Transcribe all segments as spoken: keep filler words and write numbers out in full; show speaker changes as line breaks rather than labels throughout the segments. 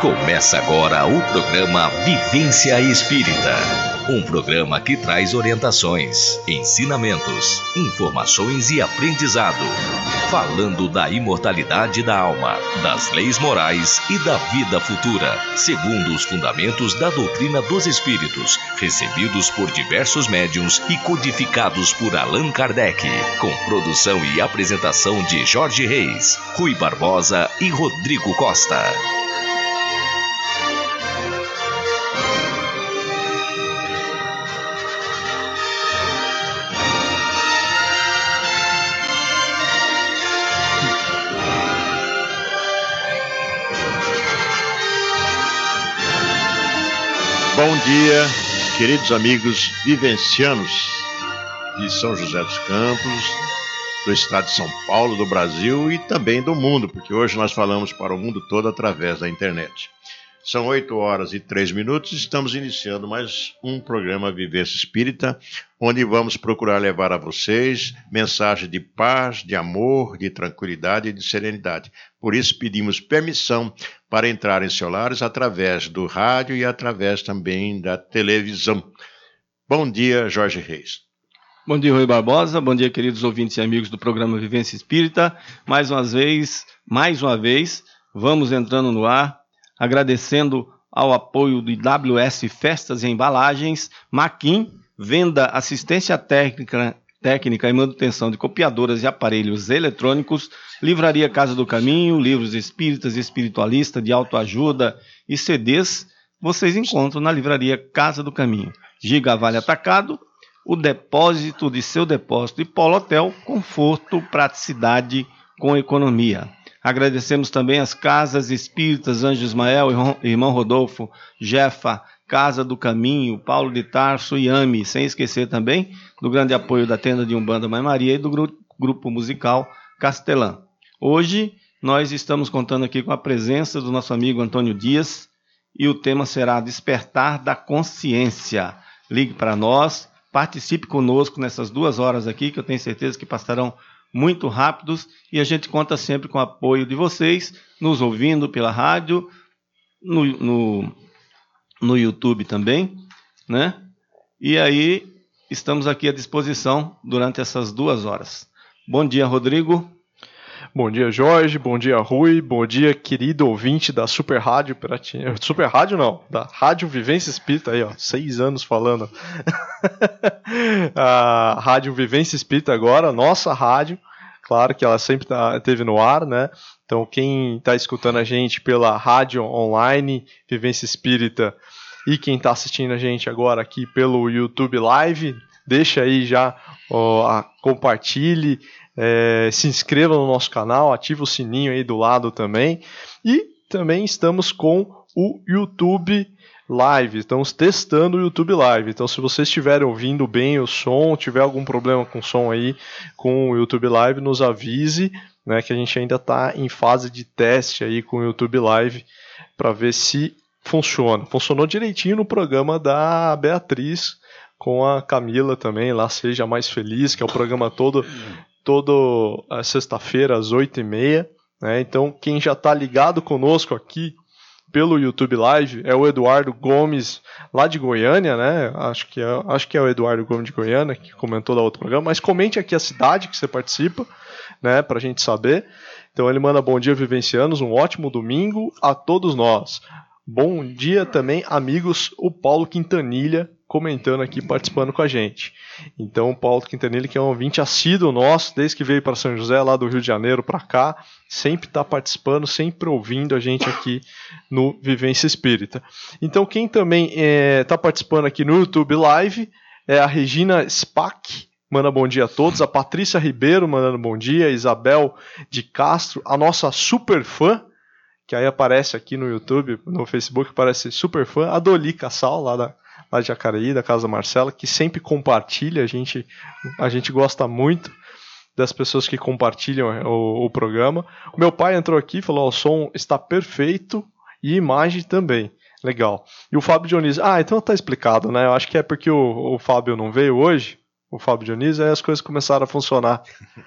Começa agora o programa Vivência Espírita. Um programa que traz orientações, ensinamentos, informações e aprendizado. Falando da imortalidade da alma, das leis morais e da vida futura, segundo os fundamentos da doutrina dos espíritos, recebidos por diversos médiuns e codificados por Allan Kardec, com produção e apresentação de Jorge Reis, Rui Barbosa e Rodrigo Costa.
Bom dia, queridos amigos vivencianos de São José dos Campos, do estado de São Paulo, do Brasil e também do mundo, porque hoje nós falamos para o mundo todo através da internet. São oito horas e três minutos e estamos iniciando mais um programa Vivência Espírita, onde vamos procurar levar a vocês mensagem de paz, de amor, de tranquilidade e de serenidade. Por isso pedimos permissão para entrar em seus lares através do rádio e através também da televisão. Bom dia, Jorge Reis.
Bom dia, Rui Barbosa. Bom dia, queridos ouvintes e amigos do programa Vivência Espírita. Mais uma vez, mais uma vez, vamos entrando no ar, agradecendo ao apoio do W S Festas e Embalagens, Maquin, venda, assistência técnica, técnica e manutenção de copiadoras e aparelhos eletrônicos, Livraria Casa do Caminho, livros espíritas e espiritualista de autoajuda e C Ds, vocês encontram na Livraria Casa do Caminho. Giga Vale Atacado, o depósito de seu depósito e Polo Hotel, conforto, praticidade com economia. Agradecemos também as Casas Espíritas Anjo Ismael, Irmão Rodolfo, Jefa, Casa do Caminho, Paulo de Tarso e Ami, sem esquecer também do grande apoio da Tenda de Umbanda Mãe Maria e do gru- grupo musical Castelã. Hoje nós estamos contando aqui com a presença do nosso amigo Antônio Dias e o tema será Despertar da Consciência. Ligue para nós, participe conosco nessas duas horas aqui, que eu tenho certeza que passarão muito rápidos, e a gente conta sempre com o apoio de vocês, nos ouvindo pela rádio, no, no, no YouTube também, né? E aí, estamos aqui à disposição durante essas duas horas. Bom dia, Rodrigo.
Bom dia, Jorge. Bom dia, Rui. Bom dia, querido ouvinte da Super Rádio Piratinha. Super Rádio não, da Rádio Vivência Espírita aí, ó, seis anos falando. A Rádio Vivência Espírita agora, nossa rádio, claro que ela sempre tá, teve no ar, né? Então quem está escutando a gente pela rádio online Vivência Espírita e quem está assistindo a gente agora aqui pelo YouTube Live, deixa aí já, ó, a, compartilhe, é, se inscreva no nosso canal, ative o sininho aí do lado também. E também estamos com o YouTube Live, estamos testando o YouTube Live. Então se vocês estiverem ouvindo bem o som, tiver algum problema com o som aí com o YouTube Live, nos avise, né, que a gente ainda está em fase de teste aí com o YouTube Live para ver se funciona. Funcionou direitinho no programa da Beatriz com a Camila também, lá Seja Mais Feliz, que é o programa todo, todo a sexta-feira às oito e meia, né? Então quem já está ligado conosco aqui pelo YouTube Live é o Eduardo Gomes, lá de Goiânia, né? Acho que é, acho que é o Eduardo Gomes de Goiânia, que comentou da outro programa, mas comente aqui a cidade que você participa, né, pra gente saber. Então ele manda bom dia, vivencianos, um ótimo domingo a todos nós. Bom dia também, amigos, o Paulo Quintanilha comentando aqui, participando com a gente. Então o Paulo Quintanilha, que é um ouvinte assíduo nosso, desde que veio para São José, lá do Rio de Janeiro para cá, sempre está participando, sempre ouvindo a gente aqui no Vivência Espírita. Então quem também está é, participando aqui no YouTube Live é a Regina Spack, manda bom dia a todos, a Patrícia Ribeiro mandando bom dia, a Isabel de Castro, a nossa super fã, que aí aparece aqui no YouTube, no Facebook, parece super fã, a Doli Cassal, lá da lá de Jacareí, da Casa da Marcela, que sempre compartilha, a gente, a gente gosta muito das pessoas que compartilham o, o programa. O meu pai entrou aqui e falou, oh, o som está perfeito e imagem também. Legal. E o Fábio Dionísio, ah, então tá explicado, né? Eu acho que é porque o, o Fábio não veio hoje, o Fábio Dionísio, aí as coisas começaram a funcionar.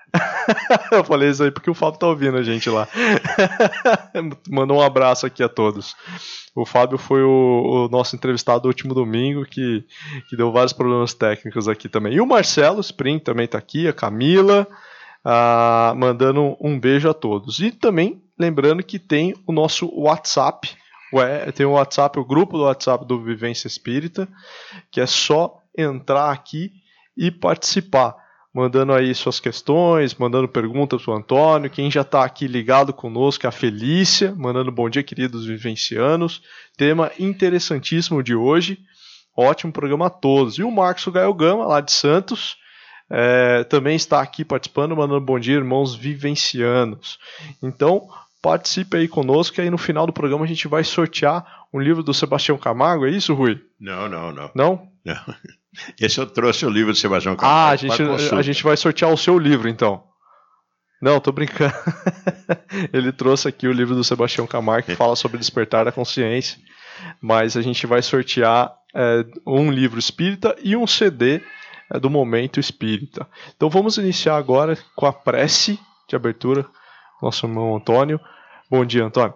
Eu falei isso aí porque o Fábio tá ouvindo a gente lá. Mandou um abraço aqui a todos. O Fábio foi o, o nosso entrevistado do último domingo, que, que deu vários problemas técnicos aqui também. E o Marcelo Spring também tá aqui, a Camila, ah, mandando um beijo a todos. E também lembrando que tem o nosso WhatsApp, tem o WhatsApp, o grupo do WhatsApp do Vivência Espírita, que é só entrar aqui e participar, mandando aí suas questões, mandando perguntas para o Antônio. Quem já está aqui ligado conosco é a Felícia, mandando bom dia, queridos vivencianos. Tema interessantíssimo de hoje, ótimo programa a todos. E o Marcos Gael Gama, lá de Santos, é, também está aqui participando, mandando bom dia, irmãos vivencianos. Então, participe aí conosco, que aí no final do programa a gente vai sortear um livro do Sebastião Camargo, é isso, Rui?
Não, não, não.
Não?
Não. Esse eu trouxe o livro do Sebastião Camargo.
Ah, a gente, a gente vai sortear o seu livro, então. Não, tô brincando. Ele trouxe aqui o livro do Sebastião Camargo, que fala sobre despertar da consciência. Mas a gente vai sortear é, um livro espírita e um C D é, do Momento Espírita. Então vamos iniciar agora com a prece de abertura. Nosso irmão Antônio. Bom dia, Antônio.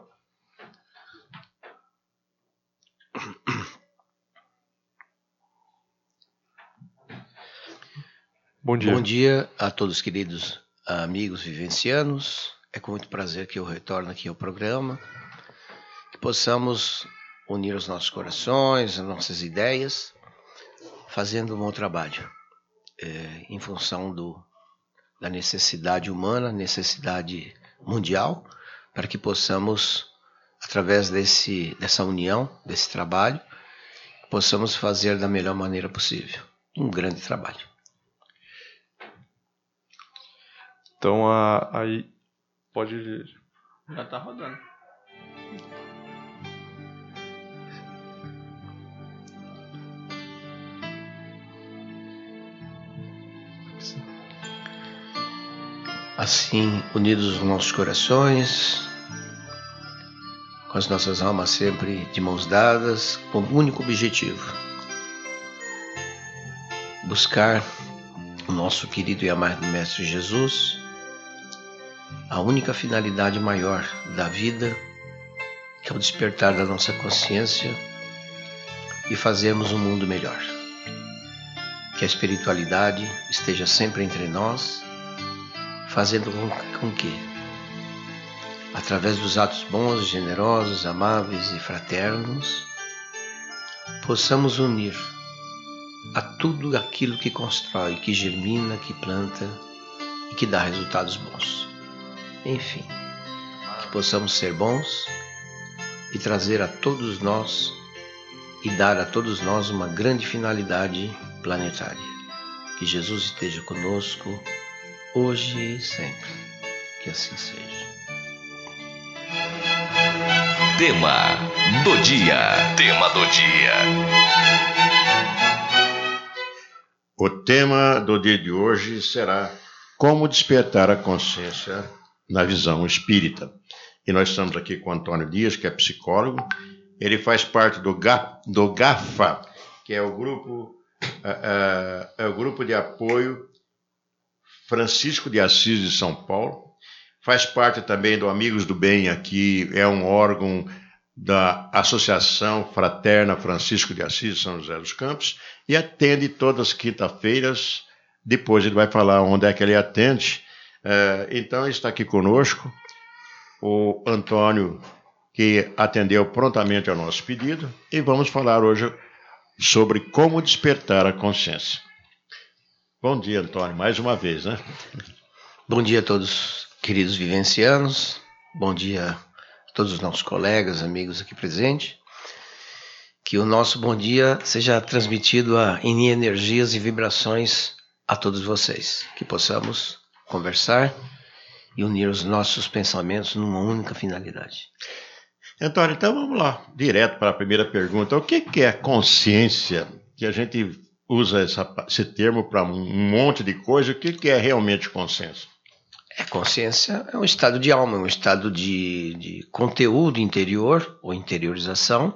Bom dia.
Bom dia a todos, queridos amigos vivencianos. É com muito prazer que eu retorno aqui ao programa. Que possamos unir os nossos corações, as nossas ideias, fazendo um bom trabalho. É, em função do, da necessidade humana, necessidade mundial, para que possamos, através desse, dessa união, desse trabalho, possamos fazer da melhor maneira possível. Um grande trabalho.
Então, a, aí, pode...
Já tá rodando.
Assim, unidos os nossos corações, com as nossas almas sempre de mãos dadas, com um único objetivo: buscar o nosso querido e amado Mestre Jesus, a única finalidade maior da vida, que é o despertar da nossa consciência e fazermos um mundo melhor. Que a espiritualidade esteja sempre entre nós, fazendo com que, através dos atos bons, generosos, amáveis e fraternos, possamos unir a tudo aquilo que constrói, que germina, que planta e que dá resultados bons. Enfim, que possamos ser bons e trazer a todos nós e dar a todos nós uma grande finalidade planetária. Que Jesus esteja conosco hoje e sempre. Que assim seja.
Tema do dia. Tema do dia.
O tema do dia de hoje será como despertar a consciência na visão espírita. E nós estamos aqui com o Antônio Dias, que é psicólogo. Ele faz parte do, Ga, do GAFA, que é o grupo, uh, uh, é o grupo de apoio Francisco de Assis de São Paulo. Faz parte também do Amigos do Bem, aqui é um órgão da Associação Fraterna Francisco de Assis de São José dos Campos e atende todas as quinta-feiras. Depois ele vai falar onde é que ele atende. Uh, então está aqui conosco o Antônio, que atendeu prontamente ao nosso pedido, e vamos falar hoje sobre como despertar a consciência. Bom dia, Antônio, mais uma vez, né?
Bom dia a todos, queridos vivencianos. Bom dia a todos os nossos colegas, amigos aqui presentes. Que o nosso bom dia seja transmitido a, em energias e vibrações a todos vocês. Que possamos conversar e unir os nossos pensamentos numa única finalidade.
Antônio, então vamos lá, direto para a primeira pergunta. O que, que é consciência? Que a gente usa essa, esse termo para um monte de coisa. O que, que é realmente consciência?
É, consciência é um estado de alma, é um estado de, de conteúdo interior ou interiorização,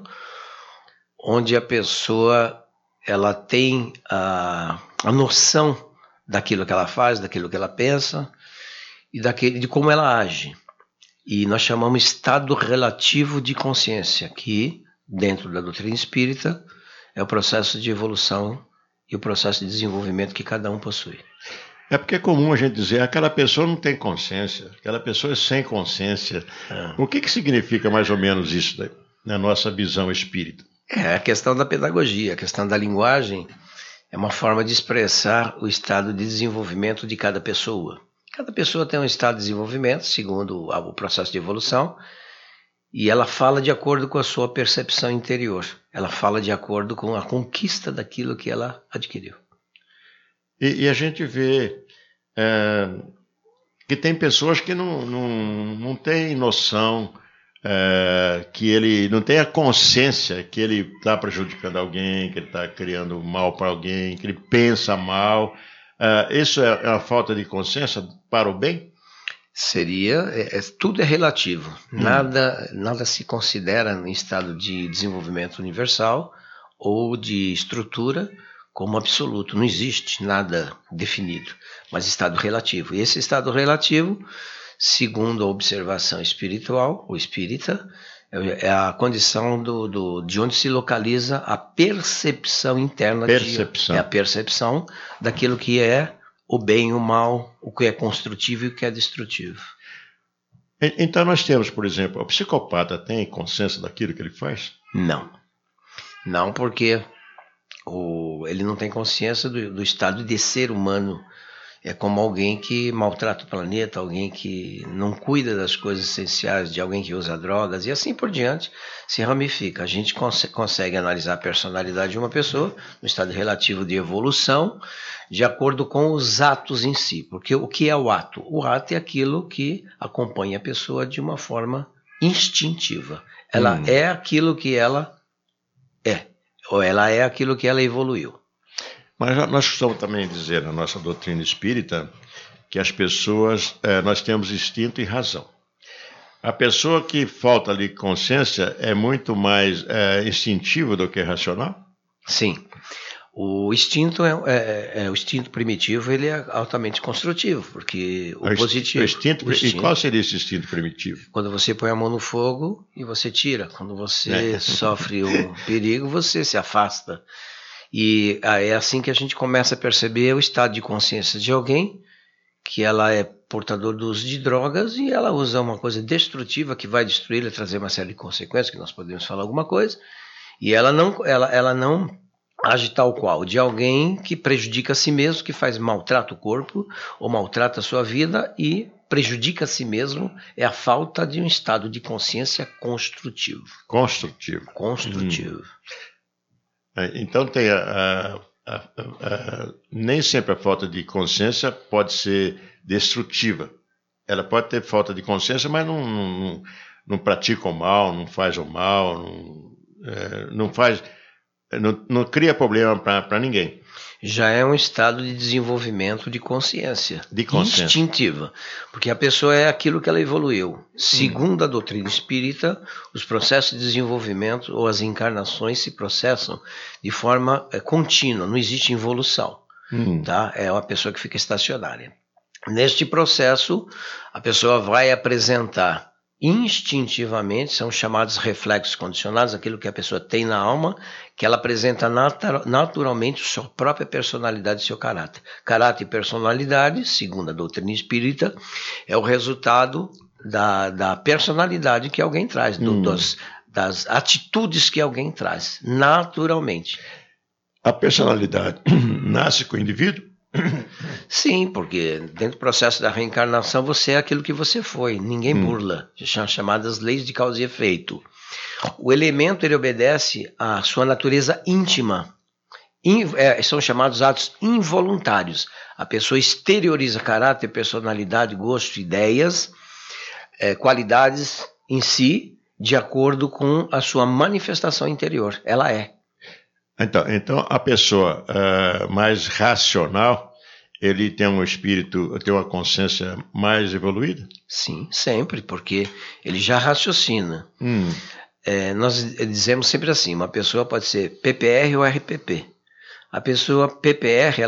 onde a pessoa ela tem a, a noção daquilo que ela faz, daquilo que ela pensa e daquele, de como ela age. E nós chamamos estado relativo de consciência, que, dentro da doutrina espírita, é o processo de evolução e o processo de desenvolvimento que cada um possui.
É porque é comum a gente dizer, aquela pessoa não tem consciência, aquela pessoa é sem consciência. É. O que, que significa mais ou menos isso daí, na nossa visão espírita?
É a questão da pedagogia, a questão da linguagem é uma forma de expressar o estado de desenvolvimento de cada pessoa. Cada pessoa tem um estado de desenvolvimento, segundo o processo de evolução, e ela fala de acordo com a sua percepção interior. Ela fala de acordo com a conquista daquilo que ela adquiriu.
E, e a gente vê é, que tem pessoas que não, não, não têm noção, é, que ele não tem a consciência que ele está prejudicando alguém, que ele está criando mal para alguém, que ele pensa mal. É, isso é uma falta de consciência para o bem?
Seria, é, é, tudo é relativo. Hum. Nada, nada se considera em estado de desenvolvimento universal ou de estrutura como absoluto. Não existe nada definido, mas estado relativo. E esse estado relativo, segundo a observação espiritual, ou espírita, é a condição do, do, de onde se localiza a percepção interna.
Percepção.
De, é a percepção daquilo que é o bem e o mal, o que é construtivo e o que é destrutivo.
Então nós temos, por exemplo, o psicopata tem consciência daquilo que ele faz?
Não. Não, porque o, ele não tem consciência do, do estado de ser humano. É como alguém que maltrata o planeta, alguém que não cuida das coisas essenciais, de alguém que usa drogas, e assim por diante se ramifica. A gente cons- consegue analisar a personalidade de uma pessoa no estado relativo de evolução, de acordo com os atos em si. Porque o que é o ato? O ato é aquilo que acompanha a pessoa de uma forma instintiva. Ela hum. é aquilo que ela é, ou ela é aquilo que ela evoluiu.
Mas nós costumamos também dizer na nossa doutrina espírita que as pessoas, é, nós temos instinto e razão. A pessoa que falta ali consciência é muito mais é, instintiva do que racional?
Sim. O instinto é, é, é o instinto primitivo, ele é altamente construtivo, porque o, o positivo.
O instinto, o instinto, e qual seria esse instinto primitivo?
Quando você põe a mão no fogo e você tira. Quando você é. sofre um perigo, você se afasta. E é assim que a gente começa a perceber o estado de consciência de alguém, que ela é portador do uso de drogas e ela usa uma coisa destrutiva que vai destruí-la, trazer uma série de consequências, que nós podemos falar alguma coisa, e ela não, ela, ela não age tal qual, de alguém que prejudica a si mesmo, que faz maltrata o corpo, ou maltrata a sua vida e prejudica a si mesmo, é a falta de um estado de consciência construtivo.
Construtivo.
Construtivo.
Hum. Então tem a, a, a, a, nem sempre a falta de consciência pode ser destrutiva. Ela pode ter falta de consciência, mas não, não, não pratica o mal, não faz o mal, não, é, não faz, não, não cria problema para ninguém.
Já é um estado de desenvolvimento de consciência,
de consciência
instintiva, porque a pessoa é aquilo que ela evoluiu. Segundo hum. a doutrina espírita, os processos de desenvolvimento ou as encarnações se processam de forma é, contínua, não existe involução. Hum. Tá? É uma pessoa que fica estacionária. Neste processo, a pessoa vai apresentar instintivamente, são chamados reflexos condicionados, aquilo que a pessoa tem na alma, que ela apresenta natu- naturalmente sua própria personalidade e seu caráter. Caráter e personalidade, segundo a doutrina espírita, é o resultado da, da personalidade que alguém traz, do, hum. dos, das atitudes que alguém traz, naturalmente.
A personalidade nasce com o indivíduo?
Sim, porque dentro do processo da reencarnação você é aquilo que você foi, ninguém hum. burla, são chamadas leis de causa e efeito. O elemento ele obedece à sua natureza íntima, In, é, são chamados atos involuntários. A pessoa exterioriza caráter, personalidade, gosto, ideias, é, qualidades em si, de acordo com a sua manifestação interior, ela é.
Então, então a pessoa uh, mais racional, ele tem um espírito, tem uma consciência mais evoluída?
Sim, sempre, porque ele já raciocina. Hum. É, nós dizemos sempre assim, uma pessoa pode ser P P R ou R P P. A pessoa P P R, ela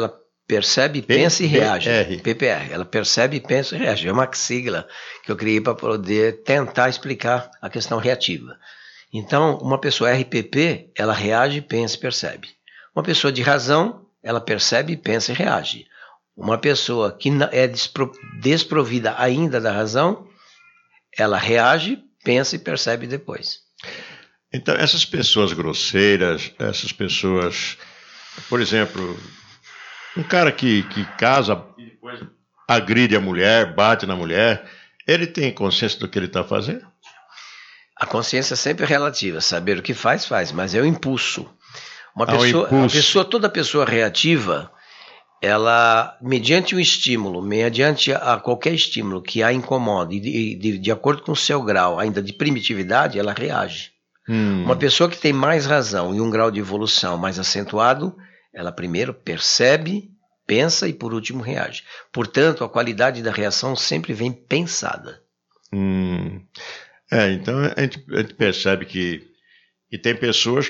Percebe, pensa e reage.
P P R.
P P R. Ela percebe, pensa e reage. É uma sigla que eu criei para poder tentar explicar a questão reativa. Então, uma pessoa R P P, ela reage, pensa e percebe. Uma pessoa de razão, ela percebe, pensa e reage. Uma pessoa que é desprovida ainda da razão, ela reage, pensa e percebe depois.
Então, essas pessoas grosseiras, essas pessoas, por exemplo, um cara que, que casa e depois agride a mulher, bate na mulher, ele tem consciência do que ele está fazendo?
A consciência é sempre relativa. Saber o que faz, faz, mas é o impulso. Uma
Ah,
pessoa,
o impulso.
uma pessoa, toda pessoa reativa, ela, mediante um estímulo, mediante a qualquer estímulo que a incomode, de, de, de acordo com o seu grau ainda de primitividade, ela reage.
Hum.
Uma pessoa que tem mais razão e um grau de evolução mais acentuado, ela primeiro percebe, pensa e por último reage. Portanto, a qualidade da reação sempre vem pensada.
Hum. É, então a gente, a gente percebe que, que tem pessoas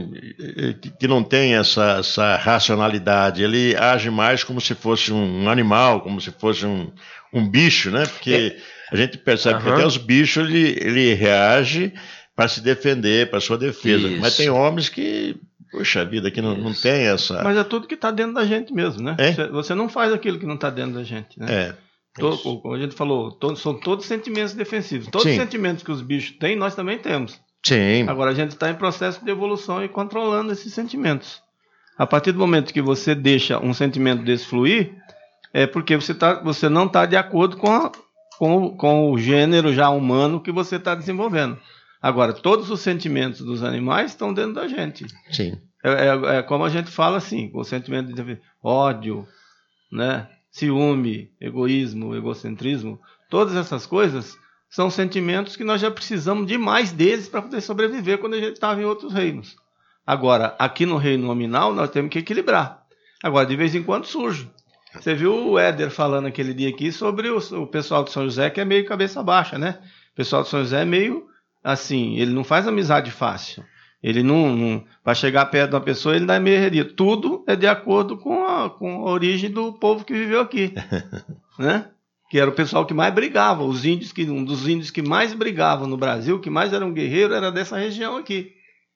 que, que não têm essa, essa racionalidade. Ele age mais como se fosse um animal, como se fosse um, um bicho, né? Porque é. a gente percebe uhum. que até os bichos ele, ele reage para se defender, para sua defesa.
Isso.
Mas tem homens que, poxa vida, que não, não tem essa...
Mas é tudo que está dentro da gente mesmo, né?
É?
Você, você não faz aquilo que não está dentro da gente, né?
É.
Todo, como a gente falou, todos, são todos sentimentos defensivos. Todos
Sim.
os sentimentos que os bichos têm, nós também temos.
Sim.
Agora a gente está em processo de evolução e controlando esses sentimentos. A partir do momento que você deixa um sentimento desse fluir, é porque você, tá, você não está de acordo com, a, com, o, com o gênero já humano que você está desenvolvendo. Agora, todos os sentimentos dos animais estão dentro da gente.
Sim.
É, é, é como a gente fala assim, o sentimento de ódio, né? Ciúme, egoísmo, egocentrismo, todas essas coisas são sentimentos que nós já precisamos de mais deles para poder sobreviver quando a gente estava em outros reinos. Agora, aqui no reino nominal, nós temos que equilibrar. Agora, de vez em quando surge. Você viu o Éder falando aquele dia aqui sobre o, o pessoal de São José, que é meio cabeça baixa, né? O pessoal de São José é meio assim, ele não faz amizade fácil. Ele não, não para chegar perto da pessoa, ele dá meio herderia. Tudo é de acordo com a, com a origem do povo que viveu aqui, né? Que era o pessoal que mais brigava. Os índios que um dos índios que mais brigavam no Brasil, que mais eram guerreiros, era dessa região aqui.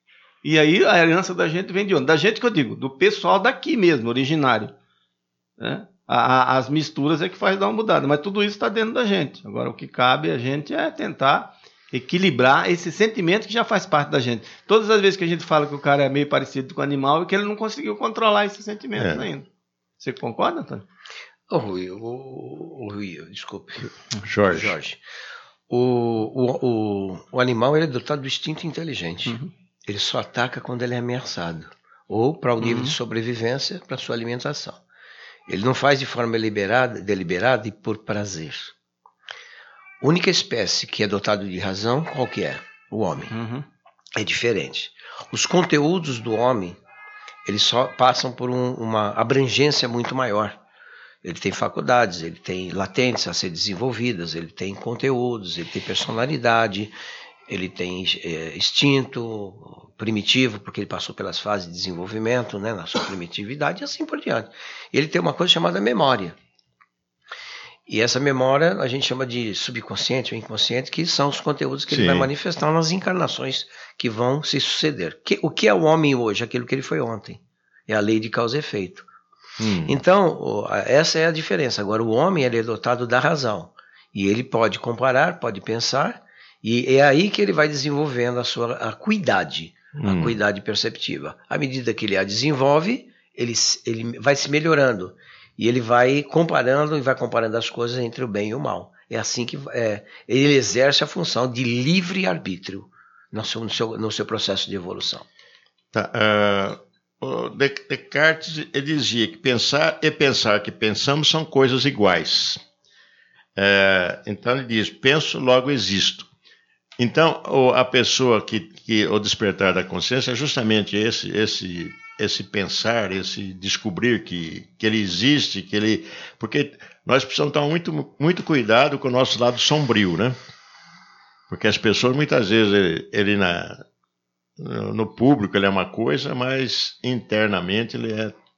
E aí a herança da gente vem de onde? Da gente que eu digo, do pessoal daqui mesmo, originário, né? A, a, as misturas é que faz dar uma mudada, mas tudo isso está dentro da gente. Agora o que cabe a gente é tentar equilibrar esse sentimento que já faz parte da gente. Todas as vezes que a gente fala que o cara é meio parecido com o animal, é que ele não conseguiu controlar esse sentimento é. ainda. Você concorda, Antônio?
Ô, Rui, o, o Rui, desculpe.
Jorge.
Jorge. O, o, o, o animal ele é dotado do instinto inteligente. Uhum. Ele só ataca quando ele é ameaçado. Ou para o nível uhum. de sobrevivência, para sua alimentação. Ele não faz de forma deliberada, deliberada e por prazer. A única espécie que é dotada de razão, qual que é? O homem. Uhum. É diferente. Os conteúdos do homem, eles só passam por um, uma abrangência muito maior. Ele tem faculdades, ele tem latentes a ser desenvolvidas, ele tem conteúdos, ele tem personalidade, ele tem é, instinto primitivo, porque ele passou pelas fases de desenvolvimento, né, na sua primitividade e assim por diante. Ele tem uma coisa chamada memória. E essa memória a gente chama de subconsciente ou inconsciente, que são os conteúdos que Sim. ele vai manifestar nas encarnações que vão se suceder. Que, o que é o homem hoje? Aquilo que ele foi ontem. É a lei de causa e efeito. Hum. Então, essa é a diferença. Agora, o homem ele é dotado da razão. E ele pode comparar, pode pensar, e é aí que ele vai desenvolvendo a sua acuidade, hum. a acuidade perceptiva. À medida que ele a desenvolve, ele, ele vai se melhorando. E ele vai comparando e vai comparando as coisas entre o bem e o mal. É assim que é, ele exerce a função de livre-arbítrio no seu, no, seu, no seu processo de evolução.
Tá, uh, o Descartes ele dizia que pensar e pensar que pensamos são coisas iguais. Uh, então ele diz, penso, logo existo. Então a pessoa que, que o despertar da consciência é justamente esse... esse esse pensar, esse descobrir que, que ele existe, que ele... Porque nós precisamos tomar muito, muito cuidado com o nosso lado sombrio, né? Porque as pessoas, muitas vezes, ele, ele na, no público ele é uma coisa, mas internamente ele é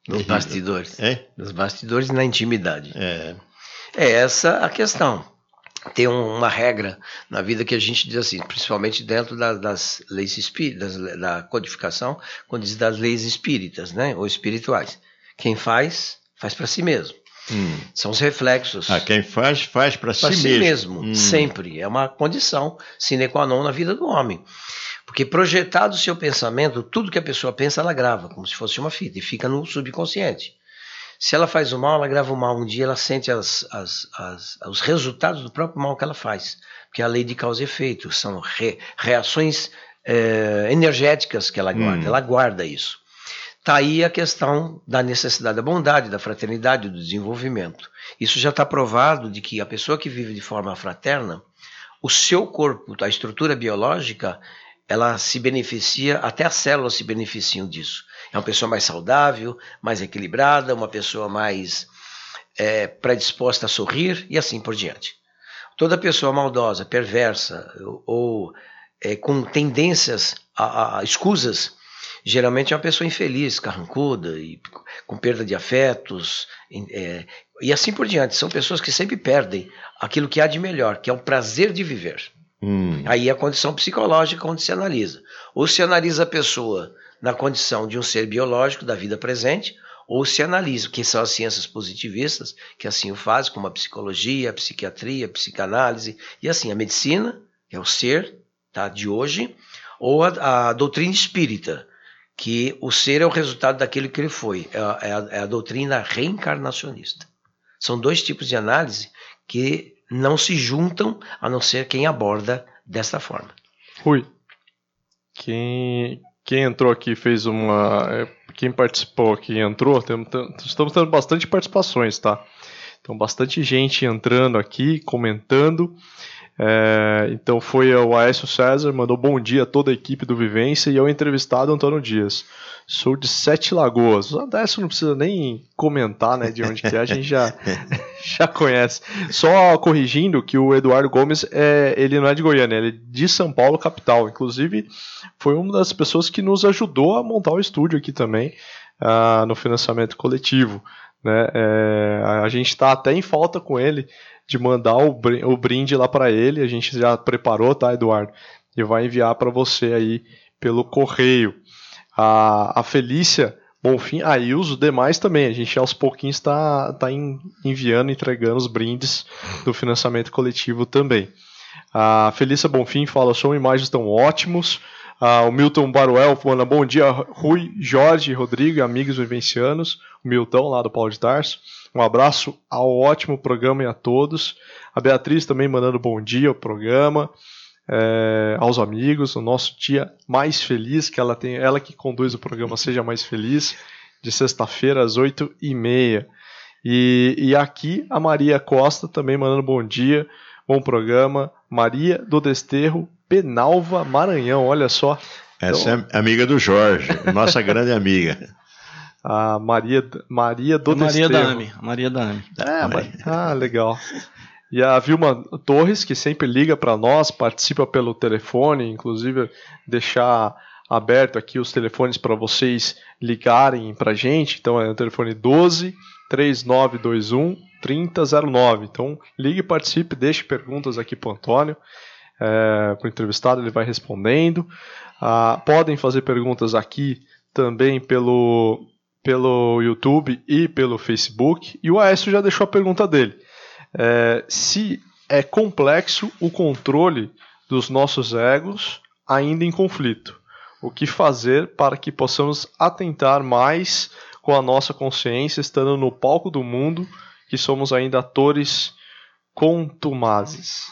nos bastidores.
É?
Nos bastidores e na intimidade.
É.
É essa a questão. Tem um, uma regra na vida que a gente diz assim, principalmente dentro da, das leis espíritas, da codificação, quando diz das leis espíritas, né, ou espirituais. Quem faz, faz para si mesmo. Hum. São os reflexos.
Ah, quem faz, faz para si,
si mesmo.
mesmo. Hum.
Sempre. É uma condição sine qua non na vida do homem. Porque projetado o seu pensamento, tudo que a pessoa pensa, ela grava, como se fosse uma fita, e fica no subconsciente. Se ela faz o mal, ela grava o mal. Um dia ela sente as, as, as, os resultados do próprio mal que ela faz. Porque é a lei de causa e efeito. São re, reações é, energéticas que ela guarda. Hum. Ela guarda isso. Está aí a questão da necessidade da bondade, da fraternidade, do desenvolvimento. Isso já está provado de que a pessoa que vive de forma fraterna, o seu corpo, a estrutura biológica, ela se beneficia, até as células se beneficiam disso. É uma pessoa mais saudável, mais equilibrada, uma pessoa mais é, predisposta a sorrir e assim por diante. Toda pessoa maldosa, perversa ou é, com tendências a, a escusas, geralmente é uma pessoa infeliz, carrancuda, e com perda de afetos é, e assim por diante. São pessoas que sempre perdem aquilo que há de melhor, que é o prazer de viver. Hum. Aí é a condição psicológica onde se analisa. Ou se analisa a pessoa na condição de um ser biológico da vida presente, ou se analisa, que são as ciências positivistas, que assim o fazem, como a psicologia, a psiquiatria, a psicanálise, e assim a medicina, que é o ser, tá, de hoje, ou a, a doutrina espírita, que o ser é o resultado daquilo que ele foi, é a, é a, é a doutrina reencarnacionista. São dois tipos de análise que não se juntam, a não ser quem aborda desta forma.
Rui, quem, quem entrou aqui fez uma... Quem participou aqui entrou, temos, estamos tendo bastante participações, tá? Então, bastante gente entrando aqui, comentando. É, então, foi o Aécio César, mandou bom dia a toda a equipe do Vivência e ao entrevistado Antônio Dias. Sou de Sete Lagoas. O Aécio não precisa nem comentar, né, de onde que é, a gente já, já conhece. Só corrigindo que o Eduardo Gomes, é, ele não é de Goiânia, ele é de São Paulo, capital. Inclusive, foi uma das pessoas que nos ajudou a montar o estúdio aqui também, uh, no financiamento coletivo. Né? É, a gente está até em falta com ele de mandar o, br- o brinde lá para ele. A gente já preparou, tá, Eduardo? E vai enviar para você aí pelo correio. A, a Felícia Bonfim, ah, e os demais também. A gente aos pouquinhos está tá enviando, entregando os brindes do financiamento coletivo também. A Felícia Bonfim fala: são imagens tão ótimos. Ah, o Milton Baruel manda bom dia, Rui, Jorge, Rodrigo, amigos vivencianos. O Milton lá do Paulo de Tarso. Um abraço ao ótimo programa e a todos. A Beatriz também mandando bom dia ao programa, é, aos amigos. O nosso dia mais feliz, que ela tem, ela que conduz o programa Seja Mais Feliz, de sexta-feira às oito e meia. E, e aqui a Maria Costa também mandando bom dia, bom programa. Maria do Desterro, Penalva, Maranhão, olha só.
Essa então, é amiga do Jorge, nossa grande amiga.
A Maria, Maria do
Maria
Desterro.
da Ami, Maria da Ami.
É, mas, ah, legal. E a Vilma Torres, que sempre liga para nós, participa pelo telefone, inclusive deixar aberto aqui os telefones para vocês ligarem para a gente. Então é o telefone doze, três nove dois um, trinta zero nove. Então ligue, participe, deixe perguntas aqui para o Antônio. É, para o entrevistado, ele vai respondendo. Ah, podem fazer perguntas aqui também pelo, pelo YouTube e pelo Facebook. E o Aécio já deixou a pergunta dele. É, se é complexo o controle dos nossos egos ainda em conflito. O que fazer para que possamos atentar mais com a nossa consciência, estando no palco do mundo, que somos ainda atores contumazes?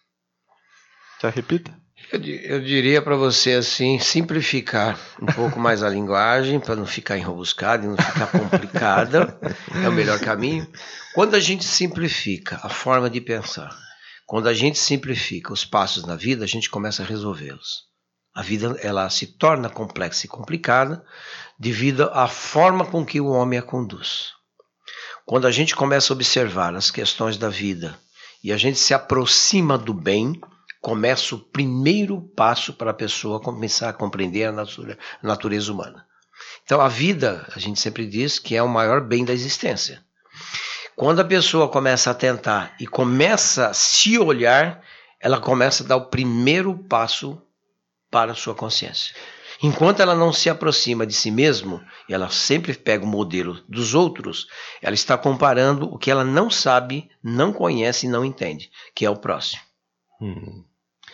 Já repita?
Eu, eu diria para você assim, simplificar um pouco mais a linguagem, para não ficar enrobuscada e não ficar complicada, é o melhor caminho. Quando a gente simplifica a forma de pensar, quando a gente simplifica os passos na vida, a gente começa a resolvê-los. A vida ela se torna complexa e complicada devido à forma com que o homem a conduz. Quando a gente começa a observar as questões da vida e a gente se aproxima do bem, começa o primeiro passo para a pessoa começar a compreender a natureza humana. Então a vida, a gente sempre diz que é o maior bem da existência. Quando a pessoa começa a tentar e começa a se olhar, ela começa a dar o primeiro passo para a sua consciência. Enquanto ela não se aproxima de si mesma, e ela sempre pega o modelo dos outros, ela está comparando o que ela não sabe, não conhece e não entende, que é o próximo.
Hum.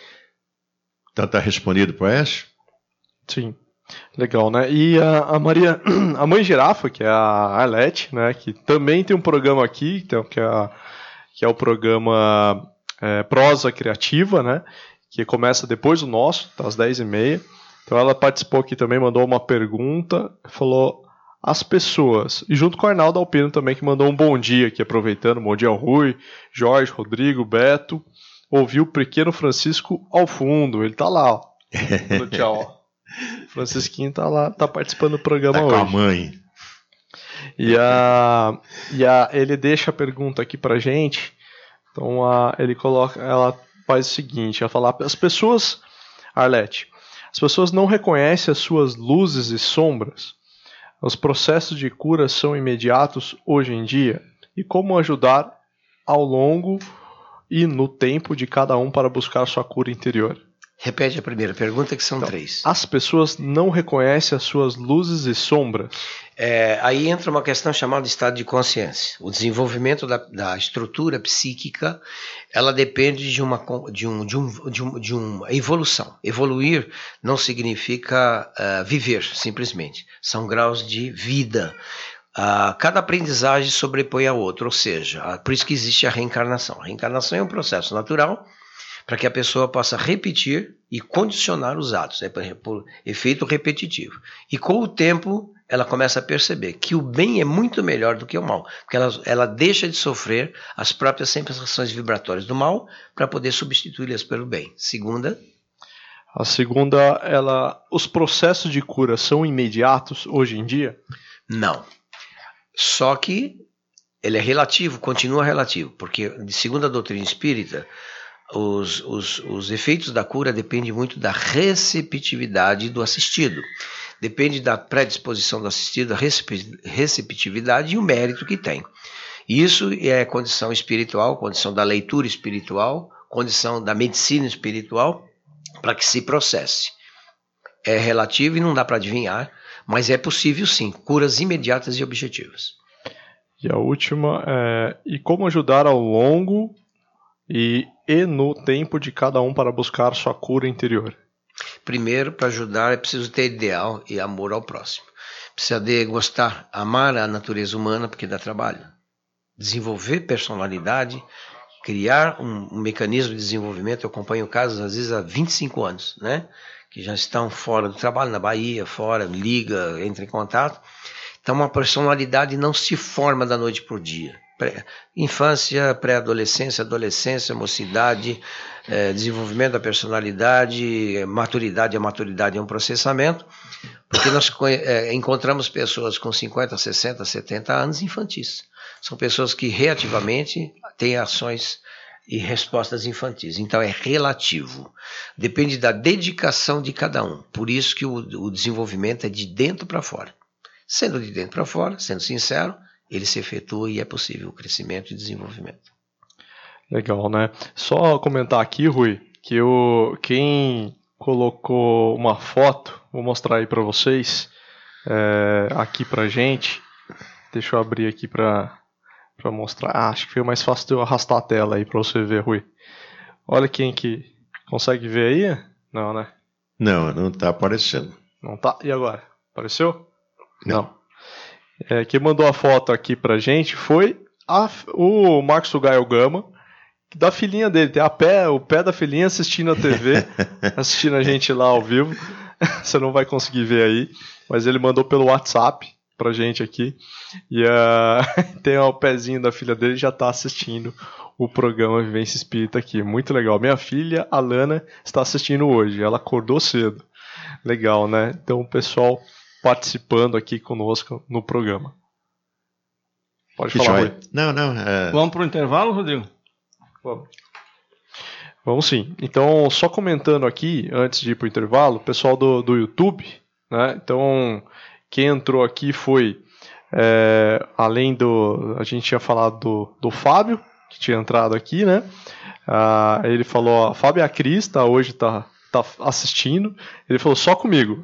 Então está respondido para essa?
Sim. Legal, né? E a, a Maria, a mãe girafa, que é a Arlete, né? Que também tem um programa aqui, então, que, é a, que é o programa é, Prosa Criativa, né? Que começa depois do nosso, tá, às dez e meia. Então ela participou aqui também, mandou uma pergunta, falou as pessoas, e junto com o Arnaldo Alpino também, que mandou um bom dia aqui, aproveitando, bom dia ao Rui, Jorge, Rodrigo, Beto, ouviu o pequeno Francisco ao fundo, ele tá lá, ó. Tchau, ó. Francisquinho tá lá, tá participando do programa
tá
hoje.
Com a mãe.
E, a, e a, ele deixa a pergunta aqui pra gente. Então a, ele coloca, ela faz o seguinte, ela fala, as pessoas, Arlete, as pessoas não reconhecem as suas luzes e sombras. Os processos de cura são imediatos hoje em dia. E como ajudar ao longo e no tempo de cada um para buscar sua cura interior?
Repete a primeira pergunta, que são
então,
três.
As pessoas não reconhecem as suas luzes e sombras.
É, aí entra uma questão chamada estado de consciência. O desenvolvimento da, da estrutura psíquica, ela depende de uma, de, um, de, um, de, um, de uma evolução. Evoluir não significa uh, viver, simplesmente. São graus de vida. Uh, cada aprendizagem sobrepõe a outra, ou seja, uh, por isso que existe a reencarnação. A reencarnação é um processo natural para que a pessoa possa repetir e condicionar os atos, né, por, por efeito repetitivo. E com o tempo, ela começa a perceber que o bem é muito melhor do que o mal, porque ela, ela deixa de sofrer as próprias sensações vibratórias do mal para poder substituí-las pelo bem. Segunda.
A segunda, ela, os processos de cura são imediatos hoje em dia?
Não. Só que ele é relativo, continua relativo, porque segundo a doutrina espírita, Os, os, os efeitos da cura dependem muito da receptividade do assistido. Depende da predisposição do assistido, da receptividade e o mérito que tem. Isso é condição espiritual, condição da leitura espiritual, condição da medicina espiritual, para que se processe. É relativo e não dá para adivinhar, mas é possível sim, curas imediatas e objetivas.
E a última é, e como ajudar ao longo e, e no tempo de cada um para buscar sua cura interior?
Primeiro, para ajudar, é preciso ter ideal e amor ao próximo. Precisa de gostar, amar a natureza humana, porque dá trabalho. Desenvolver personalidade, criar um, um mecanismo de desenvolvimento. Eu acompanho casos, às vezes, há vinte e cinco anos, né? Que já estão fora do trabalho, na Bahia, fora, liga, entra em contato. Então, uma personalidade não se forma da noite para o dia. Pré, infância, pré-adolescência, adolescência, mocidade, eh, desenvolvimento da personalidade, maturidade. A maturidade é um processamento, porque nós eh, encontramos pessoas com cinquenta, sessenta, setenta anos infantis. São pessoas que reativamente têm ações e respostas infantis. Então é relativo. Depende da dedicação de cada um. Por isso que o, o desenvolvimento é de dentro para fora. Sendo de dentro para fora, sendo sincero, ele se efetua e é possível o crescimento e desenvolvimento.
Legal, né? Só comentar aqui, Rui, que eu, quem colocou uma foto, vou mostrar aí para vocês, é, aqui pra gente. Deixa eu abrir aqui para para mostrar. Ah, acho que foi mais fácil de eu arrastar a tela aí para você ver, Rui. Olha quem que consegue ver aí? Não, né?
Não, não tá aparecendo.
Não tá? E agora? Apareceu?
Não.
Não. É, quem mandou a foto aqui pra gente foi a, o Marcos Gaio Gama, da filhinha dele. Tem a pé, o pé da filhinha assistindo a T V, assistindo a gente lá ao vivo. Você não vai conseguir ver aí, mas ele mandou pelo WhatsApp pra gente aqui. E uh, tem o pezinho da filha dele, já tá assistindo o programa Vivência Espírita aqui. Muito legal. Minha filha, Alana, está assistindo hoje. Ela acordou cedo. Legal, né? Então o pessoal participando aqui conosco no programa. Pode
Que
falar,
joia.
Rui.
Não, não. É...
Vamos para o intervalo, Rodrigo?
Vamos. Vamos sim. Então, só comentando aqui, antes de ir para o intervalo, o pessoal do, do YouTube, né? Então, Quem entrou aqui foi, é, além do... A gente tinha falado do, do Fábio, que tinha entrado aqui, né? Ah, ele falou, ó, Fábio e a Cris, tá, hoje tá, tá assistindo. Ele falou, só comigo.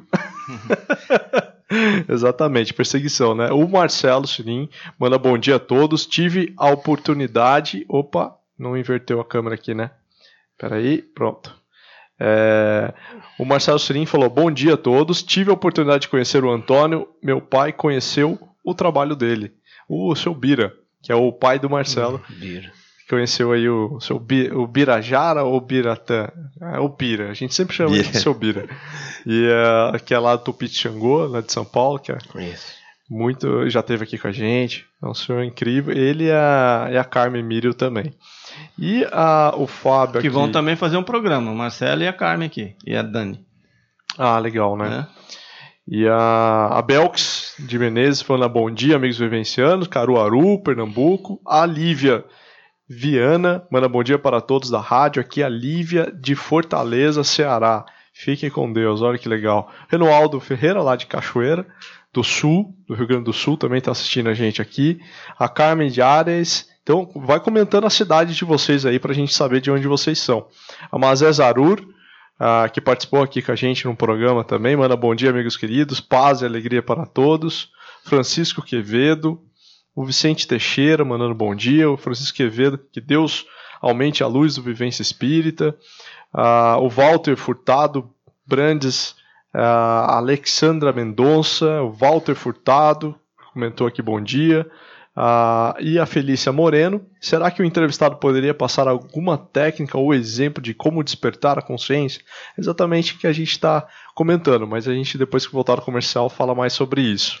Exatamente, perseguição, né? O Marcelo Sirim manda bom dia a todos. Tive a oportunidade... Opa, não inverteu a câmera aqui, né? Peraí, pronto. É, o Marcelo Sirim falou, bom dia a todos. Tive a oportunidade de conhecer o Antônio. Meu pai conheceu o trabalho dele. O seu Bira, que é o pai do Marcelo.
Bira.
Conheceu aí o seu Bi, o Birajara ou Biratã? É o Bira, a gente sempre chama ele de seu Bira. E uh, que é lá do Tupi de Xangô, lá de São Paulo, que é
Conheço.
muito, já esteve aqui com a gente, é um senhor incrível. Ele e a, e a Carmen Mírio também. E a, o Fábio
que
aqui...
vão também fazer um programa, o Marcelo e a Carmen aqui, e a Dani.
Ah, legal, né?
É.
E a, a Belks de Menezes falando bom dia, amigos vivencianos, Caruaru, Pernambuco. A Lívia Viana manda bom dia para todos da rádio. Aqui a Lívia de Fortaleza, Ceará. Fiquem com Deus, olha que legal. Renoaldo Ferreira, lá de Cachoeira do Sul, do Rio Grande do Sul, também está assistindo a gente aqui. A Carmen de Ares. Então, vai comentando a cidade de vocês aí para a gente saber de onde vocês são. A Mazé Zarur, ah, que participou aqui com a gente no programa também, manda bom dia, amigos queridos. Paz e alegria para todos. Francisco Quevedo. O Vicente Teixeira mandando bom dia. O Francisco Quevedo, que Deus aumente a luz do Vivência Espírita. Uh, o Walter Furtado Brandes, uh, a Alexandra Mendonça, o Walter Furtado, comentou aqui bom dia. Uh, e a Felícia Moreno. Será que o entrevistado poderia passar alguma técnica ou exemplo de como despertar a consciência? Exatamente o que a gente está comentando, mas a gente, depois que voltar ao comercial, fala mais sobre isso.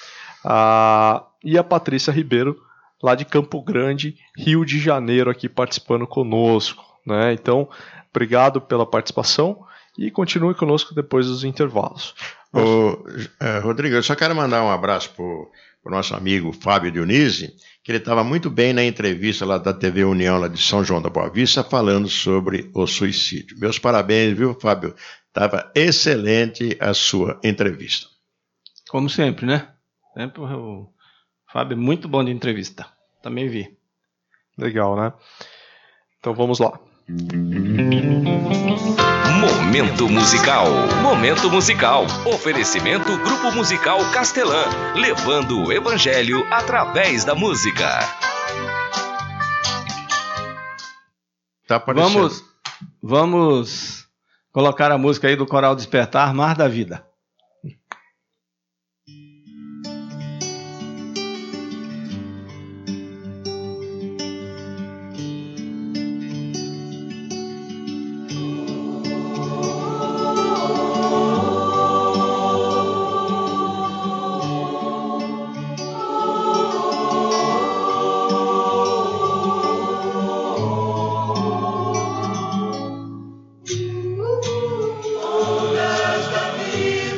Uh, e a Patrícia Ribeiro, lá de Campo Grande, Rio de Janeiro, aqui participando conosco, né? Então, obrigado pela participação e continue conosco depois dos intervalos.
Ô, uh, Rodrigo, eu só quero mandar um abraço para o nosso amigo Fábio Dionísio, que ele estava muito bem na entrevista lá da T V União, lá de São João da Boa Vista, falando sobre o suicídio. Meus parabéns, viu, Fábio? Estava excelente a sua entrevista.
Como sempre, né? Sempre o Fábio é muito bom de entrevista. Também vi.
Legal, né? Então vamos lá.
Momento musical. Momento musical. Oferecimento Grupo Musical Castelã, levando o evangelho através da música.
Tá aparecendo.
Vamos, vamos colocar a música aí do Coral Despertar, Mar da Vida.
Vida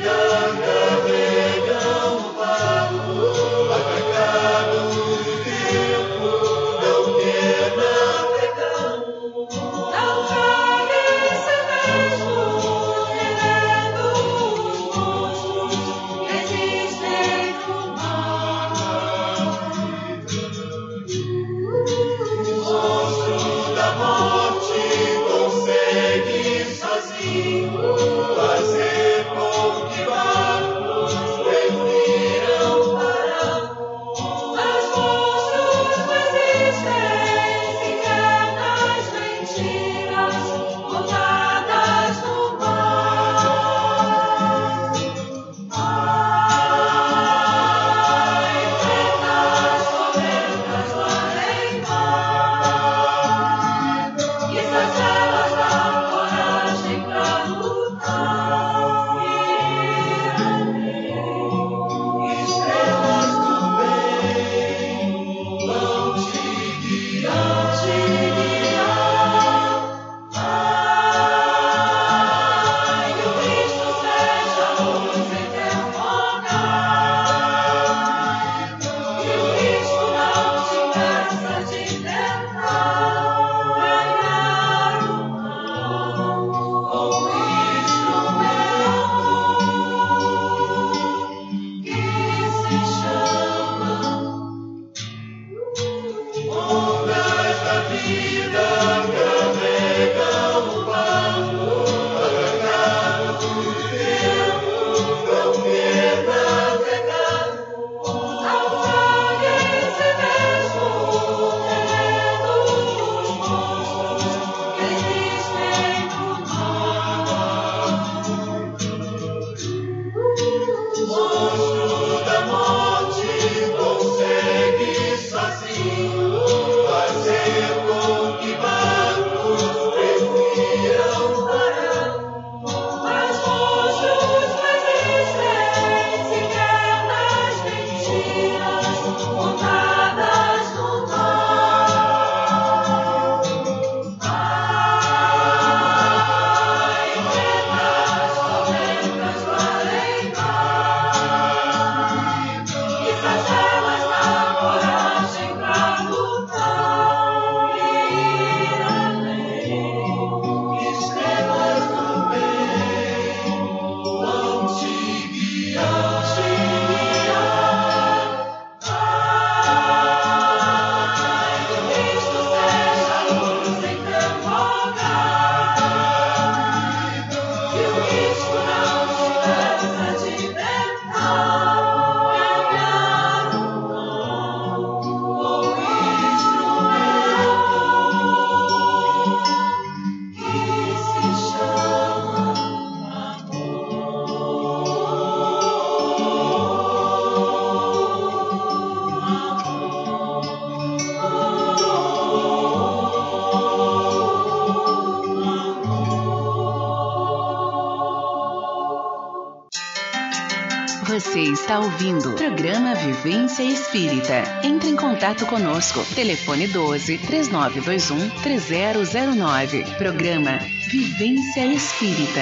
Você está ouvindo o programa Vivência Espírita. Entre em contato conosco. Telefone doze, três nove dois um, três zero zero nove. Programa Vivência Espírita.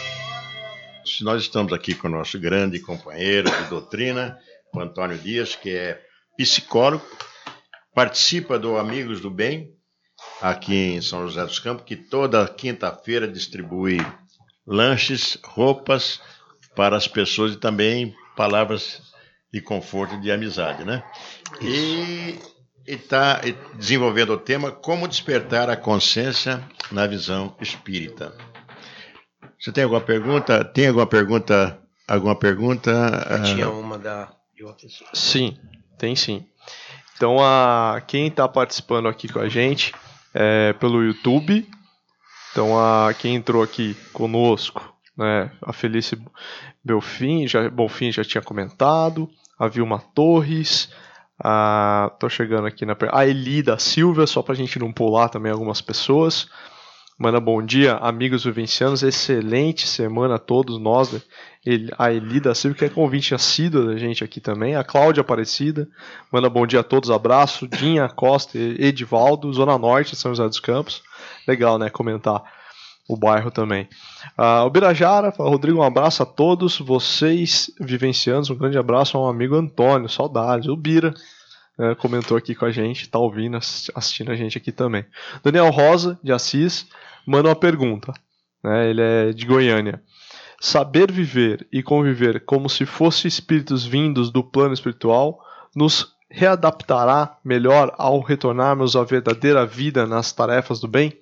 Nós estamos aqui com o nosso grande companheiro de doutrina, o Antônio Dias, que é psicólogo, participa do Amigos do Bem, aqui em São José dos Campos, que toda quinta-feira distribui lanches, roupas para as pessoas e também palavras de conforto e de amizade, né? Isso. E está desenvolvendo o tema Como Despertar a Consciência na Visão Espírita. Você tem alguma pergunta? Tem alguma pergunta? Alguma pergunta?
Tinha uma da de uma pessoa.
Sim, tem sim. Então, a, quem está participando aqui com a gente é pelo YouTube. Então, a, quem entrou aqui conosco, né, a Felice Belfim já, Bonfim já tinha comentado, a Vilma Torres, a, tô chegando aqui na a Elida Silva, só para a gente não pular também algumas pessoas. Manda bom dia, amigos vivencianos, excelente semana a todos nós, né? A Elida Silva, que é convite assíduo da gente aqui também, a Cláudia Aparecida, manda bom dia a todos, abraço, Dinha Costa, Edivaldo, Zona Norte, São José dos Campos, legal, né, comentar o bairro também. Uh, o Birajara, Rodrigo, um abraço a todos vocês vivencianos, um grande abraço ao amigo Antônio, saudades, o Bira, né, comentou aqui com a gente, tá ouvindo, assistindo a gente aqui também. Daniel Rosa, de Assis, manda uma pergunta, né, ele é de Goiânia. Saber viver e conviver como se fossem espíritos vindos do plano espiritual nos readaptará melhor ao retornarmos à verdadeira vida nas tarefas do bem?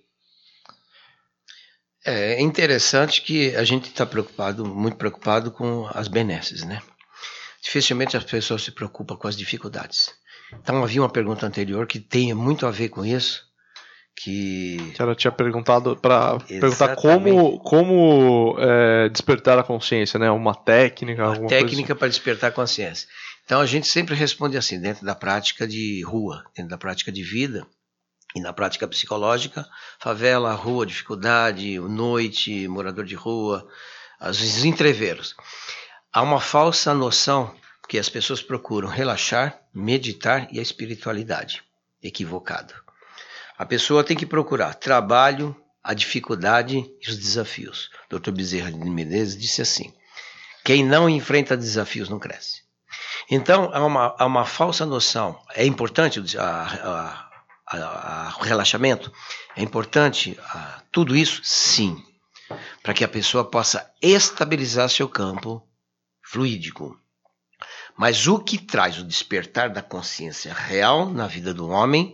É interessante que a gente está preocupado, muito preocupado com as benesses, né? Dificilmente as pessoas se preocupam com as dificuldades. Então havia uma pergunta anterior que tem muito a ver com isso, que... que
ela tinha perguntado para perguntar como, como é, despertar a consciência, né? Uma técnica,
uma
alguma
técnica
coisa...
para despertar a consciência. Então a gente sempre responde assim, dentro da prática de rua, dentro da prática de vida e na prática psicológica, favela, rua, dificuldade, noite, morador de rua, os entreveros. Há uma falsa noção que as pessoas procuram relaxar, meditar e a espiritualidade. Equivocado. A pessoa tem que procurar trabalho, a dificuldade e os desafios. doutor Bezerra de Menezes disse assim, quem não enfrenta desafios não cresce. Então, há uma, há uma falsa noção. É importante a, a, a, a, o relaxamento? É importante a, tudo isso? Sim. Para que a pessoa possa estabilizar seu campo fluídico. Mas o que traz o despertar da consciência real na vida do homem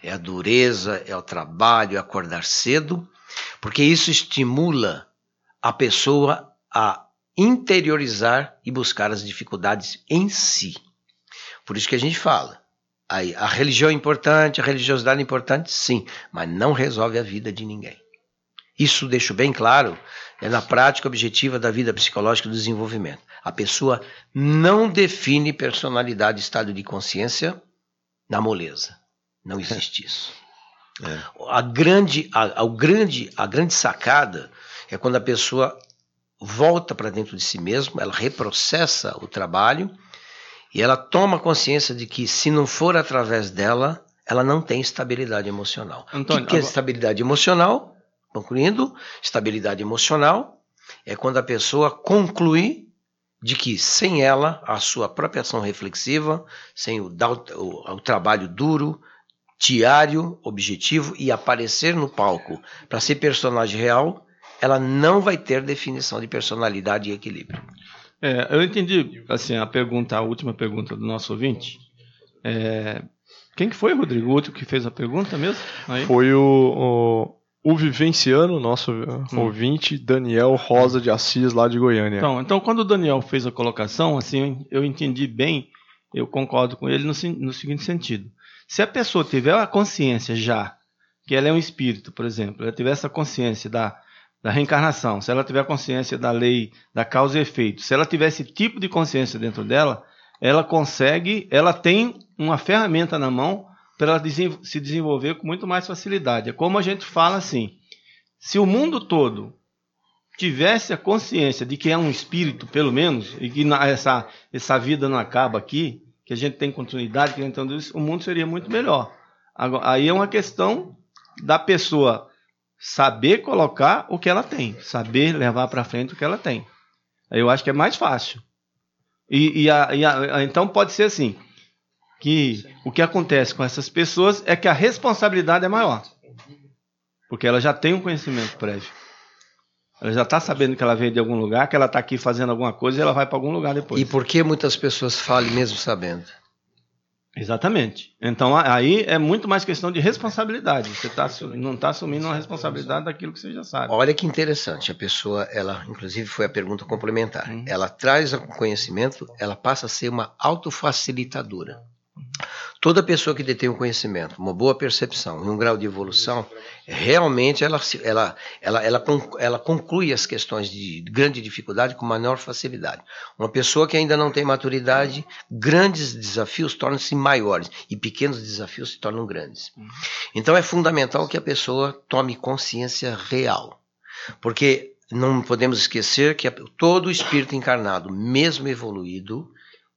é a dureza, é o trabalho, é acordar cedo, porque isso estimula a pessoa a interiorizar e buscar as dificuldades em si. Por isso que a gente fala, a, a religião é importante, a religiosidade é importante, sim, mas não resolve a vida de ninguém. Isso deixo bem claro, é na prática objetiva da vida psicológica do desenvolvimento. A pessoa não define personalidade e estado de consciência na moleza. Não existe isso. É. A, grande, a, a, grande, a grande sacada é quando a pessoa volta para dentro de si mesma, ela reprocessa o trabalho e ela toma consciência de que se não for através dela, ela não tem estabilidade emocional. Antônio, o que é agora... estabilidade emocional? Concluindo, estabilidade emocional é quando a pessoa conclui de que sem ela, a sua própria ação reflexiva, sem o, o, o trabalho duro, diário, objetivo e aparecer no palco para ser personagem real, ela não vai ter definição de personalidade e equilíbrio.
É, eu entendi assim, a pergunta, a última pergunta do nosso ouvinte. É, quem que foi, Rodrigo? O outro que fez a pergunta mesmo? Aí?
Foi o... o... O vivenciano, nosso hum. ouvinte, Daniel Rosa de Assis, lá de Goiânia.
Então, então, quando o Daniel fez a colocação, assim, eu entendi bem, eu concordo com ele no, no seguinte sentido. Se a pessoa tiver a consciência já, que ela é um espírito, por exemplo, ela tiver essa consciência da, da reencarnação, se ela tiver a consciência da lei, da causa e efeito, se ela tiver esse tipo de consciência dentro dela, ela consegue, ela tem uma ferramenta na mão para ela se desenvolver com muito mais facilidade. É como a gente fala assim, se o mundo todo tivesse a consciência de que é um espírito, pelo menos, e que essa, essa vida não acaba aqui, que a gente tem continuidade, que a gente tem tudo isso, o mundo seria muito melhor. Agora, aí é uma questão da pessoa saber colocar o que ela tem, saber levar para frente o que ela tem. Aí eu acho que é mais fácil. E, e, a, e a, então pode ser assim, que o que acontece com essas pessoas é que a responsabilidade é maior. Porque ela já tem um conhecimento prévio. Ela já está sabendo que ela veio de algum lugar, que ela está aqui fazendo alguma coisa e ela vai para algum lugar depois.
E por que muitas pessoas falem mesmo sabendo?
Exatamente. Então aí é muito mais questão de responsabilidade. Você tá, não está assumindo uma responsabilidade daquilo que você já sabe.
Olha que interessante. A pessoa, ela, inclusive foi a pergunta complementar. Uhum. Ela traz o conhecimento, ela passa a ser uma autofacilitadora. Toda pessoa que detém um conhecimento, uma boa percepção e um grau de evolução, realmente ela, ela, ela, ela, ela conclui as questões de grande dificuldade com maior facilidade. Uma pessoa que ainda não tem maturidade, grandes desafios tornam-se maiores e pequenos desafios se tornam grandes. Então é fundamental que a pessoa tome consciência real, porque não podemos esquecer que todo espírito encarnado, mesmo evoluído,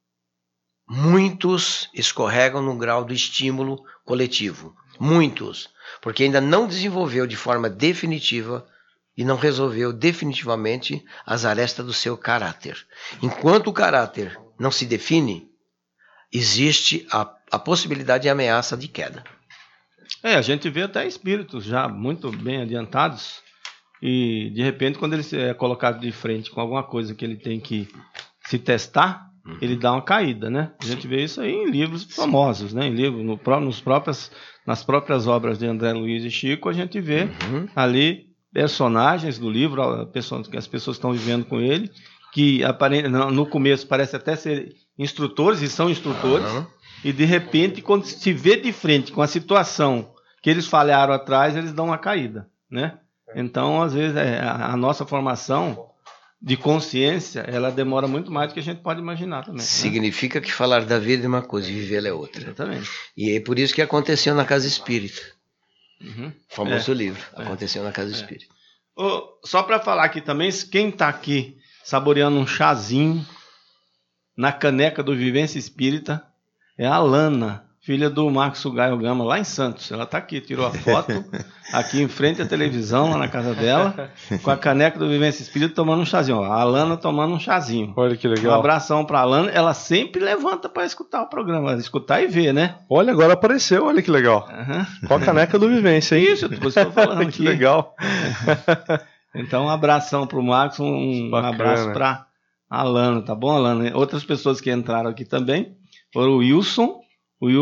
muitos escorregam no grau do estímulo coletivo. Muitos. Porque ainda não desenvolveu de forma definitiva e não resolveu definitivamente as arestas do seu caráter. Enquanto o caráter não se define, existe a, a possibilidade e a ameaça de queda.
É, a gente vê até espíritos já muito bem adiantados e, de repente, quando ele é colocado de frente com alguma coisa que ele tem que se testar, ele dá uma caída, né? A gente vê isso aí em livros famosos, né? Em livros, no, nos próprias, nas próprias obras de André Luiz e Chico, a gente vê uhum. ali personagens do livro, que as pessoas estão vivendo com ele, que no começo parece até ser instrutores, e são instrutores, uhum. e de repente, quando se vê de frente com a situação que eles falharam atrás, eles dão uma caída, né? Então, às vezes, a nossa formação de consciência, ela demora muito mais do que a gente pode imaginar também.
Significa
né?
que falar da vida é uma coisa e vivê-la é outra.
Exatamente.
E é por isso que aconteceu na Casa Espírita.
Uhum.
Famoso
é.
livro.
É.
Aconteceu na Casa
é.
Espírita.
Oh, só para falar aqui também, quem está aqui saboreando um chazinho na caneca do Vivência Espírita é a Alana, filha do Marcos Sugaio Gama, lá em Santos. Ela está aqui, tirou a foto aqui em frente à televisão, lá na casa dela, com a caneca do Vivência Espírita, tomando um chazinho. A Alana tomando um chazinho.
Olha que legal.
Um abração para a Alana. Ela sempre levanta para escutar o programa, escutar e ver, né?
Olha, agora apareceu, olha que legal.
Uhum.
Com a caneca do Vivência, hein?
Isso, eu estou falando aqui.
Que legal.
Então, um abração para o Marcos, um, um abraço para a Alana, tá bom, Alana? Outras pessoas que entraram aqui também foram o Wilson, o Wilson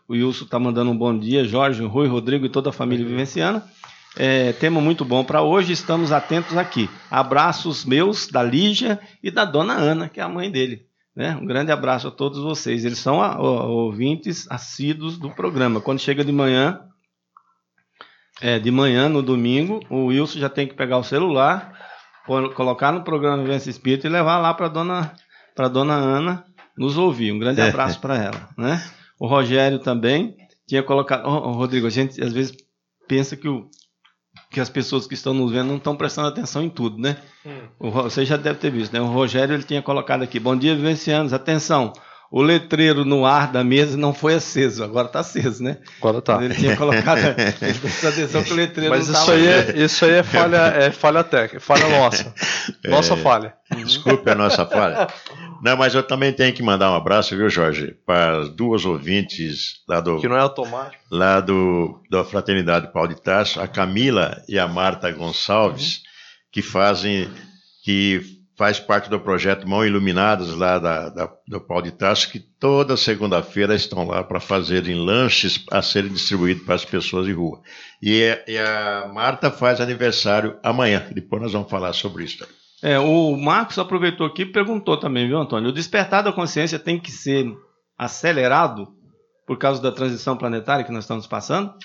O Wilson está mandando um bom dia, Jorge, Rui, Rodrigo e toda a família vivenciana. É, tema muito bom para hoje, estamos atentos aqui. Abraços meus, da Lígia e da dona Ana, que é a mãe dele. Né? Um grande abraço a todos vocês. Eles são a, a, ouvintes assíduos do programa. Quando chega de manhã, é, de manhã, no domingo, o Wilson já tem que pegar o celular, colocar no programa Vivência Espírita e levar lá para dona, para dona Ana nos ouvir. Um grande abraço para ela. Né? O Rogério também tinha colocado... Oh, oh, Rodrigo, a gente às vezes pensa que o que as pessoas que estão nos vendo não estão prestando atenção em tudo, né? Hum. O, você já deve ter visto, né? O Rogério ele tinha colocado aqui, bom dia, vivencianos, atenção, o letreiro no ar da mesa não foi aceso, agora está aceso, né?
Agora está.
Ele tinha colocado, ele prestou atenção que o letreiro
Mas
não
isso
estava...
aí é, isso aí é falha, é falha técnica, falha nossa, nossa é, falha.
Desculpe a nossa falha. Não, mas eu também tenho que mandar um abraço, viu, Jorge, para as duas ouvintes lá do...
Que não é automático.
Lá do, da Fraternidade Paulo de Tarso, a Camila e a Marta Gonçalves, uhum. que fazem, que faz parte do projeto Mão Iluminadas lá da, da, do Paulo de Tarso, que toda segunda-feira estão lá para fazerem lanches a serem distribuídos para as pessoas de rua. E, e a Marta faz aniversário amanhã, depois nós vamos falar sobre isso também.
É, o Marcos aproveitou aqui e perguntou também, viu, Antônio? O despertar da consciência tem que ser acelerado por causa da transição planetária que nós estamos passando?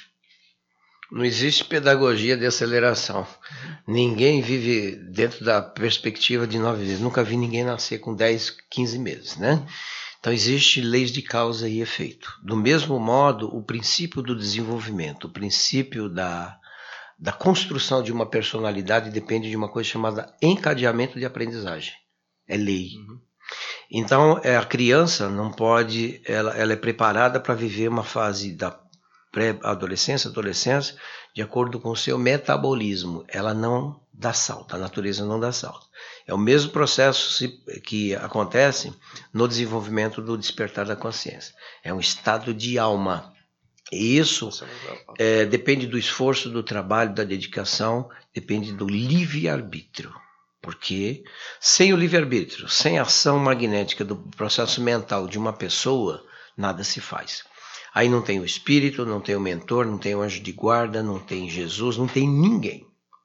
Não existe pedagogia de aceleração. Ninguém vive dentro da perspectiva de nove meses. Nunca vi ninguém nascer com dez, quinze meses, né? Então, existe leis de causa e efeito. Do mesmo modo, o princípio do desenvolvimento, o princípio da... da construção de uma personalidade depende de uma coisa chamada encadeamento de aprendizagem. É lei. Uhum. Então, a criança não pode... Ela, ela é preparada para viver uma fase da pré-adolescência, adolescência, de acordo com o seu metabolismo. Ela não dá salto. A natureza não dá salto. É o mesmo processo que acontece no desenvolvimento do despertar da consciência. É um estado de alma. E isso é, depende do esforço, do trabalho, da dedicação, depende do livre-arbítrio. Porque sem o livre-arbítrio, sem a ação magnética do processo mental de uma pessoa, nada se faz. Aí não tem o espírito, não tem o mentor, não tem o anjo de guarda, não tem Jesus, não tem ninguém.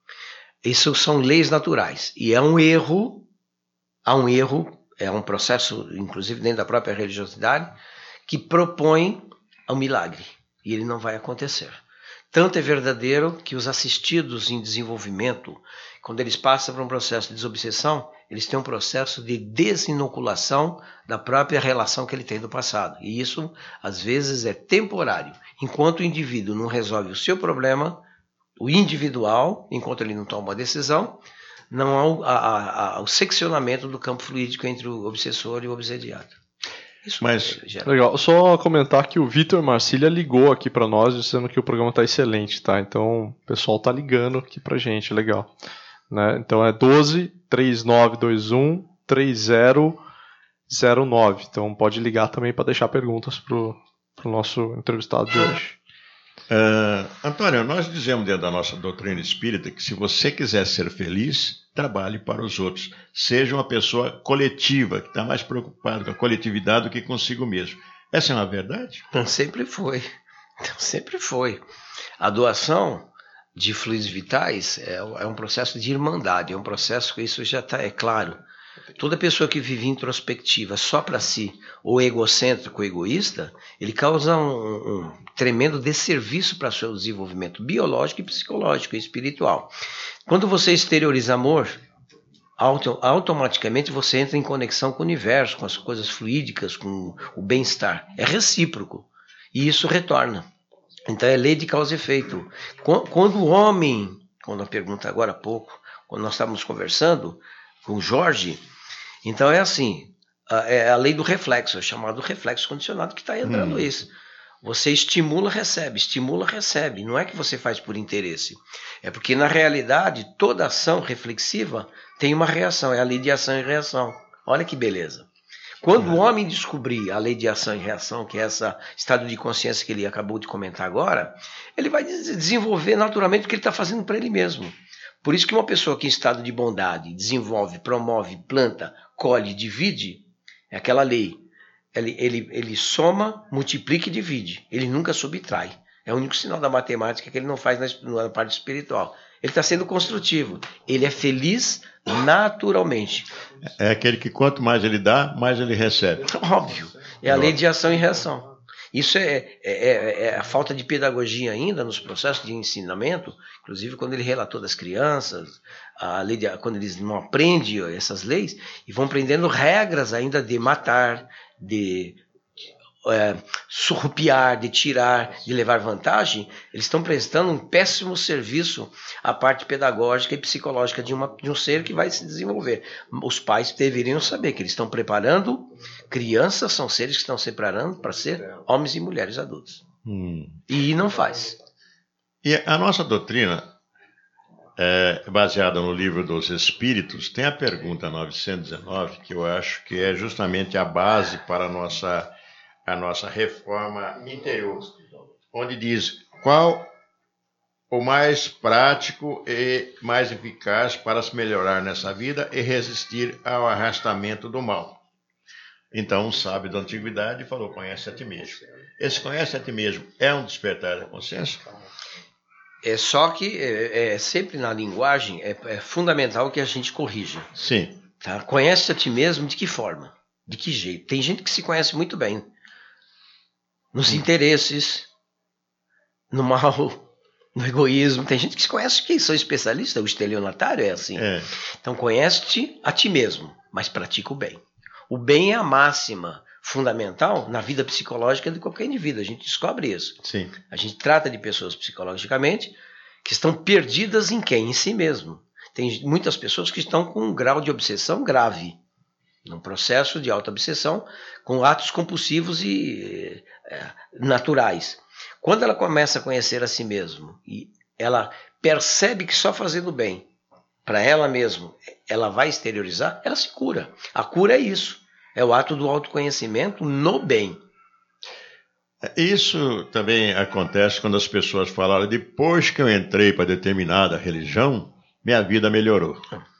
Isso são leis naturais. E é um erro, há um erro, é um processo, inclusive dentro da própria religiosidade, que propõe o milagre. E ele não vai acontecer. Tanto é verdadeiro que os assistidos em desenvolvimento, quando eles passam por um processo de desobsessão, eles têm um processo de desinoculação da própria relação que ele tem do passado. E isso, às vezes, é temporário. Enquanto o indivíduo não resolve o seu problema, o individual, enquanto ele não toma uma decisão, não há o, a, a, a, o seccionamento do campo fluídico entre o obsessor e o obsediado. Isso.
Mas,
legal, só comentar que o Vitor Marcília ligou aqui para nós dizendo que o programa está excelente, tá? Então o pessoal tá ligando aqui pra gente, legal, né? Então é doze, três nove dois um, três zero zero nove. Então pode ligar também para deixar perguntas pro, pro nosso entrevistado de hoje.
Uh, Antônio, nós dizemos dentro da nossa doutrina espírita que se você quiser ser feliz, trabalhe para os outros. Seja uma pessoa coletiva, que está mais preocupada com a coletividade do que consigo mesmo. Essa é uma verdade?
Sempre foi. Sempre foi. A doação de fluidos vitais é, é um processo de irmandade, é um processo que isso já está, é claro. Toda pessoa que vive introspectiva só para si, ou egocêntrico ou egoísta, ele causa um, um tremendo desserviço para o seu desenvolvimento biológico e psicológico e espiritual. Quando você exterioriza amor, auto, automaticamente você entra em conexão com o universo, com as coisas fluídicas, com o bem-estar. É recíproco. E isso retorna. Então é lei de causa e efeito. Quando o homem, quando a pergunta agora há pouco, quando nós estávamos conversando com o Jorge, então é assim, é a lei do reflexo, é chamado reflexo condicionado que está entrando hum. isso. Você estimula, recebe, estimula, recebe. Não é que você faz por interesse. É porque, na realidade, toda ação reflexiva tem uma reação. É a lei de ação e reação. Olha que beleza. Quando o homem descobrir a lei de ação e reação, que é esse estado de consciência que ele acabou de comentar agora, ele vai desenvolver naturalmente o que ele está fazendo para ele mesmo. Por isso que uma pessoa que em estado de bondade desenvolve, promove, planta, colhe, divide, é aquela lei. Ele, ele, ele soma, multiplica e divide. Ele nunca subtrai. É o único sinal da matemática que ele não faz na, na parte espiritual. Ele está sendo construtivo. Ele é feliz naturalmente.
É aquele que quanto mais ele dá, mais ele recebe.
Óbvio. É a lei de ação e reação. Isso é, é, é, é a falta de pedagogia ainda nos processos de ensinamento, inclusive quando ele relatou das crianças, a lei de, quando eles não aprendem essas leis, e vão aprendendo regras ainda de matar, de é, surrupiar, de tirar, de levar vantagem, eles estão prestando um péssimo serviço à parte pedagógica e psicológica de, uma, de um ser que vai se desenvolver. Os pais deveriam saber que eles estão preparando crianças, são seres que estão se preparando para ser homens e mulheres adultos.
Hum.
E não faz.
E a nossa doutrina, é, baseada no livro dos Espíritos, tem a pergunta novecentos e dezenove, que eu acho que é justamente a base para a nossa, a nossa reforma interior, onde diz qual o mais prático e mais eficaz para se melhorar nessa vida e resistir ao arrastamento do mal. Então, um sábio da antiguidade falou, conhece a ti mesmo. Esse conhece a ti mesmo é um despertar da consciência?
É só que é, é, sempre na linguagem é, é fundamental que a gente corrija.
Sim.
Tá? Conhece a ti mesmo de que forma? De que jeito? Tem gente que se conhece muito bem. Nos hum. interesses, no mal, no egoísmo. Tem gente que se conhece que são especialistas. O estelionatário é assim.
É.
Então, conhece-te a ti mesmo, mas pratica o bem. O bem é a máxima fundamental na vida psicológica de qualquer indivíduo. A gente descobre isso.
Sim.
A gente trata de pessoas psicologicamente que estão perdidas em quem? Em si mesmo. Tem muitas pessoas que estão com um grau de obsessão grave, num processo de auto-obsessão, com atos compulsivos e é, naturais. Quando ela começa a conhecer a si mesma e ela percebe que só fazendo bem para ela mesma, ela vai exteriorizar, ela se cura. A cura é isso. É o ato do autoconhecimento no bem.
Isso também acontece quando as pessoas falam, depois que eu entrei para determinada religião, minha vida melhorou.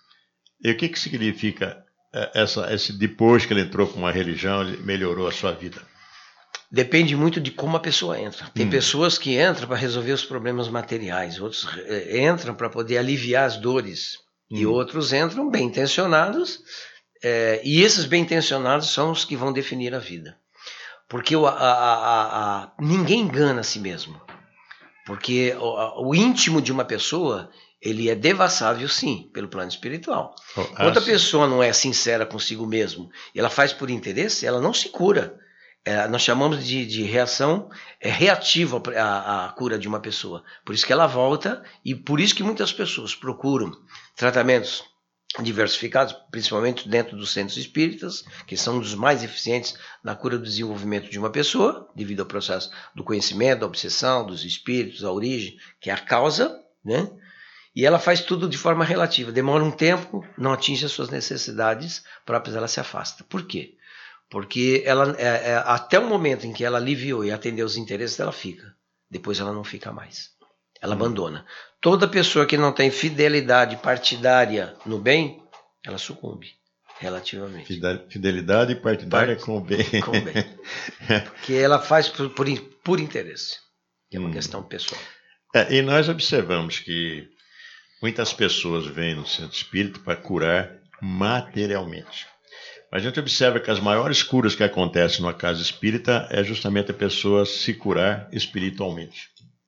E o que, que significa essa, esse depois que ele entrou para uma religião, ele melhorou a sua vida?
Depende muito de como a pessoa entra. Tem
hum. pessoas
que entram para resolver os problemas materiais, outros entram para poder aliviar as dores, hum. e outros entram bem intencionados, é, e esses bem intencionados são os que vão definir a vida. Porque o, a, a, a, ninguém engana a si mesmo. Porque o, o íntimo de uma pessoa, ele é devassável sim, pelo plano espiritual. Oh, Quando ah, a pessoa não é sincera consigo mesmo, e ela faz por interesse, ela não se cura. É, nós chamamos de, de reação é, reativa à, à cura de uma pessoa. Por isso que ela volta, e por isso que muitas pessoas procuram tratamentos diversificados, principalmente dentro dos centros espíritas, que são dos mais eficientes na cura do desenvolvimento de uma pessoa, devido ao processo do conhecimento, da obsessão, dos espíritos, a origem, que é a causa, né? E ela faz tudo de forma relativa. Demora um tempo, não atinge as suas necessidades próprias, ela se afasta. Por quê? Porque ela, é, é, até o momento em que ela aliviou e atendeu os interesses, ela fica. Depois ela não fica mais. Ela hum. abandona. Toda pessoa que não tem fidelidade partidária no bem, ela sucumbe, relativamente.
Fidelidade partidária Part... com o bem.
Com o bem. Porque ela faz por, por, por interesse. É uma hum. questão pessoal.
É, e nós observamos que muitas pessoas vêm no centro espírita para curar materialmente. A gente observa que as maiores curas que acontecem numa casa espírita é justamente a pessoa se curar espiritualmente.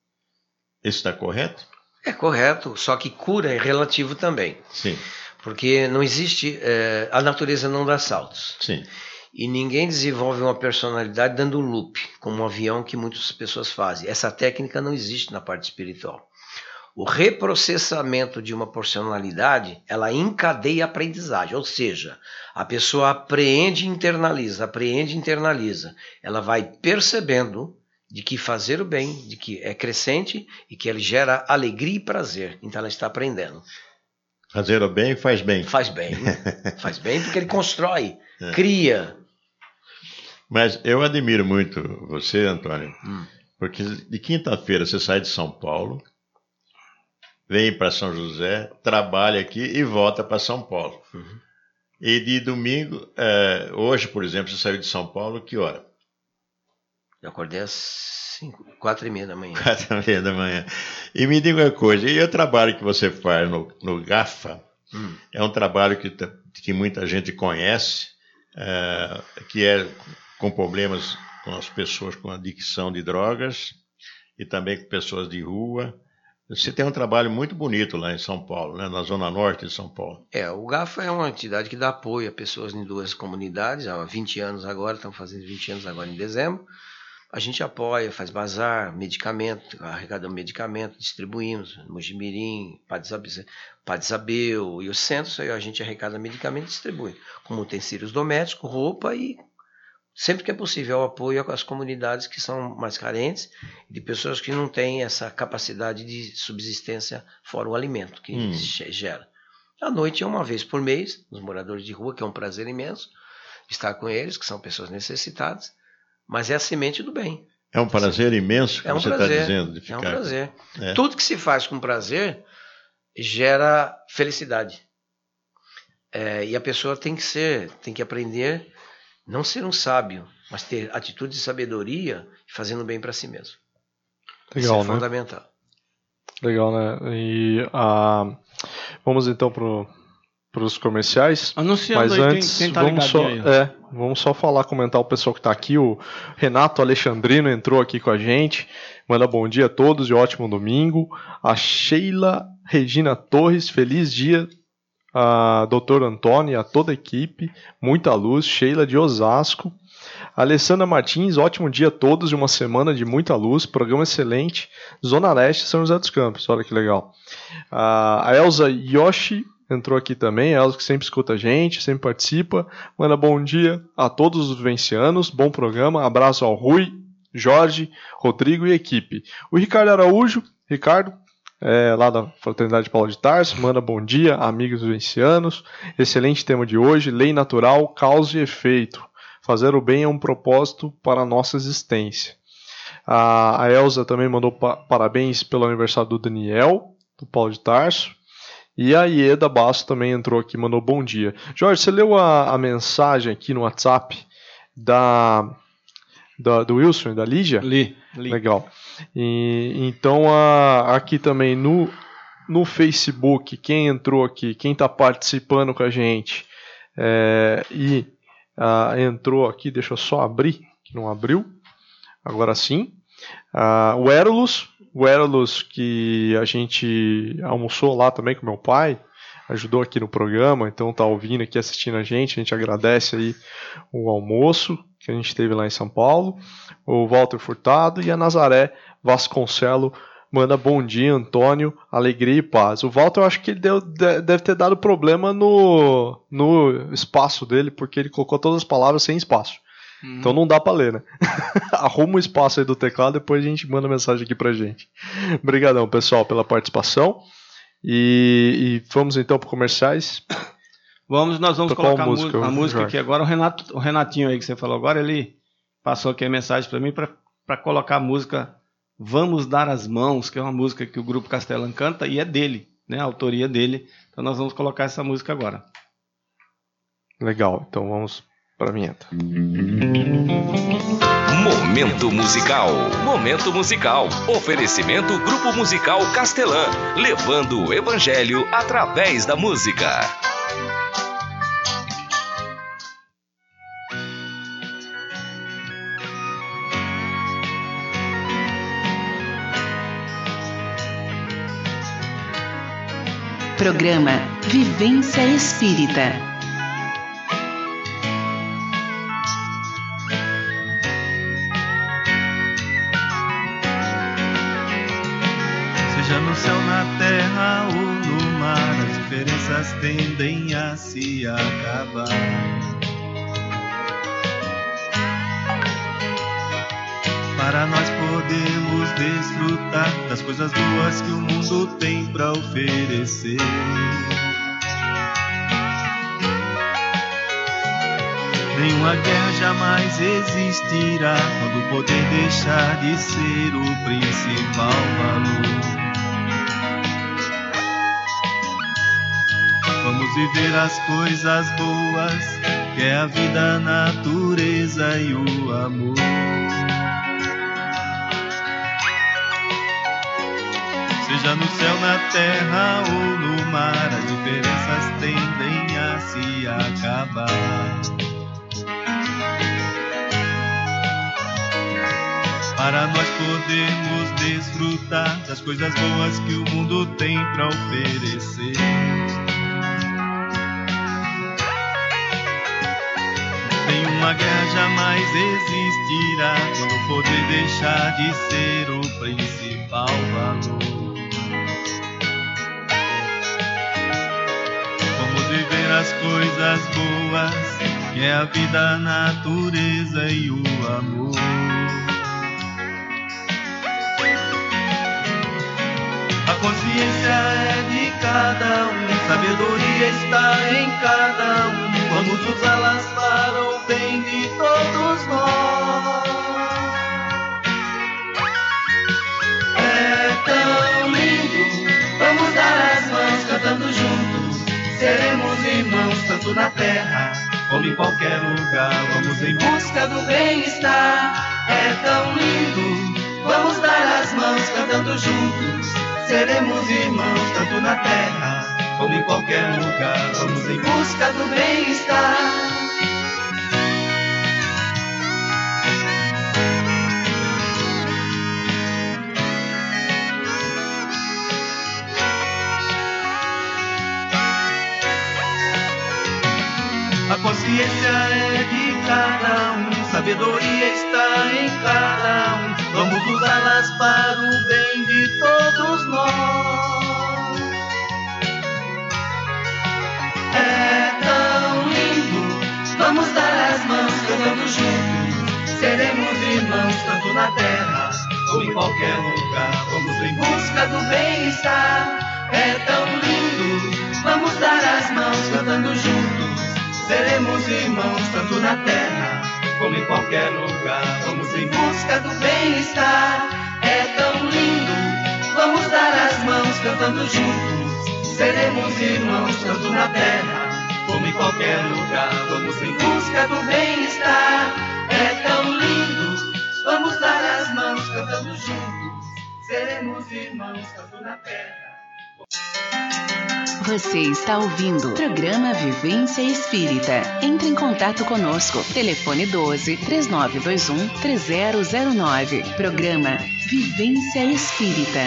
Isso está correto?
É correto, só que cura é relativo também.
Sim.
Porque não existe, é, a natureza não dá saltos.
Sim.
E ninguém desenvolve uma personalidade dando um loop, como um avião que muitas pessoas fazem. Essa técnica não existe na parte espiritual. O reprocessamento de uma personalidade, ela encadeia a aprendizagem, ou seja, a pessoa apreende e internaliza, apreende e internaliza. Ela vai percebendo de que fazer o bem, de que é crescente e que ele gera alegria e prazer. Então ela está aprendendo.
Fazer o bem faz bem.
Faz bem, faz bem porque ele constrói, é. cria.
Mas eu admiro muito você, Antônio,
hum.
porque de quinta-feira você sai de São Paulo, vem para São José, trabalha aqui e volta para São Paulo.
Uhum.
E de domingo, é, hoje, por exemplo, você saiu de São Paulo, que hora?
Eu acordei às cinco, quatro e meia da manhã.
Quatro e meia da manhã. E me diga uma coisa, e o trabalho que você faz no, no GAFA, hum. é um trabalho que, que muita gente conhece, é, que é com problemas com as pessoas com adicção de drogas e também com pessoas de rua. Você tem um trabalho muito bonito lá em São Paulo, né? Na Zona Norte de São Paulo.
É, o GAFA é uma entidade que dá apoio a pessoas em duas comunidades, há vinte anos agora, estamos fazendo vinte anos agora em dezembro. A gente apoia, faz bazar, medicamento, arrecadamos medicamento, distribuímos, Mojimirim, Padre Isabel e os centros, aí a gente arrecada medicamento e distribui, como utensílios domésticos, roupa e, sempre que é possível, o apoio às comunidades que são mais carentes e de pessoas que não têm essa capacidade de subsistência fora o alimento que hum. gera. À noite é uma vez por mês, os moradores de rua, que é um prazer imenso estar com eles, que são pessoas necessitadas, mas é a semente do bem.
É um prazer imenso que
é um
você está dizendo de ficar.
É um prazer.
É.
Tudo que se faz com prazer gera felicidade. É, e a pessoa tem que ser, tem que aprender, não ser um sábio, mas ter atitude de sabedoria fazendo bem para si mesmo.
Legal,
Isso é
né?
fundamental.
Legal, né? E uh, vamos então pro para os comerciais.
Anunciando
mas
aí,
antes,
quem, quem tá
vamos só,
aí,
é, vamos só falar, comentar o pessoal que está aqui. O Renato Alexandrino entrou aqui com a gente. Manda bom dia a todos e ótimo domingo. A Sheila Regina Torres, feliz dia. A doutor Antônio e a toda a equipe. Muita luz. Sheila de Osasco. Alessandra Martins, ótimo dia a todos e uma semana de muita luz. Programa excelente. Zona Leste, São José dos Campos. Olha que legal. A Elza Yoshi entrou aqui também, ela que sempre escuta a gente, sempre participa. Manda bom dia a todos os vivencianos, bom programa, abraço ao Rui, Jorge, Rodrigo e equipe. O Ricardo Araújo, Ricardo, é, lá da Fraternidade Paulo de Tarso, manda bom dia, amigos vivencianos. Excelente tema de hoje, lei natural, causa e efeito. Fazer o bem é um propósito para a nossa existência. A, a Elza também mandou pa- parabéns pelo aniversário do Daniel, do Paulo de Tarso. E a Ieda Basso também entrou aqui, mandou bom dia. Jorge, você leu a, a mensagem aqui no WhatsApp da, da, do Wilson, da Lígia?
Li, li.
Legal. E, então, a, aqui também no, no Facebook, quem entrou aqui, quem está participando com a gente é, e a, entrou aqui, deixa eu só abrir, que não abriu, agora sim. A, o Érolus. O Érolus, que a gente almoçou lá também com meu pai, ajudou aqui no programa, então tá ouvindo aqui, assistindo a gente, a gente agradece aí o almoço que a gente teve lá em São Paulo. O Walter Furtado e a Nazaré Vasconcelo manda bom dia, Antônio, alegria e paz. O Walter, eu acho que ele deu, deve ter dado problema no, no espaço dele, porque ele colocou todas as palavras sem espaço. Hum. Então não dá pra ler, né? Arruma o espaço aí do teclado, depois a gente manda mensagem aqui pra gente. Obrigadão, pessoal, pela participação. E, e vamos então para comerciais.
Vamos, nós vamos
Tocar
colocar a
música,
música, a música
Jorge.
aqui agora. O, Renato, o Renatinho aí que você falou agora, ele passou aqui a mensagem para mim para colocar a música Vamos Dar as Mãos, que é uma música que o Grupo Castelã canta e é dele, né? A autoria dele. Então nós vamos colocar essa música agora.
Legal, então vamos para a vinheta.
Momento musical. Momento musical. Oferecimento Grupo Musical Castelã, levando o evangelho através da música.
Programa Vivência Espírita.
Seja no céu, na terra ou no mar, as diferenças tendem a se acabar. Para nós podermos desfrutar das coisas boas que o mundo tem para oferecer. Nenhuma guerra jamais existirá quando o poder deixar de ser o principal valor. Vamos viver as coisas boas, que é a vida, a natureza e o amor. Seja no céu, na terra ou no mar, as diferenças tendem a se acabar. Para nós podermos desfrutar das coisas boas que o mundo tem para oferecer. Nenhuma guerra jamais existirá quando o poder deixar de ser o principal valor. Vamos viver as coisas boas, que é a vida, a natureza e o amor. A consciência é de cada um, sabedoria está em cada um. Vamos usá-las para o bem de todos nós. É tão lindo, vamos dar as mãos cantando juntos. Seremos irmãos tanto na terra como em qualquer lugar. Vamos em busca do bem-estar. É tão lindo, vamos dar as mãos cantando juntos. Seremos irmãos tanto na terra como em qualquer lugar. Vamos em busca do bem-estar. A consciência é de cada um, sabedoria está em cada um. Vamos usá-las para o bem de todos nós. É tão lindo, vamos dar as mãos cantando juntos. Seremos irmãos tanto na terra como em qualquer lugar. Vamos em busca do bem-estar. É tão lindo, vamos dar as mãos cantando juntos. Seremos irmãos tanto na terra como em qualquer lugar. Vamos em busca do bem-estar. É tão lindo, vamos dar as mãos cantando juntos. Seremos irmãos tanto na terra como em qualquer lugar. Vamos em busca do bem-estar. É tão lindo, vamos dar as mãos cantando juntos. Seremos irmãos tanto na terra.
Você está ouvindo o programa Vivência Espírita. Entre em contato conosco. Telefone doze, três nove dois um, três zero zero nove. Programa Vivência Espírita.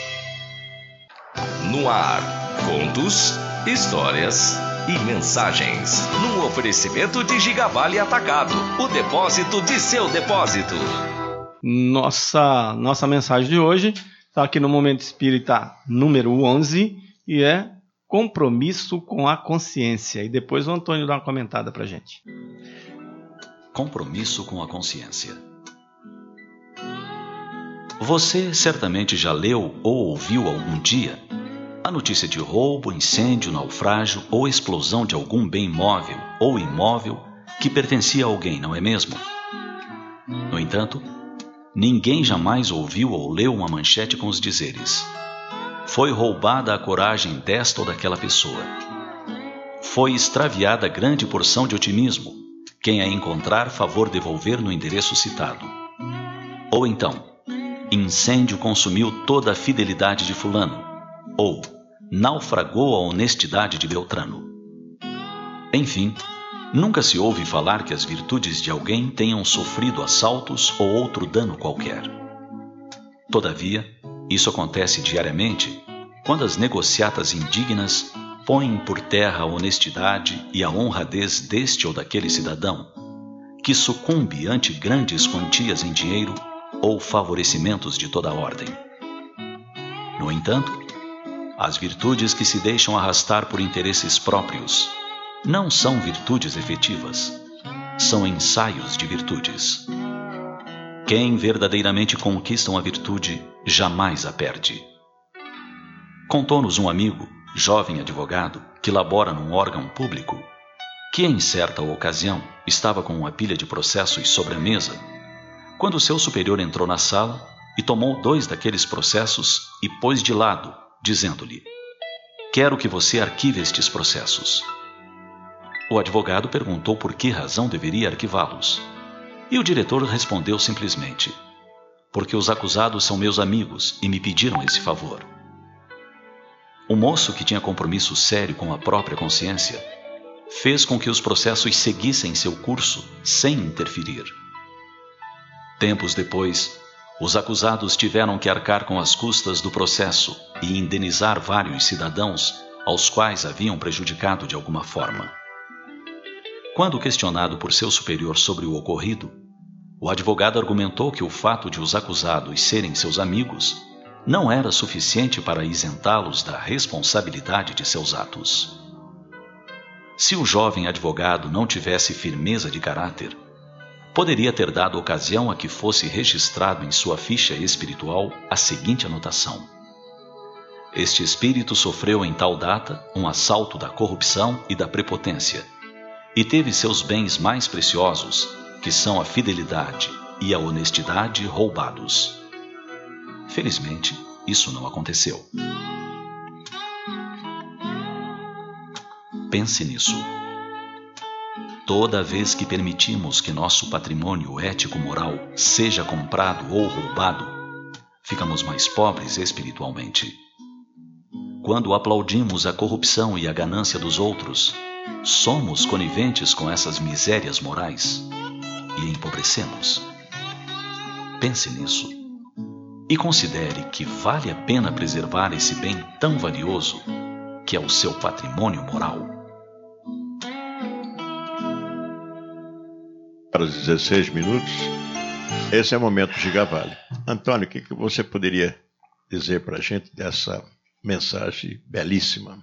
No ar, contos, histórias e mensagens. Num oferecimento de Gigavale Atacado, o depósito de seu depósito.
Nossa, nossa mensagem de hoje está aqui no Momento Espírita número onze e é compromisso com a consciência. E depois o Antônio dá uma comentada para a gente.
Compromisso com a consciência. Você certamente já leu ou ouviu algum dia a notícia de roubo, incêndio, naufrágio ou explosão de algum bem móvel ou imóvel que pertencia a alguém, não é mesmo? No entanto, ninguém jamais ouviu ou leu uma manchete com os dizeres: foi roubada a coragem desta ou daquela pessoa. Foi extraviada grande porção de otimismo. Quem a encontrar, favor devolver no endereço citado. Ou então, incêndio consumiu toda a fidelidade de fulano. Ou, naufragou a honestidade de Beltrano. Enfim, nunca se ouve falar que as virtudes de alguém tenham sofrido assaltos ou outro dano qualquer. Todavia, isso acontece diariamente quando as negociatas indignas põem por terra a honestidade e a honradez deste ou daquele cidadão, que sucumbe ante grandes quantias em dinheiro ou favorecimentos de toda ordem. No entanto, as virtudes que se deixam arrastar por interesses próprios não são virtudes efetivas, são ensaios de virtudes. Quem verdadeiramente conquista uma virtude jamais a perde. Contou-nos um amigo, jovem advogado, que labora num órgão público, que em certa ocasião estava com uma pilha de processos sobre a mesa, quando seu superior entrou na sala e tomou dois daqueles processos e pôs de lado, dizendo-lhe: Quero que você arquive estes processos. O advogado perguntou por que razão deveria arquivá-los. E o diretor respondeu simplesmente: porque os acusados são meus amigos e me pediram esse favor. O moço, que tinha compromisso sério com a própria consciência, fez com que os processos seguissem seu curso sem interferir. Tempos depois, os acusados tiveram que arcar com as custas do processo e indenizar vários cidadãos aos quais haviam prejudicado de alguma forma. Quando questionado por seu superior sobre o ocorrido, o advogado argumentou que o fato de os acusados serem seus amigos não era suficiente para isentá-los da responsabilidade de seus atos. Se o jovem advogado não tivesse firmeza de caráter, poderia ter dado ocasião a que fosse registrado em sua ficha espiritual a seguinte anotação: este espírito sofreu em tal data um assalto da corrupção e da prepotência, e teve seus bens mais preciosos, que são a fidelidade e a honestidade, roubados. Felizmente, isso não aconteceu. Pense nisso. Toda vez que permitimos que nosso patrimônio ético-moral seja comprado ou roubado, ficamos mais pobres espiritualmente. Quando aplaudimos a corrupção e a ganância dos outros, somos coniventes com essas misérias morais e empobrecemos. Pense nisso e considere que vale a pena preservar esse bem tão valioso que é o seu patrimônio moral.
Para os dezesseis minutos, esse é o momento Giga-Vale. Antônio, o que, que você poderia dizer para a gente dessa mensagem belíssima?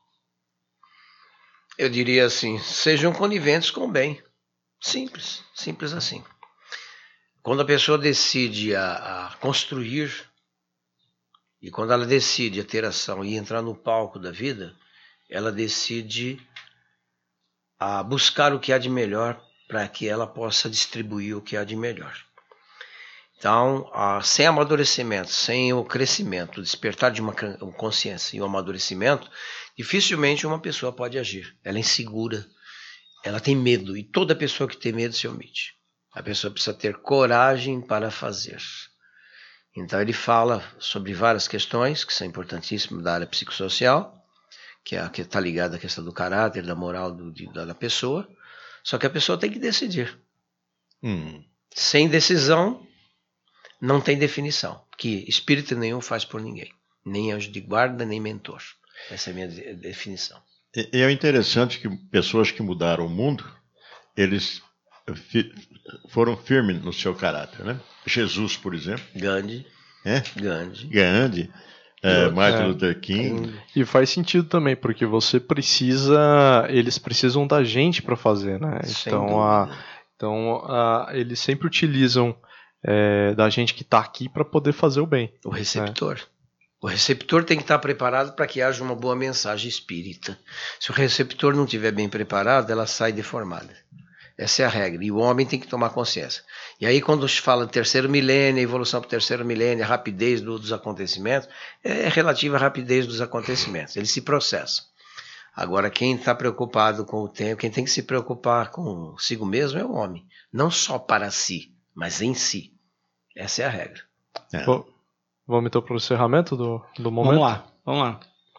Eu diria assim: sejam coniventes com o bem. Simples, simples assim. Quando a pessoa decide a, a construir, e quando ela decide a ter ação e entrar no palco da vida, ela decide a buscar o que há de melhor para que ela possa distribuir o que há de melhor. Então, a, sem amadurecimento, sem o crescimento, o despertar de uma consciência e o amadurecimento, dificilmente uma pessoa pode agir. Ela é insegura, ela tem medo, e toda pessoa que tem medo se omite. A pessoa precisa ter coragem para fazer. Então ele fala sobre várias questões que são importantíssimas da área psicossocial, que é a que está ligada à questão do caráter, da moral do, de, da pessoa. Só que a pessoa tem que decidir.
Hum.
Sem decisão, não tem definição. Que espírito nenhum faz por ninguém. Nem anjo de guarda, nem mentor. Essa é a minha definição.
E é interessante que pessoas que mudaram o mundo, eles fi, foram firmes no seu caráter, né? Jesus, por exemplo.
Gandhi.
É?
Gandhi.
Gandhi. É, Martin
é.
Luther King.
E faz sentido também, porque você precisa, eles precisam da gente para fazer, né?
Sem
Então, a, então a, eles sempre utilizam é, da gente que está aqui para poder fazer o bem.
O receptor. Né? O receptor tem que estar preparado para que haja uma boa mensagem espírita. Se o receptor não estiver bem preparado, ela sai deformada. Essa é a regra. E o homem tem que tomar consciência. E aí, quando se fala de terceiro milênio, evolução para o terceiro milênio, a rapidez do, dos acontecimentos, é relativa à rapidez dos acontecimentos. Eles se processam. Agora, quem está preocupado com o tempo, quem tem que se preocupar consigo mesmo é o homem. Não só para si, mas em si. Essa é a regra.
É.
Bom, vamos então para o encerramento do, do momento?
Vamos lá, vamos lá.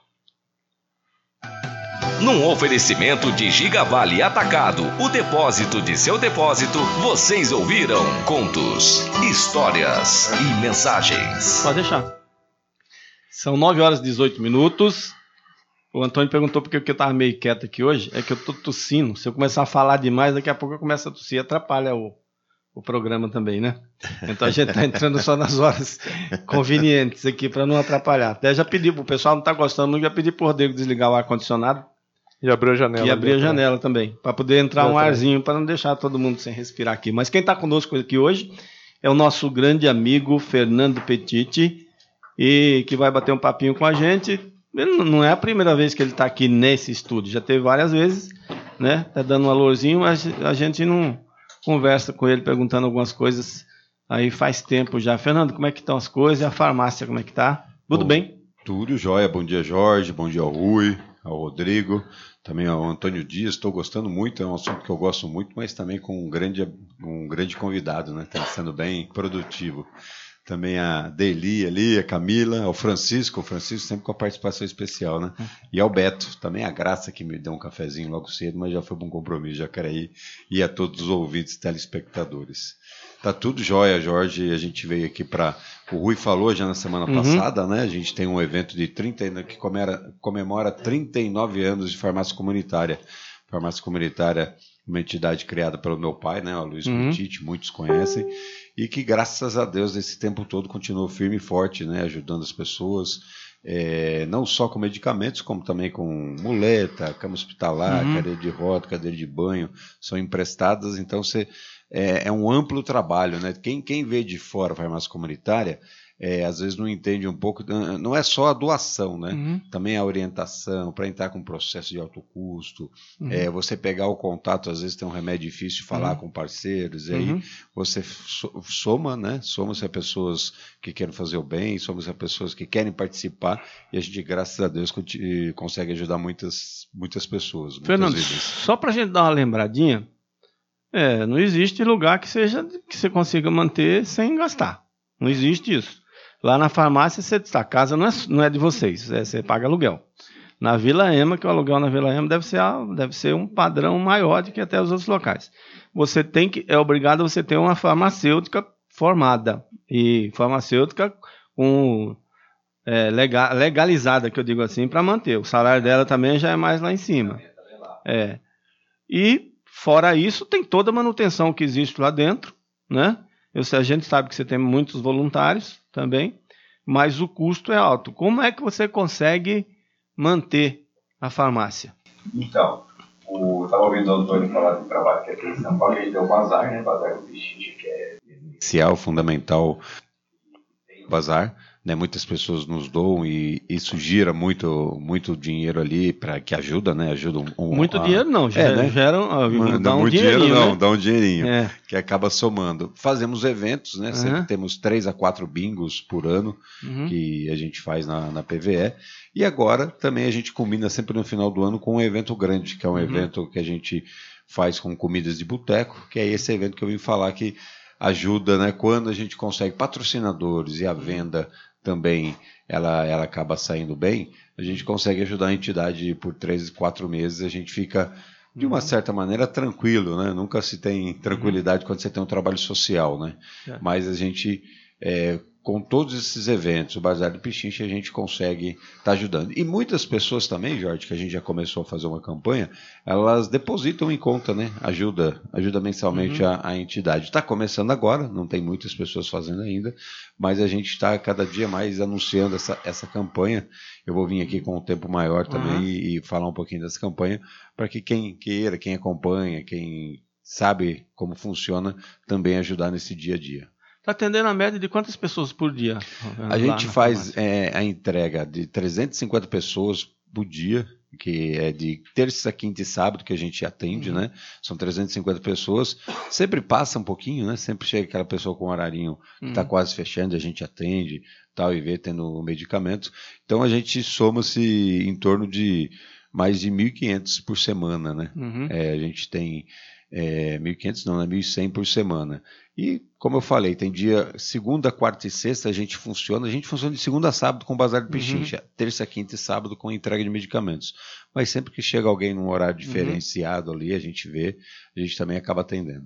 Num oferecimento de Giga-Vale Atacado, o depósito de seu depósito, vocês ouviram contos, histórias e mensagens.
Pode deixar. São nove horas e dezoito minutos. O Antônio perguntou por que eu estava meio quieto aqui hoje. É que eu estou tossindo. Se eu começar a falar demais, daqui a pouco eu começo a tossir. Atrapalha o, o programa também, né? Então a gente está entrando só nas horas convenientes aqui para não atrapalhar. Até já pedi, o pessoal não está gostando, não já pedi para o Rodrigo desligar o ar-condicionado.
E abrir a janela.
E abrir a janela
também,
também para poder entrar um
também.
arzinho, para não deixar todo mundo sem respirar aqui. Mas quem está conosco aqui hoje é o nosso grande amigo Fernando Petit, e que vai bater um papinho com a gente. Ele não é a primeira vez que ele está aqui nesse estúdio, já teve várias vezes, né? Tá dando um alôzinho, mas a gente não conversa com ele perguntando algumas coisas aí faz tempo já. Fernando, como é que estão as coisas? E a farmácia, como é que tá? Tudo
Bom,
bem?
Tudo jóia. Bom dia, Jorge. Bom dia ao Rui, ao Rodrigo, também ao Antônio Dias. Estou gostando muito, é um assunto que eu gosto muito, mas também com um grande, um grande convidado, né? Está sendo bem produtivo. Também a Deli ali, a Camila, ao Francisco, o Francisco sempre com a participação especial, né? E ao Beto, também a Graça que me deu um cafezinho logo cedo, mas já foi um compromisso, Jacareí, e a todos os ouvintes telespectadores. Tá tudo jóia, Jorge, a gente veio aqui para... O Rui falou já na semana
Uhum.
passada, né? A gente tem um evento de trinta, que comemora, comemora trinta e nove anos de farmácia comunitária. Farmácia comunitária, uma entidade criada pelo meu pai, né? O Luiz
Uhum.
Curtite, muitos conhecem. E que, graças a Deus, esse tempo todo continuou firme e forte, né, ajudando as pessoas, é, não só com medicamentos, como também com muleta, cama hospitalar,
Uhum.
cadeira de roda, cadeira de banho, são emprestadas, então você, é, é um amplo trabalho, né? Quem, quem vê de fora a farmácia comunitária, é, às vezes não entende um pouco, não é só a doação, né?
Uhum.
Também a orientação, para entrar com um processo de alto custo,
Uhum.
é, você pegar o contato, às vezes tem um remédio difícil de falar
Uhum.
com parceiros, e aí
Uhum.
você so- soma, né? Soma-se a pessoas que querem fazer o bem, soma-se a pessoas que querem participar, e a gente, graças a Deus, conti- consegue ajudar muitas, muitas pessoas. Muitas
Fernando,
vidas.
só para a gente dar uma lembradinha, é, não existe lugar que seja que você consiga manter sem gastar. Não existe isso. Lá na farmácia, você, a casa não é, não é de vocês, é, você paga aluguel. Na Vila Ema, que o aluguel na Vila Ema deve ser, a- deve ser um padrão maior do que até os outros locais. Você tem que, é obrigado a você ter uma farmacêutica formada, e farmacêutica com, é, lega- legalizada, que eu digo assim, para manter. O salário dela também já é mais lá em cima. É. E, fora isso, tem toda a manutenção que existe lá dentro, né? Eu, sei, a gente sabe que você tem muitos voluntários também, mas o custo é alto. Como é que você consegue manter a farmácia?
Então, o, eu estava ouvindo o Antônio falar do trabalho que é aqui em São Paulo, ele tem o Bazar, né? Bazar do Pichincha, que é
Inicial, fundamental, bazar, né? Muitas pessoas nos doam e isso gira muito, muito dinheiro ali para que ajuda, né? Ajuda um, um,
Muito
a-
dinheiro não,
É,
gera,
né?
gera ah,
Não,
dá um
muito
dinheirinho,
dinheiro não,
né?
dá um dinheirinho,
É.
que acaba somando. Fazemos eventos, né? Sempre
Uhum.
temos três a quatro bingos por ano,
Uhum.
que a gente faz na, na P V E. E agora também a gente combina sempre no final do ano com um evento grande, que é um
Uhum.
evento que a gente faz com comidas de boteco, que é esse evento que eu vim falar que ajuda, né? Quando a gente consegue patrocinadores e a venda também ela, ela acaba saindo bem, a gente consegue ajudar a entidade por três, quatro meses, a gente fica de uma certa maneira tranquilo, né? Nunca se tem tranquilidade quando você tem um trabalho social, né?
É.
Mas a gente, é, com todos esses eventos, o Bazar do Pichincha, a gente consegue estar ajudando. E muitas pessoas também, Jorge, que a gente já começou a fazer uma campanha, elas depositam em conta, né? Ajuda, ajuda mensalmente
Uhum.
a, a entidade. Está começando agora, não tem muitas pessoas fazendo ainda, mas a gente está cada dia mais anunciando essa, essa campanha. Eu vou vir aqui com um tempo maior também
Uhum.
e, e falar um pouquinho dessa campanha, para que quem queira, quem acompanha, quem sabe como funciona, também ajudar nesse dia a dia.
Está atendendo a média de quantas pessoas por dia?
A
lá
gente
na
faz
farmácia?
é, a entrega de trezentas e cinquenta pessoas por dia, que é de terça, quinta e sábado que a gente atende,
Uhum.
né? São trezentas e cinquenta pessoas. Sempre passa um pouquinho, né? Sempre chega aquela pessoa com um horarinho que está
Uhum.
quase fechando, a gente atende, tal, e vê tendo medicamento. Então a gente soma-se em torno de mais de mil e quinhentos por semana, né?
Uhum.
É, a gente tem é, mil e quinhentos, não, é mil e cem por semana. E, como eu falei, tem dia segunda, quarta e sexta a gente funciona, a gente funciona de segunda a sábado com o Bazar do Pichincha, terça, quinta e sábado com entrega de medicamentos. Mas sempre que chega alguém num horário diferenciado ali, a gente vê, a gente também acaba atendendo.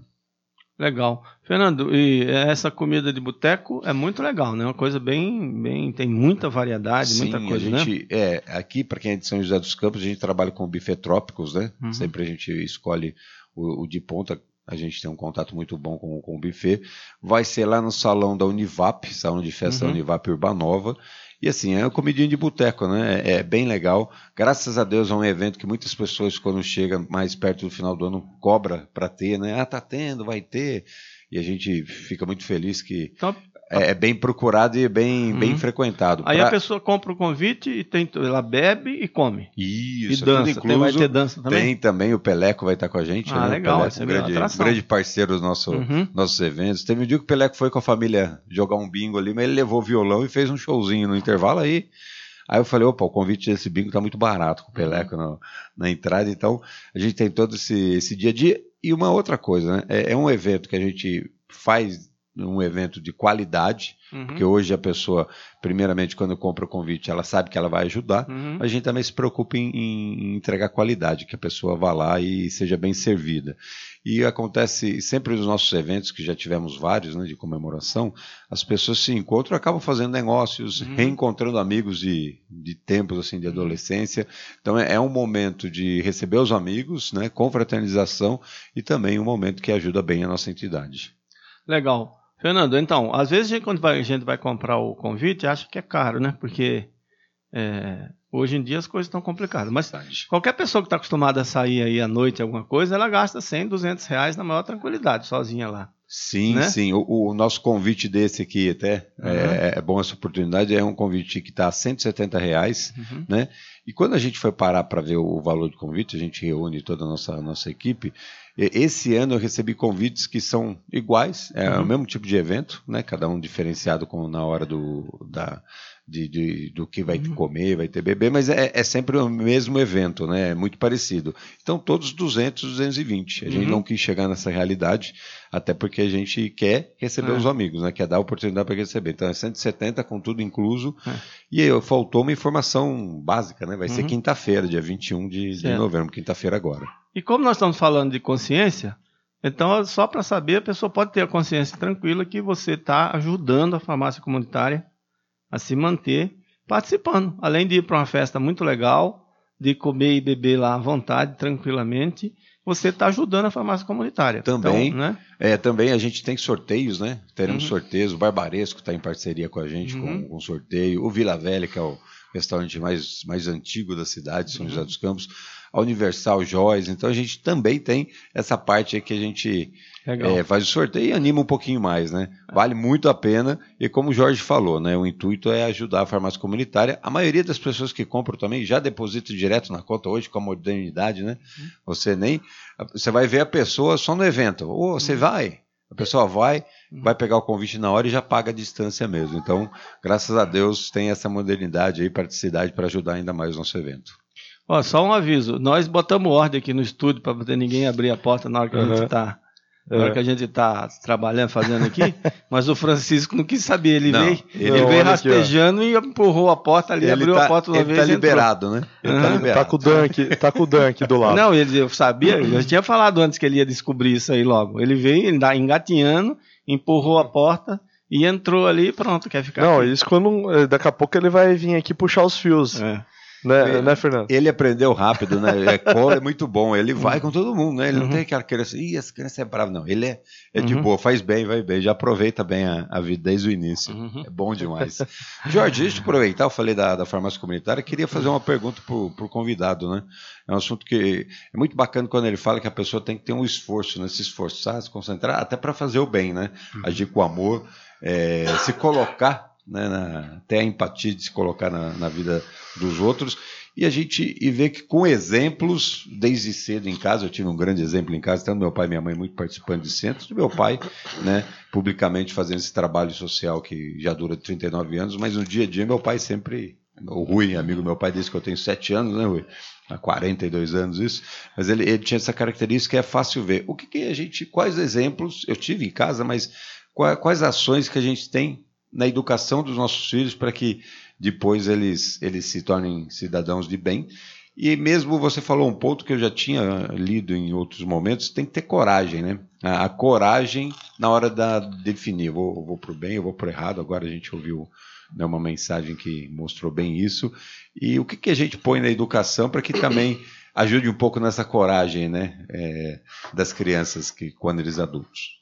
Legal. Fernando, e essa comida de boteco é muito legal, né? Uma coisa bem, bem, tem muita variedade,
Sim,
muita coisa,
a
né?
gente, é, aqui, para quem é de São José dos Campos, a gente trabalha com o buffet trópicos, né?
Uhum.
Sempre a gente escolhe o, o de ponta, a gente tem um contato muito bom com, com o buffet. Vai ser lá no salão da Univap, salão de festa
Uhum.
da Univap Urbanova. E assim, é uma comidinha de boteco, né? É, é bem legal. Graças a Deus é um evento que muitas pessoas, quando chega mais perto do final do ano, cobra para ter, né? Ah, tá tendo, vai ter. E a gente fica muito feliz que
Então,
é, é bem procurado e bem,
Uhum.
bem frequentado.
aí
Pra-
a pessoa compra o convite e tem, ela bebe e come.
Isso,
e dança.
é tudo
Tem, vai
incluso.
ter dança também?
Tem também, o Peleco vai estar com a gente.
Ah,
né?
legal,
O Peleco,
essa é
um
a
grande,
atração.
grande parceiro dos nosso,
Uhum.
nossos eventos. Teve um dia que o Peleco foi com a família jogar um bingo ali, mas ele levou o violão e fez um showzinho no intervalo aí.
Aí eu falei, opa, o convite desse bingo está muito barato, com o Peleco na, na entrada, então a gente tem todo esse, esse dia a dia. E uma outra coisa, né? É, é um evento que a gente faz, um evento de qualidade, uhum. porque hoje a pessoa, primeiramente, quando compra o convite, ela sabe que ela vai ajudar, uhum. a gente também se preocupa em, em entregar qualidade, que a pessoa vá lá e seja bem servida. E acontece sempre nos nossos eventos, que já tivemos vários, né, de comemoração, as pessoas se encontram, acabam fazendo negócios, uhum. reencontrando amigos de, de tempos assim, de adolescência. Então é, é um momento de receber os amigos, né, confraternização, e também um momento que ajuda bem a nossa entidade.
Legal. Fernando, então, às vezes a gente, quando vai, a gente vai comprar o convite, acha que é caro, né? Porque é, hoje em dia as coisas estão complicadas. Mas qualquer pessoa que está acostumada a sair aí à noite, alguma coisa, ela gasta cem, duzentos reais na maior tranquilidade, sozinha lá.
Sim,
né?
sim. O, o nosso convite desse aqui até, uhum. é, é bom essa oportunidade, é um convite que está a cento e setenta reais, uhum. né? E quando a gente foi parar para ver o valor do convite, a gente reúne toda a nossa, a nossa equipe. Esse ano eu recebi convites que são iguais, é uhum. o mesmo tipo de evento, né? Cada um diferenciado com, na hora do, da, de, de, do que vai uhum. comer, vai ter bebê, mas é, é sempre o mesmo evento, né? É muito parecido. Então todos duzentos, duzentos e vinte. A uhum. gente não quis chegar nessa realidade, até porque a gente quer receber é. os amigos, né? Quer dar oportunidade para receber. Então é cento e setenta com tudo incluso. É. E aí faltou uma informação básica, né? Vai uhum. ser quinta-feira, dia vinte e um de, de novembro, quinta-feira agora.
E como nós estamos falando de consciência, então só para saber, a pessoa pode ter a consciência tranquila que você está ajudando a farmácia comunitária a se manter participando. Além de ir para uma festa muito legal, de comer e beber lá à vontade, tranquilamente, você está ajudando a farmácia comunitária.
Também,
então, né?
é, também a gente tem sorteios, né? Teremos uhum. sorteios. O Barbaresco está em parceria com a gente uhum. com, com sorteio. O Vila Velha, que é o restaurante mais, mais antigo da cidade, São uhum. José dos Campos. A Universal Joias, então a gente também tem essa parte aí que a gente é, faz o sorteio e anima um pouquinho mais, né? Vale muito a pena e como o Jorge falou, né? O intuito é ajudar a farmácia comunitária. A maioria das pessoas que compram também já depositam direto na conta hoje com a modernidade, né? Uhum. Você nem... Você vai ver a pessoa só no evento. Ou você uhum. vai... A pessoa vai, vai pegar o convite na hora e já paga a distância mesmo. Então, graças a Deus, tem essa modernidade aí, praticidade para ajudar ainda mais o nosso evento.
Ó, só um aviso, nós botamos ordem aqui no estúdio para poder ninguém abrir a porta na hora que uhum. a gente está na hora que a gente está trabalhando, fazendo aqui, mas o Francisco não quis saber, ele não, veio, ele
não,
veio rastejando aqui, e empurrou a porta ali, ele abriu tá, a porta uma
ele
vez
tá liberado, entrou. Né? Ele
uhum.
tá liberado.
Tá com o Dan aqui, tá com o Dan aqui do lado.
Não, ele, eu sabia, eu tinha falado antes que ele ia descobrir isso aí logo. Ele veio engatinhando, empurrou a porta e entrou ali, pronto, quer ficar
Não,
aqui.
Isso quando, daqui a pouco ele vai vir aqui puxar os fios. É. Né,
ele,
né, Fernando?
Ele aprendeu rápido, né? É, cola é muito bom. Ele vai com todo mundo, né? Ele uhum. não tem aquela criança, ih, essa criança é brava, não. Ele é, é de uhum. boa, faz bem, vai bem, já aproveita bem a, a vida desde o início. Uhum. É bom demais. Jorge, deixa eu aproveitar, eu falei da, da farmácia comunitária, queria fazer uma pergunta pro, pro convidado, né? É um assunto que é muito bacana quando ele fala que a pessoa tem que ter um esforço, né? Se esforçar, se concentrar, até para fazer o bem, né? Uhum. Agir com amor, é, se colocar, né? Na, ter a empatia de se colocar na, na vida dos outros. E a gente e vê que com exemplos, desde cedo em casa, eu tive um grande exemplo em casa, tanto meu pai e minha mãe muito participando de centros, do meu pai, né, publicamente fazendo esse trabalho social que já dura trinta e nove anos, mas no dia a dia meu pai sempre, o Rui, amigo do meu pai, desde que eu tenho sete anos, né, Rui? Há quarenta e dois anos isso, mas ele, ele tinha essa característica que é fácil ver. O que, que a gente, quais exemplos, eu tive em casa, mas quais, quais ações que a gente tem na educação dos nossos filhos para que depois eles, eles se tornem cidadãos de bem. E mesmo você falou um ponto que eu já tinha lido em outros momentos, tem que ter coragem, né? A, a coragem na hora de definir, eu vou, eu vou para o bem, eu vou para o errado. Agora a gente ouviu, né, uma mensagem que mostrou bem isso. E o que, que a gente põe na educação para que também ajude um pouco nessa coragem, né, é, das crianças que, quando eles adultos?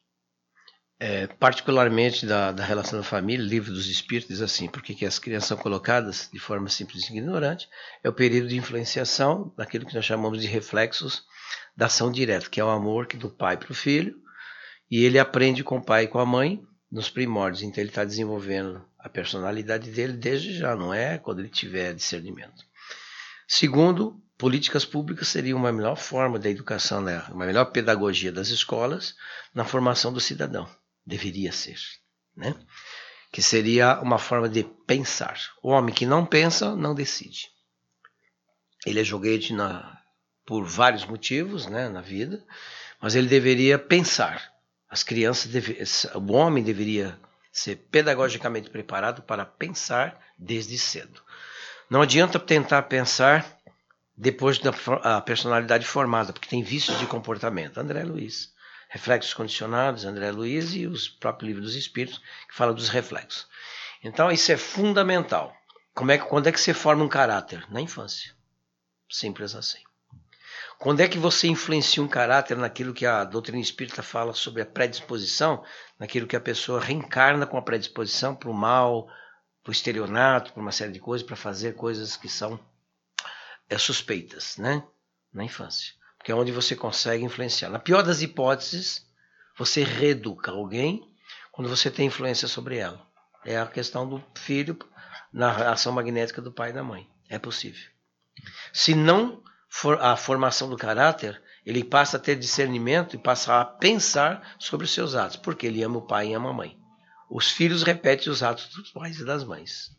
É, particularmente da, da relação da família, o Livro dos Espíritos diz assim, porque que as crianças são colocadas de forma simples e ignorante, é o período de influenciação daquilo que nós chamamos de reflexos da ação direta, que é o amor que do pai para o filho, e ele aprende com o pai e com a mãe nos primórdios, então ele está desenvolvendo a personalidade dele desde já, não é quando ele tiver discernimento. Segundo, políticas públicas seriam uma melhor forma da educação, né? Uma melhor pedagogia das escolas na formação do cidadão. Deveria ser, né? que seria uma forma de pensar. O homem que não pensa, não decide. Ele é joguete na, por vários motivos, né, na vida, mas ele deveria pensar. As crianças, deve, o homem deveria ser pedagogicamente preparado para pensar desde cedo. Não adianta tentar pensar depois da a personalidade formada, porque tem vícios de comportamento. André Luiz, Reflexos Condicionados, André Luiz e os próprios livros dos Espíritos, que falam dos reflexos. Então, isso é fundamental. Como é que, quando é que você forma um caráter? Na infância. Simples assim. Quando é que você influencia um caráter naquilo que a doutrina espírita fala sobre a predisposição, naquilo que a pessoa reencarna com a predisposição para o mal, para o estelionato, para uma série de coisas, para fazer coisas que são é, suspeitas, né? Na infância. Porque é onde você consegue influenciar. Na pior das hipóteses, você reeduca alguém quando você tem influência sobre ela. É a questão do filho na ação magnética do pai e da mãe. É possível. Se não for a formação do caráter, ele passa a ter discernimento e passa a pensar sobre os seus atos, porque ele ama o pai e ama a mãe. Os filhos repetem os atos dos pais e das mães.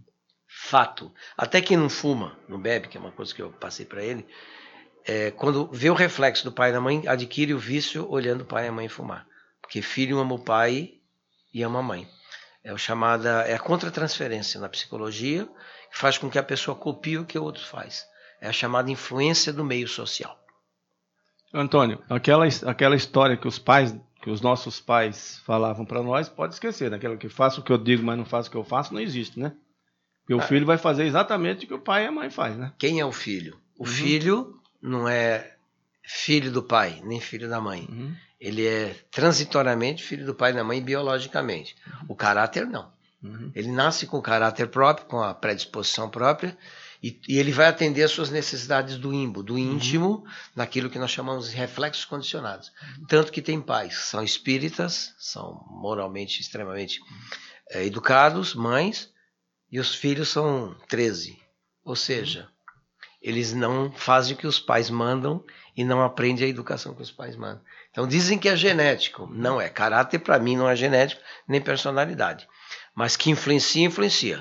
Fato. Até quem não fuma, não bebe, que é uma coisa que eu passei para ele, é, quando vê o reflexo do pai e da mãe, adquire o vício olhando o pai e a mãe fumar. Porque filho ama o pai e ama a mãe. É, o chamada, é a contratransferência na psicologia, que faz com que a pessoa copie o que o outro faz. É a chamada influência do meio social.
Antônio, aquela, aquela história que os pais, que os nossos pais falavam para nós, pode esquecer. Aquela que faço o que eu digo, mas não faço o que eu faço, não existe, né? Porque o ah. filho vai fazer exatamente o que o pai e a mãe fazem, né?
Quem é o filho? O uhum. filho não é filho do pai, nem filho da mãe. Uhum. Ele é transitoriamente filho do pai e da mãe biologicamente. Uhum. O caráter não. Uhum. Ele nasce com o caráter próprio, com a predisposição própria, e, e ele vai atender às suas necessidades do ímbo, do íntimo, uhum. naquilo que nós chamamos de reflexos condicionados. Uhum. Tanto que tem pais que são espíritas, são moralmente extremamente é, educados, mães, e os filhos são treze. Ou seja, eles não fazem o que os pais mandam e não aprendem a educação que os pais mandam. Então dizem que é genético. Não é. Caráter para mim não é genético, nem personalidade. Mas que influencia, influencia.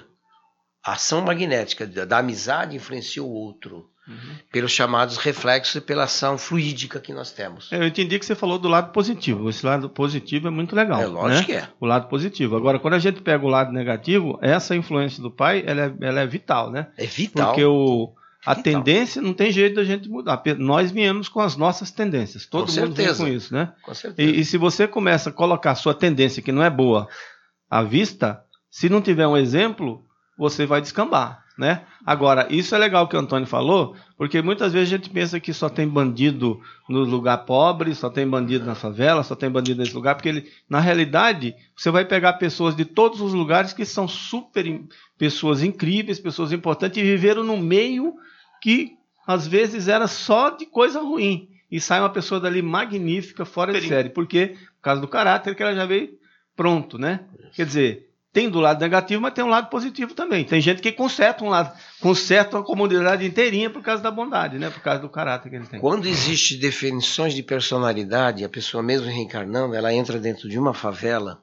A ação magnética da, da amizade influencia o outro. Uhum. Pelos chamados reflexos e pela ação fluídica que nós temos.
Eu entendi que você falou do lado positivo. Esse lado positivo é muito legal.
É lógico, né? Que é.
O lado positivo. Agora, quando a gente pega o lado negativo, essa influência do pai, ela é, ela é vital, né?
É vital.
Porque o, a vital. tendência não tem jeito da gente mudar. Nós viemos com as nossas tendências. Todo
com
mundo
certeza.
vem com isso, né?
Com certeza.
E, e se você começa a colocar a sua tendência, que não é boa, à vista, se não tiver um exemplo, você vai descambar, né? Agora, isso é legal que o Antônio falou, porque muitas vezes a gente pensa que só tem bandido no lugar pobre, só tem bandido na favela, só tem bandido nesse lugar, porque ele, na realidade, você vai pegar pessoas de todos os lugares que são super pessoas incríveis, pessoas importantes, e viveram num meio que às vezes era só de coisa ruim, e sai uma pessoa dali magnífica, fora de série, porque por causa do caráter que ela já veio pronto, né? Quer dizer, tem do lado negativo, mas tem um lado positivo também. Tem gente que conserta um lado, conserta a comunidade inteirinha por causa da bondade, né? Por causa do caráter que ele tem.
Quando existem definições de personalidade, a pessoa mesmo reencarnando, ela entra dentro de uma favela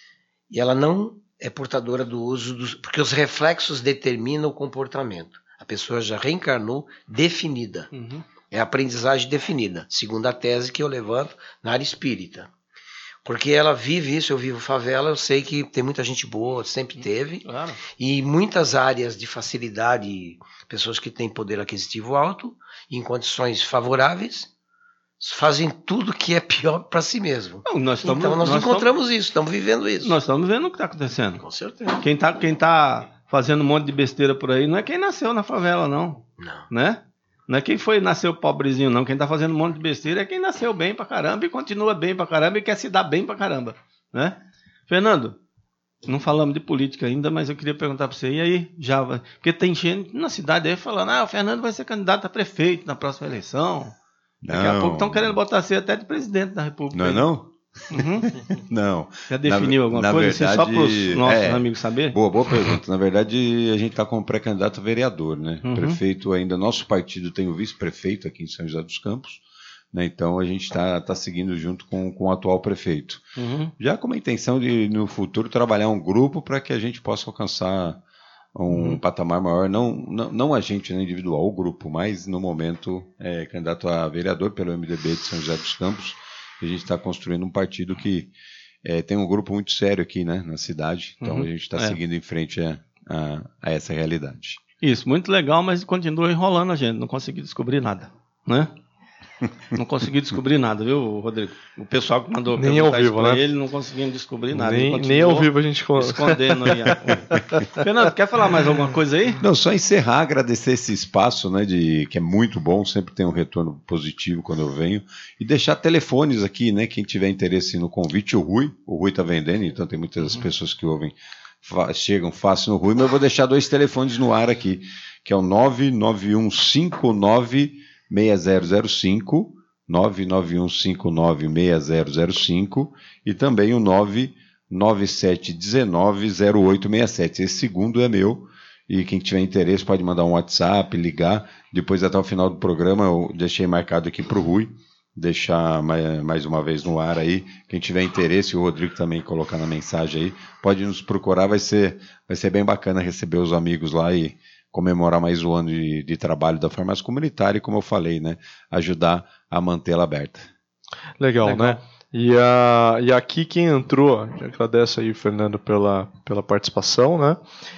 e ela não é portadora do uso dos... Porque os reflexos determinam o comportamento. A pessoa já reencarnou definida. Uhum. É a aprendizagem definida, segundo a tese que eu levanto na área espírita. Porque ela vive isso, eu vivo favela, eu sei que tem muita gente boa, sempre teve, claro. E muitas áreas de facilidade, pessoas que têm poder aquisitivo alto, em condições favoráveis, fazem tudo que é pior para si mesmo.
Não, nós estamos,
então nós,
nós
encontramos
estamos,
isso, estamos vivendo isso.
Nós estamos vendo o que está acontecendo.
Com certeza.
Quem está quem tá fazendo um monte de besteira por aí não é quem nasceu na favela, não.
Não.
Né? Não é quem foi nasceu pobrezinho, não. Quem tá fazendo um monte de besteira é quem nasceu bem pra caramba e continua bem pra caramba e quer se dar bem pra caramba, né? Fernando, não falamos de política ainda, mas eu queria perguntar pra você, e aí, já vai... Porque tem gente na cidade aí falando, ah, o Fernando vai ser candidato a prefeito na próxima eleição.
Não.
Daqui a pouco estão querendo botar você até de presidente da República.
Não é não?
Uhum.
Não.
Já definiu
na,
alguma
na
coisa?
Verdade,
só para os nossos
é,
amigos saber?
Boa, boa pergunta. Na verdade, a gente está como pré-candidato a vereador, né?
Uhum.
Prefeito ainda, nosso partido tem o vice-prefeito aqui em São José dos Campos, né? Então a gente está tá seguindo junto com, com o atual prefeito.
Uhum.
Já com a intenção de, no futuro, trabalhar um grupo para que a gente possa alcançar um uhum. patamar maior, não, não, não a gente, né, individual, o grupo, mas no momento é, candidato a vereador pelo M D B de São José dos Campos. A gente está construindo um partido que é, tem um grupo muito sério aqui, né, na cidade, então uhum. a gente está é. seguindo em frente a, a, a essa realidade.
Isso, muito legal, mas continua enrolando a gente, não consegui descobrir nada, né? Não consegui descobrir nada, viu, Rodrigo? O pessoal que mandou
nem ao vivo,
para
né?
ele não conseguiu descobrir nada.
Nem, nem ao vivo a gente
escondendo aí. Fernando, quer falar mais alguma coisa aí?
Não, só encerrar, agradecer esse espaço, né, de, que é muito bom, sempre tem um retorno positivo quando eu venho, e deixar telefones aqui, né, quem tiver interesse no convite, o Rui, o Rui está vendendo, então tem muitas uhum. pessoas que ouvem, fa- chegam fácil no Rui, mas eu vou deixar dois telefones no ar aqui, que é o nove nove um cinco nove seis zero zero cinco, nove nove um cinco nove seis zero zero cinco e também o nove nove sete um nove zero oito seis sete. Esse segundo é meu e quem tiver interesse pode mandar um WhatsApp, ligar. Depois até o final do programa eu deixei marcado aqui para o Rui, deixar mais uma vez no ar aí. Quem tiver interesse, o Rodrigo também colocar na mensagem aí, pode nos procurar, vai ser, vai ser bem bacana receber os amigos lá e comemorar mais um ano de, de trabalho da farmácia comunitária e, como eu falei, né, ajudar a mantê-la aberta.
Legal, Legal. né? E, a, e aqui quem entrou, agradeço aí, Fernando, pela, pela participação, né?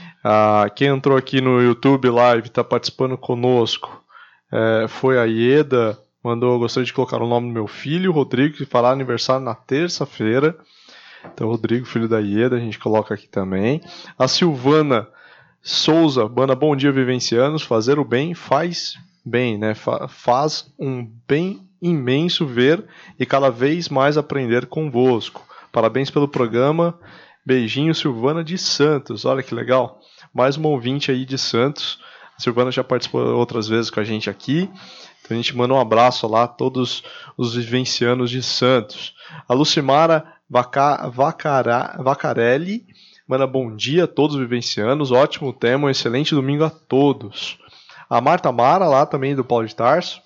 Ah, quem entrou aqui no YouTube Live, está participando conosco, é, foi a Ieda, mandou, gostaria de colocar o nome do meu filho, Rodrigo, que fará aniversário na terça-feira. Então, Rodrigo, filho da Ieda, a gente coloca aqui também. A Silvana Souza, banda Bom Dia Vivencianos, fazer o bem faz bem, né? Fa- faz um bem imenso ver e cada vez mais aprender convosco. Parabéns pelo programa. Beijinho, Silvana de Santos. Olha que legal. Mais uma ouvinte aí de Santos. A Silvana já participou outras vezes com a gente aqui. Então a gente manda um abraço lá a todos os vivencianos de Santos. A Lucimara Vaca- Vacara- Vacarelli manda bom dia a todos os vivencianos, ótimo tema, um excelente domingo a todos. A Marta Mara, lá também do Paulo de Tarso.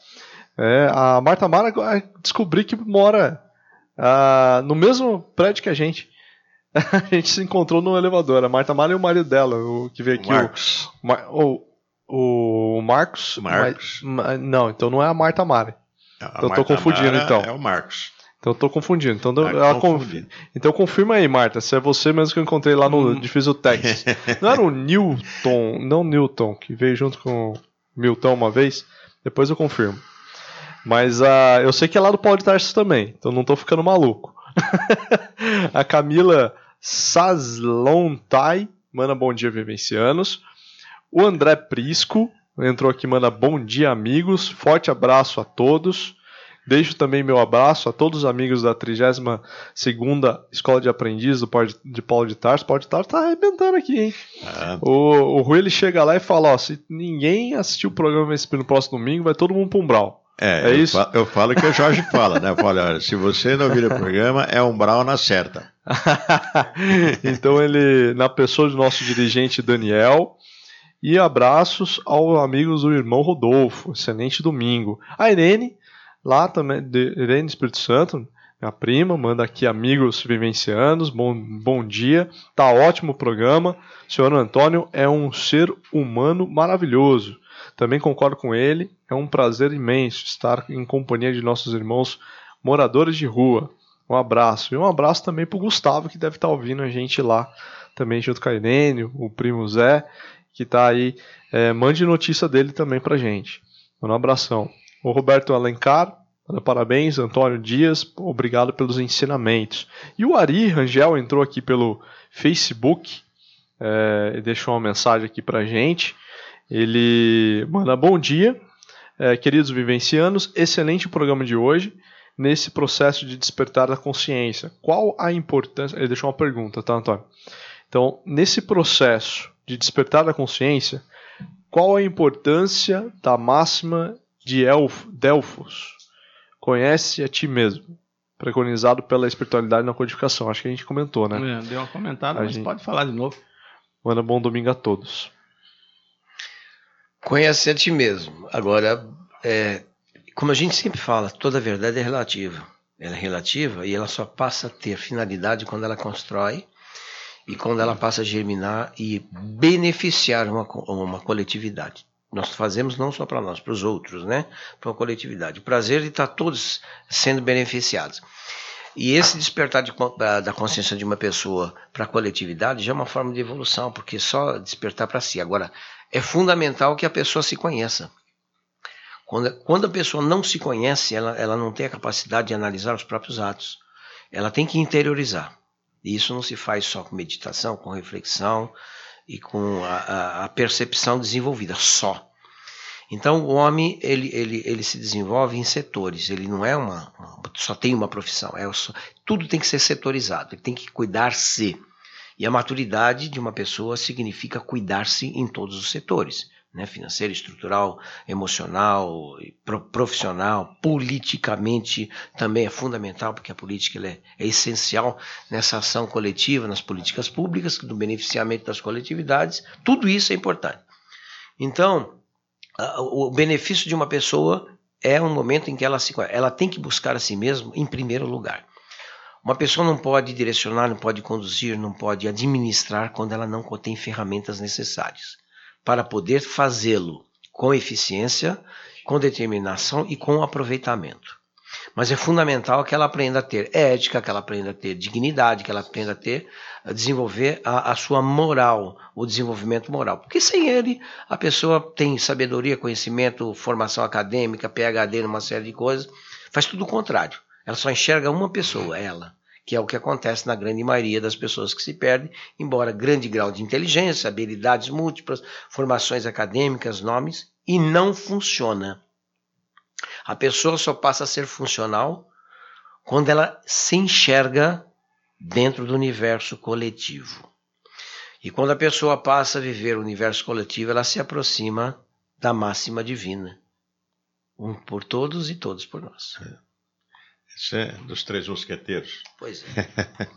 É, a Marta Mara descobri que mora uh, no mesmo prédio que a gente. A gente se encontrou no elevador. A Marta Mara e o marido dela, o que veio aqui. O Marcos. O, Mar, o, o Marcos.
Marcos.
Mas, não, então não é a Marta Mara.
A
então
Marta
eu tô confundindo,
Mara
então.
É o Marcos.
Então eu tô confundindo. Então,
Tá
ela
confundindo.
conf... então confirma aí, Marta, se é você mesmo que eu encontrei lá no hum. Difícil Tex. Não era o Newton, não Newton, que veio junto com o Milton uma vez? Depois eu confirmo. Mas uh, eu sei que é lá do Paulo de Tarso também, então não tô ficando maluco. A Camila Saslontai manda bom dia, vivencianos. O André Prisco entrou aqui, manda bom dia, amigos. Forte abraço a todos. Deixo também meu abraço a todos os amigos da trigésima segunda Escola de Aprendiz do Paulo de, Paulo de Tarso. Paulo de Tarso tá arrebentando aqui, hein? Ah. O, o Rui ele chega lá e fala: ó, se ninguém assistir o programa no próximo domingo, vai todo mundo pra Umbral.
É,
é
eu
isso?
Falo, eu falo que o Jorge fala, né? Eu falo, olha, se você não vira o programa, é Umbral na certa.
Então ele, na pessoa do nosso dirigente Daniel, e abraços aos amigos do irmão Rodolfo. Excelente domingo. A Irene, lá também, de Irene Espírito Santo, minha prima, manda aqui amigos vivencianos, bom, bom dia, tá ótimo o programa, o senhor Antônio é um ser humano maravilhoso, também concordo com ele, é um prazer imenso estar em companhia de nossos irmãos moradores de rua, um abraço, e um abraço também pro Gustavo, que deve estar ouvindo a gente lá, também junto com a Irene, o primo Zé, que tá aí, é, mande notícia dele também pra gente, um abração. O Roberto Alencar, parabéns, Antônio Dias, obrigado pelos ensinamentos. E o Ari Rangel entrou aqui pelo Facebook, é, e deixou uma mensagem aqui pra gente. Ele manda bom dia, é, queridos vivencianos, excelente o programa de hoje, nesse processo de despertar da consciência. Qual a importância... Ele deixou uma pergunta, tá, Antônio? Então, nesse processo de despertar da consciência, qual a importância da máxima de Elf, Delfos? Conhece a ti mesmo, preconizado pela espiritualidade na codificação. Acho que a gente comentou, né?
É, deu uma comentada, a mas gente... pode falar de novo.
Manda bom domingo a todos.
Conhece a ti mesmo. Agora, é, Como a gente sempre fala, toda verdade é relativa. Ela é relativa e ela só passa a ter finalidade quando ela constrói e quando ela passa a germinar e beneficiar uma, uma coletividade. Nós fazemos não só para nós, para os outros, né? Para uma coletividade. O prazer de estar todos sendo beneficiados. E esse despertar de, da consciência de uma pessoa para a coletividade já é uma forma de evolução, porque só despertar para si. Agora, é fundamental que a pessoa se conheça. Quando, quando a pessoa não se conhece, ela, ela não tem a capacidade de analisar os próprios atos. Ela tem que interiorizar. E isso não se faz só com meditação, com reflexão e com a, a, a percepção desenvolvida, só. Então o homem ele, ele, ele se desenvolve em setores, ele não é uma, só tem uma profissão, é só, tudo tem que ser setorizado, ele tem que cuidar-se. E a maturidade de uma pessoa significa cuidar-se em todos os setores, né? Financeiro, estrutural, emocional, profissional, politicamente também é fundamental, porque a política ela é, é essencial nessa ação coletiva, nas políticas públicas, no beneficiamento das coletividades, tudo isso é importante. Então, o benefício de uma pessoa é um momento em que ela se ela tem que buscar a si mesma em primeiro lugar. Uma pessoa não pode direcionar, não pode conduzir, não pode administrar quando ela não tem ferramentas necessárias para poder fazê-lo com eficiência, com determinação e com aproveitamento. Mas é fundamental que ela aprenda a ter ética, que ela aprenda a ter dignidade, que ela aprenda a ter, a desenvolver a, a sua moral, o desenvolvimento moral. Porque sem ele, a pessoa tem sabedoria, conhecimento, formação acadêmica, P H D numa série de coisas, faz tudo o contrário. Ela só enxerga uma pessoa, ela, que é o que acontece na grande maioria das pessoas que se perdem, embora grande grau de inteligência, habilidades múltiplas, formações acadêmicas, nomes, e não funciona. A pessoa só passa a ser funcional quando ela se enxerga dentro do universo coletivo. E quando a pessoa passa a viver o universo coletivo, ela se aproxima da máxima divina. Um por todos e todos por nós.
Isso é dos Três Mosqueteiros.
Pois é.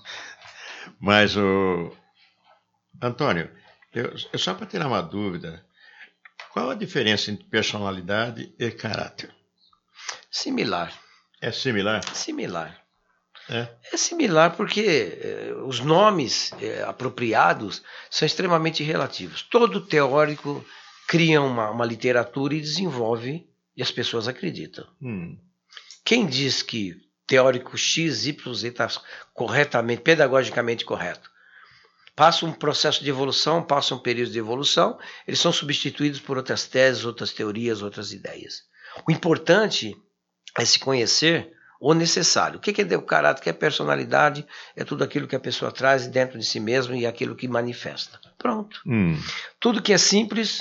Mas, o Antônio, eu, eu só para tirar uma dúvida, qual a diferença entre personalidade e caráter?
Similar.
É similar?
Similar.
É,
é similar porque eh, os nomes eh, apropriados são extremamente relativos. Todo teórico cria uma, uma literatura e desenvolve, e as pessoas acreditam.
Hum.
Quem diz que teórico X, Y, Z está corretamente, pedagogicamente correto, passa um processo de evolução, passa um período de evolução, eles são substituídos por outras teses, outras teorias, outras ideias. O importante é se conhecer o necessário. O que é o caráter? O que é personalidade? É tudo aquilo que a pessoa traz dentro de si mesma e aquilo que manifesta. Pronto.
Hum.
Tudo que é simples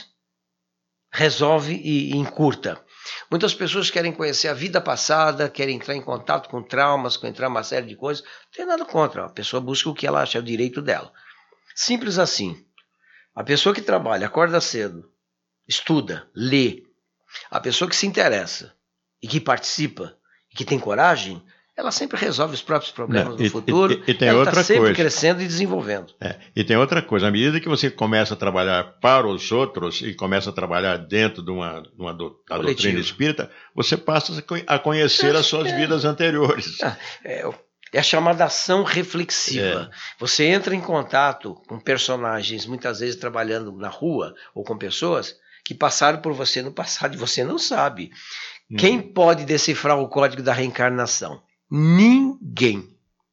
resolve e, e encurta. Muitas pessoas querem conhecer a vida passada, querem entrar em contato com traumas, com entrar em uma série de coisas. Não tem nada contra. A pessoa busca o que ela acha, é o direito dela. Simples assim. A pessoa que trabalha, acorda cedo, estuda, lê. A pessoa que se interessa e que participa e que tem coragem, ela sempre resolve os próprios problemas
Não, e,
no futuro.
E, e tem
ela
outra
está sempre
coisa.
crescendo e desenvolvendo.
É, e tem outra coisa. À medida que você começa a trabalhar para os outros e começa a trabalhar dentro de uma, de uma do, da doutrina espírita, você passa a conhecer é, as suas é. vidas anteriores.
É, é a chamada ação reflexiva. É. Você entra em contato com personagens, muitas vezes trabalhando na rua ou com pessoas que passaram por você no passado e você não sabe. Hum. Quem pode decifrar o código da reencarnação? Ninguém.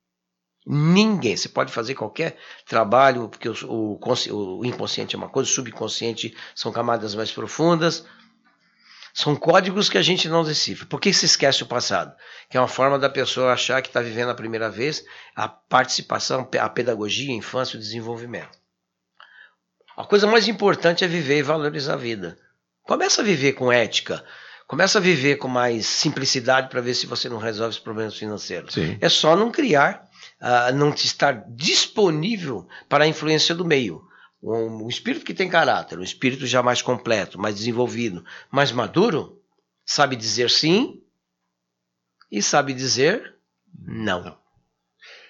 Ninguém. Você pode fazer qualquer trabalho, porque o, o, o inconsciente é uma coisa, o subconsciente são camadas mais profundas. São códigos que a gente não decifra. Por que se esquece o passado? Que é uma forma da pessoa achar que está vivendo a primeira vez a participação, a pedagogia, a infância, o desenvolvimento. A coisa mais importante é viver e valorizar a vida. Começa a viver com ética. Começa a viver com mais simplicidade para ver se você não resolve os problemas financeiros.
Sim.
É só não criar, uh, não estar disponível para a influência do meio. Um, um espírito que tem caráter, um espírito já mais completo, mais desenvolvido, mais maduro, sabe dizer sim e sabe dizer não. não.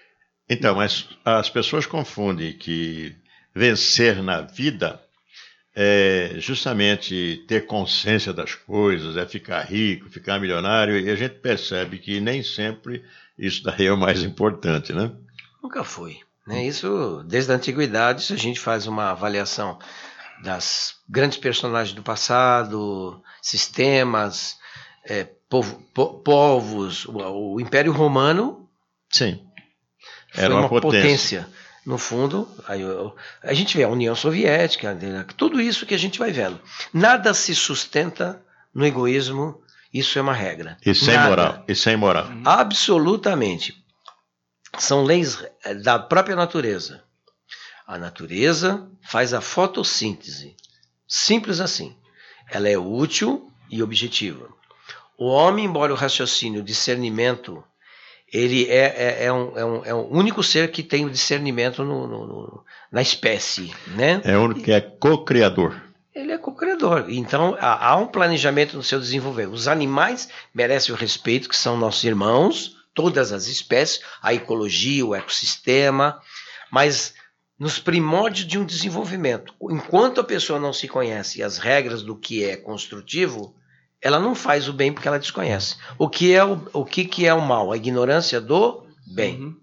Então, mas as pessoas confundem que vencer na vida é justamente ter consciência das coisas, é ficar rico, ficar milionário, e a gente percebe que nem sempre isso daí é o mais importante, né?
Nunca foi. Né? Isso, desde a antiguidade, se a gente faz uma avaliação das grandes personagens do passado, sistemas, é, povo, po, povos, o, o Império Romano,
sim,
foi
era uma,
uma
potência.
potência. No fundo, aí, a gente vê a União Soviética, tudo isso que a gente vai vendo. Nada se sustenta no egoísmo, isso é uma regra.
Isso é imoral. Isso é imoral.
Absolutamente. São leis da própria natureza. A natureza faz a fotossíntese. Simples assim. Ela é útil e objetiva. O homem, embora o raciocínio, o discernimento, ele é, é, é, um, é, um, é o único ser que tem o discernimento no, no, no, na espécie. Né?
É o único que é co-criador.
Ele é co-criador. Então, há, há um planejamento no seu desenvolvimento. Os animais merecem o respeito, que são nossos irmãos, todas as espécies, a ecologia, o ecossistema, mas nos primórdios de um desenvolvimento. Enquanto a pessoa não se conhece as regras do que é construtivo, ela não faz o bem porque ela desconhece. O que é o, o que, que é o mal? A ignorância do bem.
Uhum.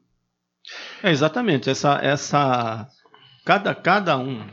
É exatamente. Essa, essa, cada, cada um,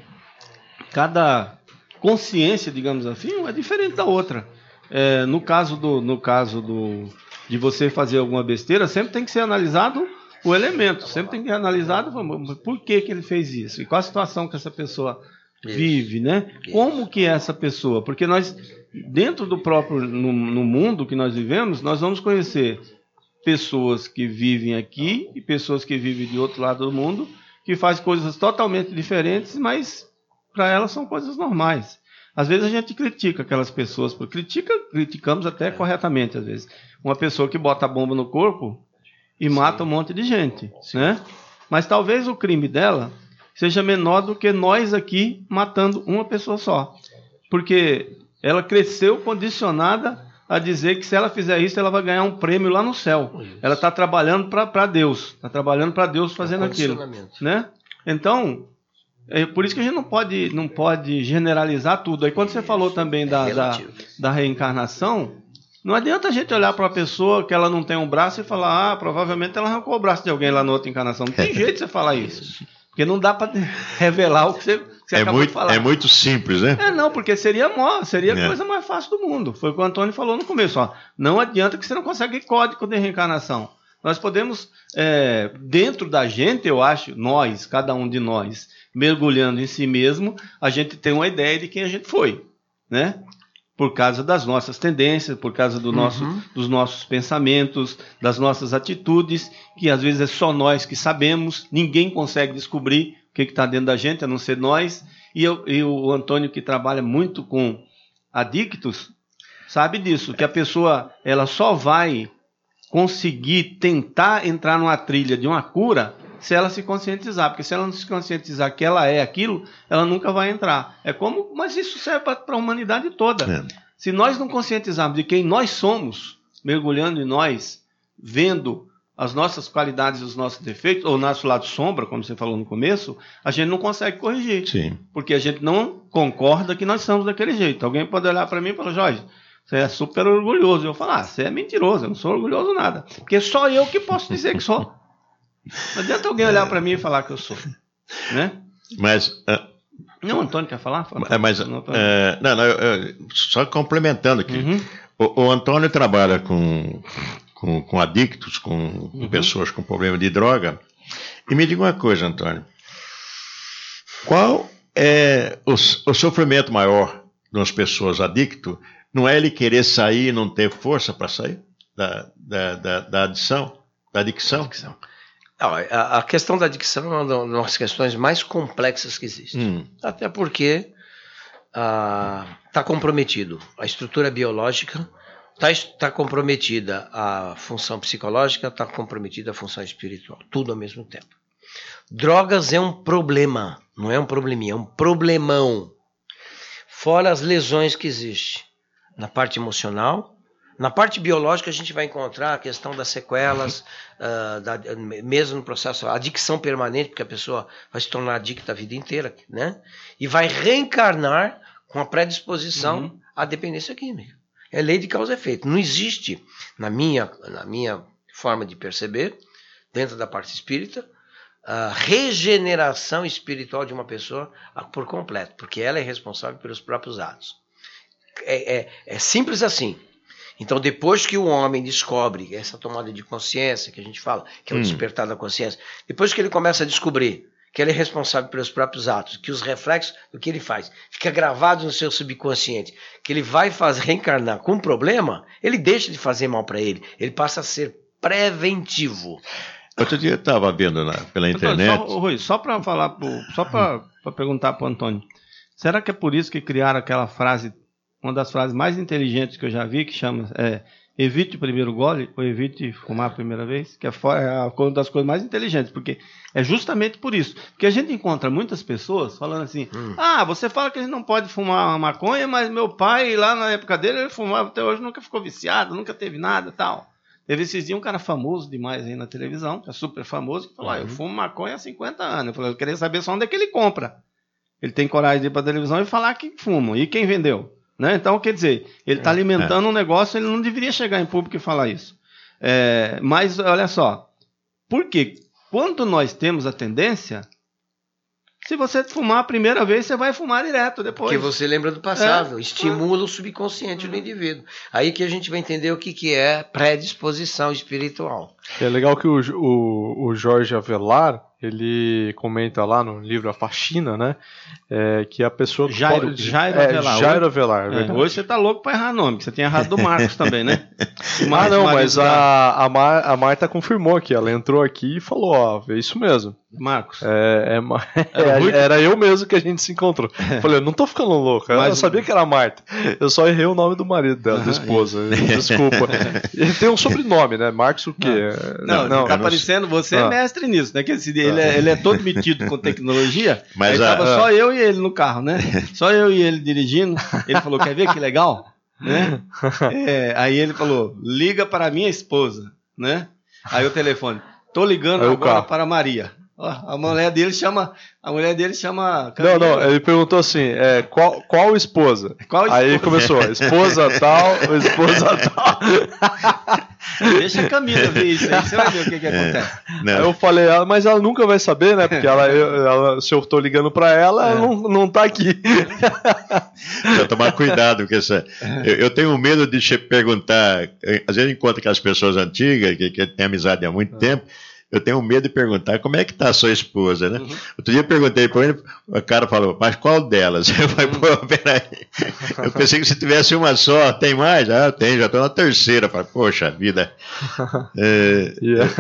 cada consciência, digamos assim, é diferente da outra. É, no caso do, no caso do, de você fazer alguma besteira, sempre tem que ser analisado o elemento, sempre tem que ser analisado por que, que ele fez isso e qual a situação que essa pessoa isso. vive, né? Isso. Como que é essa pessoa? Porque nós, dentro do próprio, no, no mundo que nós vivemos, nós vamos conhecer pessoas que vivem aqui e pessoas que vivem de outro lado do mundo, que fazem coisas totalmente diferentes, mas para elas são coisas normais. Às vezes a gente critica aquelas pessoas, critica, criticamos até corretamente às vezes. Uma pessoa que bota a bomba no corpo e Sim. mata um monte de gente, Sim. né? Mas talvez o crime dela seja menor do que nós aqui matando uma pessoa só. Porque ela cresceu condicionada a dizer que se ela fizer isso, ela vai ganhar um prêmio lá no céu. Isso. Ela está trabalhando para Deus, está trabalhando para Deus fazendo aquilo, né? Então, é por isso que a gente não pode, não pode generalizar tudo. Aí quando você falou também da, da, da reencarnação, não adianta a gente olhar para uma pessoa que ela não tem um braço e falar, ah, provavelmente ela arrancou o braço de alguém lá na outra encarnação. Não tem jeito de você falar isso. Porque não dá para revelar o que você, que você
é
acabou
muito,
de falar.
É muito simples, né?
É, não, porque seria, mó, seria a é. coisa mais fácil do mundo. Foi o que o Antônio falou no começo. Ó. Não adianta que você não consegue código de reencarnação. Nós podemos, é, dentro da gente, eu acho, nós, cada um de nós, mergulhando em si mesmo, a gente tem uma ideia de quem a gente foi, né? Por causa das nossas tendências, por causa do nosso, uhum. dos nossos pensamentos, das nossas atitudes, que às vezes é só nós que sabemos, ninguém consegue descobrir o que está dentro da gente, a não ser nós. E, eu, e o Antônio, que trabalha muito com adictos, sabe disso, que a pessoa ela só vai conseguir tentar entrar numa trilha de uma cura se ela se conscientizar, porque se ela não se conscientizar que ela é aquilo, ela nunca vai entrar. É como, mas isso serve para a humanidade toda. É. Se nós não conscientizarmos de quem nós somos, mergulhando em nós, vendo as nossas qualidades e os nossos defeitos, ou nosso lado sombra, como você falou no começo, a gente não consegue corrigir.
Sim.
Porque a gente não concorda que nós somos daquele jeito. Alguém pode olhar para mim e falar, Jorge, você é super orgulhoso. Eu falo, ah, você é mentiroso, eu não sou orgulhoso nada. Porque só eu que posso dizer que sou. Não adianta alguém olhar para mim e falar que eu sou, né?
Mas uh,
não, o Antônio quer falar? Fala,
é, mas não, uh, não, não eu, eu, só complementando aqui. Uhum. O, o Antônio trabalha com, com, com adictos, com, uhum. com pessoas com problema de droga. E me diga uma coisa, Antônio. Qual é o, o sofrimento maior de umas pessoas adictas? Não é ele querer sair e não ter força para sair da, da, da, da adição, da adicção?
adicção. A questão da adicção é uma das questões mais complexas que existe. Hum. Até porque está ah, comprometido a estrutura biológica, está tá comprometida a função psicológica, está comprometida a função espiritual. Tudo ao mesmo tempo. Drogas é um problema, não é um probleminha, é um problemão. Fora as lesões que existem na parte emocional, Na parte biológica, a gente vai encontrar a questão das sequelas, uh, da, mesmo no processo, a adicção permanente, porque a pessoa vai se tornar adicta a vida inteira, né? E vai reencarnar com a predisposição uhum. à dependência química. É lei de causa e efeito. Não existe, na minha, na minha forma de perceber, dentro da parte espírita, a regeneração espiritual de uma pessoa por completo, porque ela é responsável pelos próprios atos. É, é, é simples assim. Então, depois que o homem descobre essa tomada de consciência, que a gente fala, que é o hum. despertar da consciência, depois que ele começa a descobrir que ele é responsável pelos próprios atos, que os reflexos do que ele faz fica gravado no seu subconsciente, que ele vai fazer reencarnar com um problema, ele deixa de fazer mal para ele, ele passa a ser preventivo.
Outro dia eu estava vendo na, pela internet...
Só, Rui, só para falar, pro, só para perguntar para o Antônio, será que é por isso que criaram aquela frase, uma das frases mais inteligentes que eu já vi, que chama é, evite o primeiro gole ou evite fumar a primeira vez, que é, é uma das coisas mais inteligentes, porque é justamente por isso. Porque a gente encontra muitas pessoas falando assim, hum. ah, você fala que a gente não pode fumar maconha, mas meu pai, lá na época dele, ele fumava até hoje, nunca ficou viciado, nunca teve nada e tal. Teve esses dias um cara famoso demais aí na televisão, que é super famoso, que falou, uhum. ah, eu fumo maconha há cinquenta anos. Eu falei, eu queria saber só onde é que ele compra. Ele tem coragem de ir para a televisão e falar que fuma. E quem vendeu? Né? Então, quer dizer, ele está alimentando é. um negócio, ele não deveria chegar em público e falar isso. É, mas, olha só, por quê? Quando nós temos a tendência, se você fumar a primeira vez, você vai fumar direto depois.
Porque você lembra do passado, é. estimula o subconsciente do indivíduo. Aí que a gente vai entender o que, que é predisposição espiritual.
É legal que o, o, o Jorge Avelar, ele comenta lá no livro A Faxina, né? É, que a pessoa...
Jairo,
pode,
Jairo
é,
Avelar.
Jairo Avelar.
É, hoje você tá louco para errar nome, você tem errado do Marcos também, né?
Ah, não, mas a, a, Mar, a Marta confirmou aqui, ela entrou aqui e falou, ó, é isso mesmo.
Marcos.
É, é, era, era eu mesmo que a gente se encontrou. Falei, eu não tô ficando louco, eu mas, sabia que era a Marta. Eu só errei o nome do marido dela, da esposa. Desculpa. Ele tem um sobrenome, né? Marcos o quê?
Não, não, não tá parecendo, você ah. é mestre nisso, né? Que esse, ele, é, ele é todo metido com tecnologia. Mas aí a, tava a, só eu e ele no carro, né? Só eu e ele dirigindo. Ele falou, quer ver que legal? Né? É, aí ele falou, liga para minha esposa, né? Aí o telefone, tô ligando aí agora para Maria. A mulher dele chama. A mulher dele chama.
Camila. Não, não, ele perguntou assim: é, qual, qual esposa? Qual esposa? Aí começou, esposa tal, esposa tal.
Deixa a Camila ver isso aí, você vai ver o que, que acontece.
É, aí eu falei, ah, mas ela nunca vai saber, né? Porque ela, eu, ela, se eu tô ligando pra ela, é. ela não, não tá aqui.
Precisa tomar cuidado, porque essa, eu, eu tenho medo de te perguntar. Às vezes eu encontro aquelas pessoas antigas que, que têm amizade há muito é. tempo. Eu tenho medo de perguntar como é que está a sua esposa, né? Uhum. Outro dia eu perguntei para ele, o cara falou, mas qual delas? Eu falei, pô, peraí. Eu pensei que se tivesse uma só, tem mais? Ah, tem, já estou na terceira. Eu falei, poxa vida. É...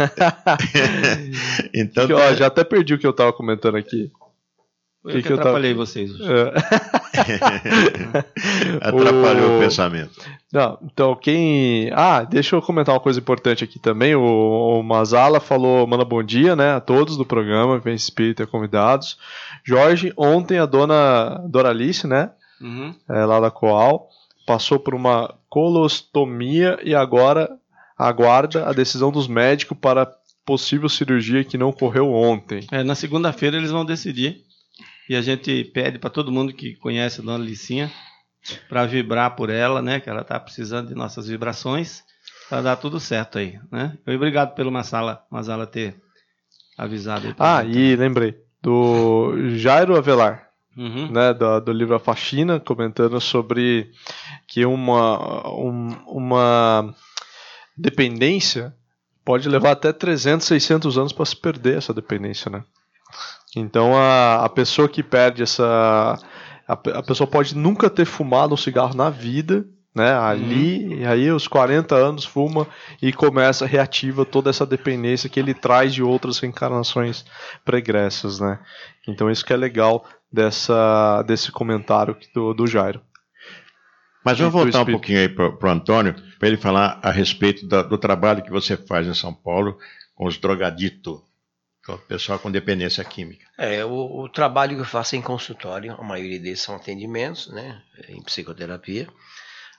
então, que, ó, já até perdi o que eu estava comentando aqui.
Eu que, que, que atrapalhei eu tava... vocês hoje.
É.
Atrapalhou o... o pensamento.
Não, então quem... Ah, deixa eu comentar uma coisa importante aqui também. O, o Mazala falou, manda bom dia, né, a todos do programa, Vem Espírita, convidados. Jorge, ontem a dona Doralice, né, uhum. é, lá da Coal, passou por uma colostomia e agora aguarda a decisão dos médicos para possível cirurgia que não ocorreu ontem.
É, na segunda-feira eles vão decidir. E a gente pede para todo mundo que conhece a dona Licinha para vibrar por ela, né? Que ela está precisando de nossas vibrações para dar tudo certo aí, né? Obrigado pelo Mazala, Mazala ter avisado aí.
Ah, e lembrei do Jairo Avelar, uhum. né? Do, do livro A Faxina, comentando sobre que uma, um, uma dependência pode levar até trezentos, seiscentos anos para se perder essa dependência, né? Então a, a pessoa que perde essa... A, a pessoa pode nunca ter fumado um cigarro na vida, né? Ali, uhum. e aí aos quarenta anos fuma e começa, reativa toda essa dependência que ele traz de outras reencarnações pregressas, né? Então isso que é legal dessa, desse comentário do, do Jairo.
Mas vamos voltar um pouquinho aí para o Antônio, para ele falar a respeito da, do trabalho que você faz em São Paulo com os drogaditos. O pessoal com dependência química.
É, o, o trabalho que eu faço é em consultório, a maioria deles são atendimentos, né, em psicoterapia.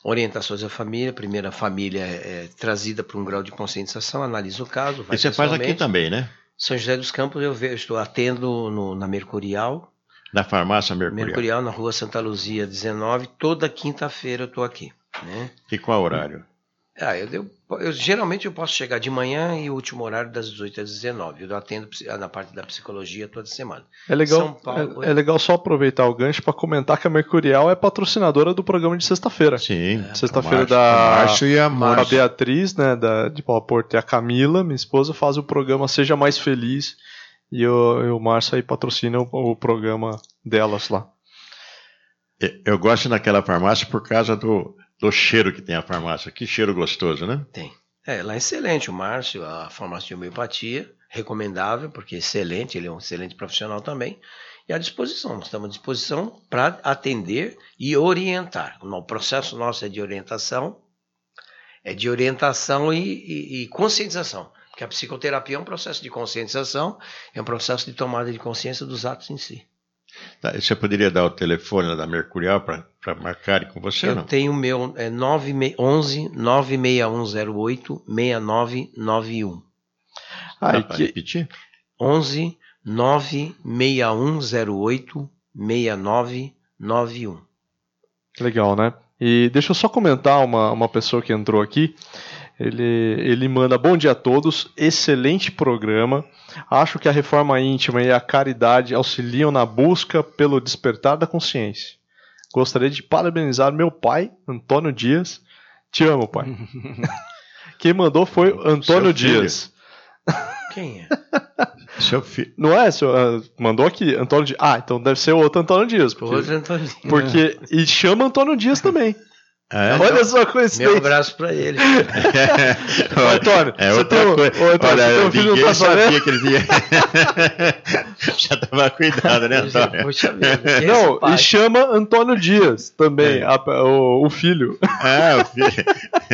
orientações à família. Primeiro, a família é, é trazida para um grau de conscientização, analisa o caso. Vai
e você faz aqui também, né?
São José dos Campos, eu, vejo, eu estou atendo no, na Mercurial.
Na farmácia Mercurial.
Mercurial, na rua Santa Luzia, dezenove. Toda quinta-feira eu estou aqui. Né?
E qual horário?
Ah, eu, eu, eu, geralmente eu posso chegar de manhã e o último horário das dezoito às dezenove. Eu atendo na parte da psicologia toda semana.
É legal, Paulo, é, é legal só aproveitar o gancho para comentar que a Mercurial é patrocinadora do programa de sexta-feira.
Sim.
É, sexta-feira da Márcio e a, a Beatriz, né, da, de Paula Porto, e a Camila, minha esposa, faz o programa Seja Mais Feliz. E eu, eu, o Márcio aí patrocina o, o programa delas lá.
Eu gosto daquela farmácia por causa do... do cheiro que tem a farmácia. Que cheiro gostoso, né?
Tem. É, lá é excelente. O Márcio, a farmácia de homeopatia, recomendável, porque é excelente, ele é um excelente profissional também. E à disposição, nós estamos à disposição para atender e orientar. O processo nosso é de orientação, é de orientação e, e, e conscientização. Porque a psicoterapia é um processo de conscientização, é um processo de tomada de consciência dos atos em si.
Tá, você poderia dar o telefone da Mercurial para marcarem com você?
Eu
não?
tenho o meu, é onze nove seis um zero oito seis nove nove um.
Ah, Dá para repetir?
onze nove seis um zero oito seis nove nove um.
Legal, né? E deixa eu só comentar uma, uma pessoa que entrou aqui. Ele, ele manda: bom dia a todos, excelente programa. Acho que a reforma íntima e a caridade auxiliam na busca pelo despertar da consciência. Gostaria de parabenizar meu pai, Antônio Dias. Te amo, pai. Quem mandou foi Antônio Dias.
Quem é?
Seu filho.
Não é? Seu, uh, mandou aqui, Antônio Dias. Ah, então deve ser o outro Antônio Dias. Porque,
outro Antônio Dias.
Porque, e chama Antônio Dias também.
É,
olha
então,
só a coincidência.
Meu abraço pra ele.
Ô, Antônio,
é
você tem um, ô, Antônio,
olha,
você tem um filho não tá
sabia que ele tinha. Já tava cuidado, né, Antônio?
Puxa vida,
não, e chama Antônio Dias também, é. a, o, o filho.
Ah, o filho.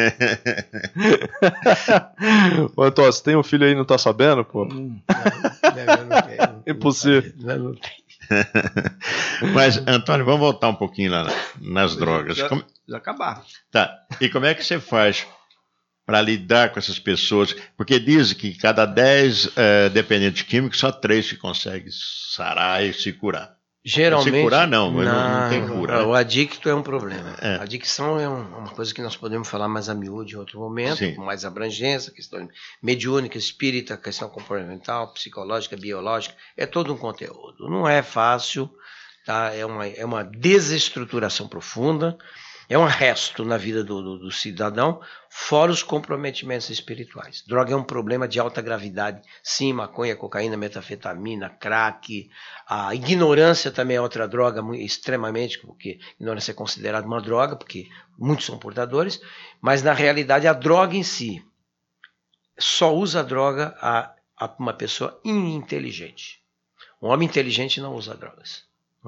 Ô, Antônio, você tem um filho aí e não tá sabendo, pô?
Hum, não, não, não tenho,
impossível.
Não, não tem.
Mas, Antônio, vamos voltar um pouquinho lá nas drogas.
Já,
como...
já acabaram.
Tá. E como é que você faz para lidar com essas pessoas? Porque dizem que cada dez é, dependentes químicos, só três que conseguem sarar e se curar.
Geralmente.
Se curar, não, mas
não,
não, não tem cura.
O
né?
adicto é um problema.
É.
A adicção é um, uma coisa que nós podemos falar mais a miúdo em outro momento,
Sim.
com mais abrangência, questão mediúnica, espírita, questão comportamental, psicológica, biológica, é todo um conteúdo. Não é fácil, tá? É uma, é uma desestruturação profunda, é um resto na vida do, do, do cidadão, fora os comprometimentos espirituais. Droga é um problema de alta gravidade. Sim, maconha, cocaína, metafetamina, crack. A ignorância também é outra droga muito, extremamente, porque a ignorância é considerada uma droga, porque muitos são portadores, mas na realidade a droga em si só usa a droga a, a uma pessoa ininteligente. Um homem inteligente não usa drogas.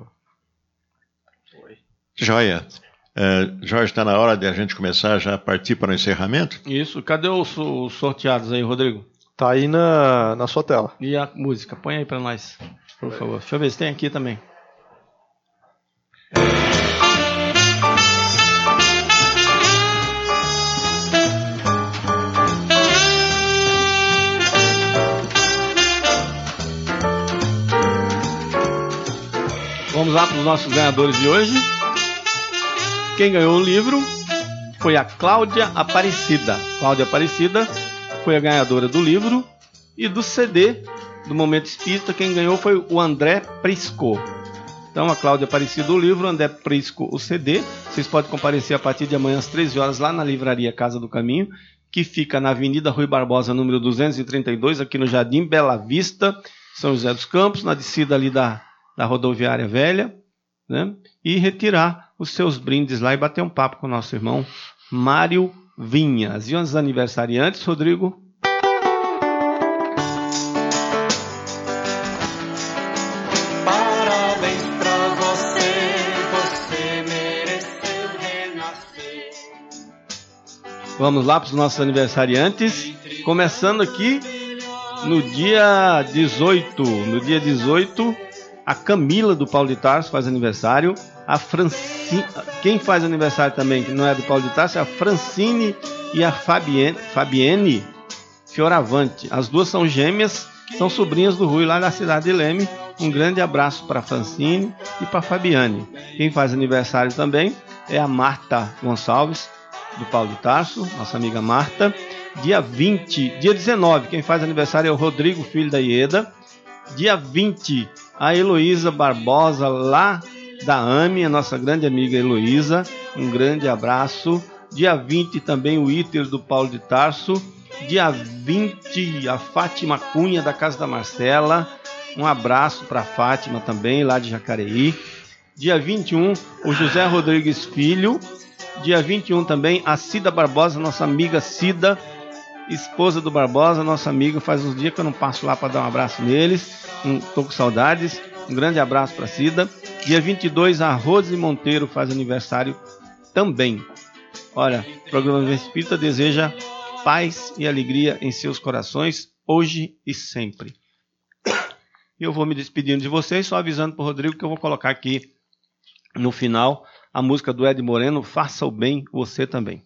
Joia. Uh, Jorge, está na hora de a gente começar já a partir para o encerramento?
Isso. Cadê os, os sorteados aí, Rodrigo?
Tá aí na, na sua tela.
E a música? Põe aí para nós, por favor. Deixa eu ver se tem aqui também. Vamos lá para os nossos ganhadores de hoje. Quem ganhou o livro foi a Cláudia Aparecida. Cláudia Aparecida foi a ganhadora do livro e do C D do Momento Espírita. Quem ganhou foi o André Prisco. Então, a Cláudia Aparecida o livro, o André Prisco o C D. Vocês podem comparecer a partir de amanhã às treze horas lá na livraria Casa do Caminho, que fica na Avenida Rui Barbosa, número duzentos e trinta e dois, aqui no Jardim Bela Vista, São José dos Campos, na descida ali da, da rodoviária velha, né? E retirar os seus brindes lá e bater um papo com o nosso irmão Mário Vinhas. E os aniversariantes, Rodrigo?
Parabéns pra você, você mereceu renascer.
Vamos lá para os nossos aniversariantes, começando aqui no dia dezoito. No dia dezoito, a Camila do Paulo de Tarso faz aniversário. a Francine, quem faz aniversário também, que não é do Paulo de Tarso, é a Francine e a Fabienne, Fabienne Fioravante. As duas são gêmeas, são sobrinhas do Rui lá da cidade de Leme. Um grande abraço para a Francine e para a Fabiane. Quem faz aniversário também é a Marta Gonçalves, do Paulo de Tarso, nossa amiga Marta. Dia vinte, dia dezenove, quem faz aniversário é o Rodrigo, filho da Ieda. Dia vinte, a Heloísa Barbosa, lá da A M E, a nossa grande amiga Heloísa. Um grande abraço. Dia vinte também o Íter do Paulo de Tarso. Dia vinte, a Fátima Cunha, da Casa da Marcela. Um abraço para a Fátima também, lá de Jacareí. Dia vinte e um, o José Rodrigues Filho. Dia vinte e um também, a Cida Barbosa, nossa amiga Cida, esposa do Barbosa, nossa amiga. Faz uns dias que eu não passo lá para dar um abraço neles. Estou com saudades. Um grande abraço para Cida. Dia vinte e dois, a Rose Monteiro faz aniversário também. Olha, o programa Vivência Espírita deseja paz e alegria em seus corações, hoje e sempre. Eu vou me despedindo de vocês, só avisando para o Rodrigo que eu vou colocar aqui no final a música do Ed Moreno, Faça o Bem, Você Também.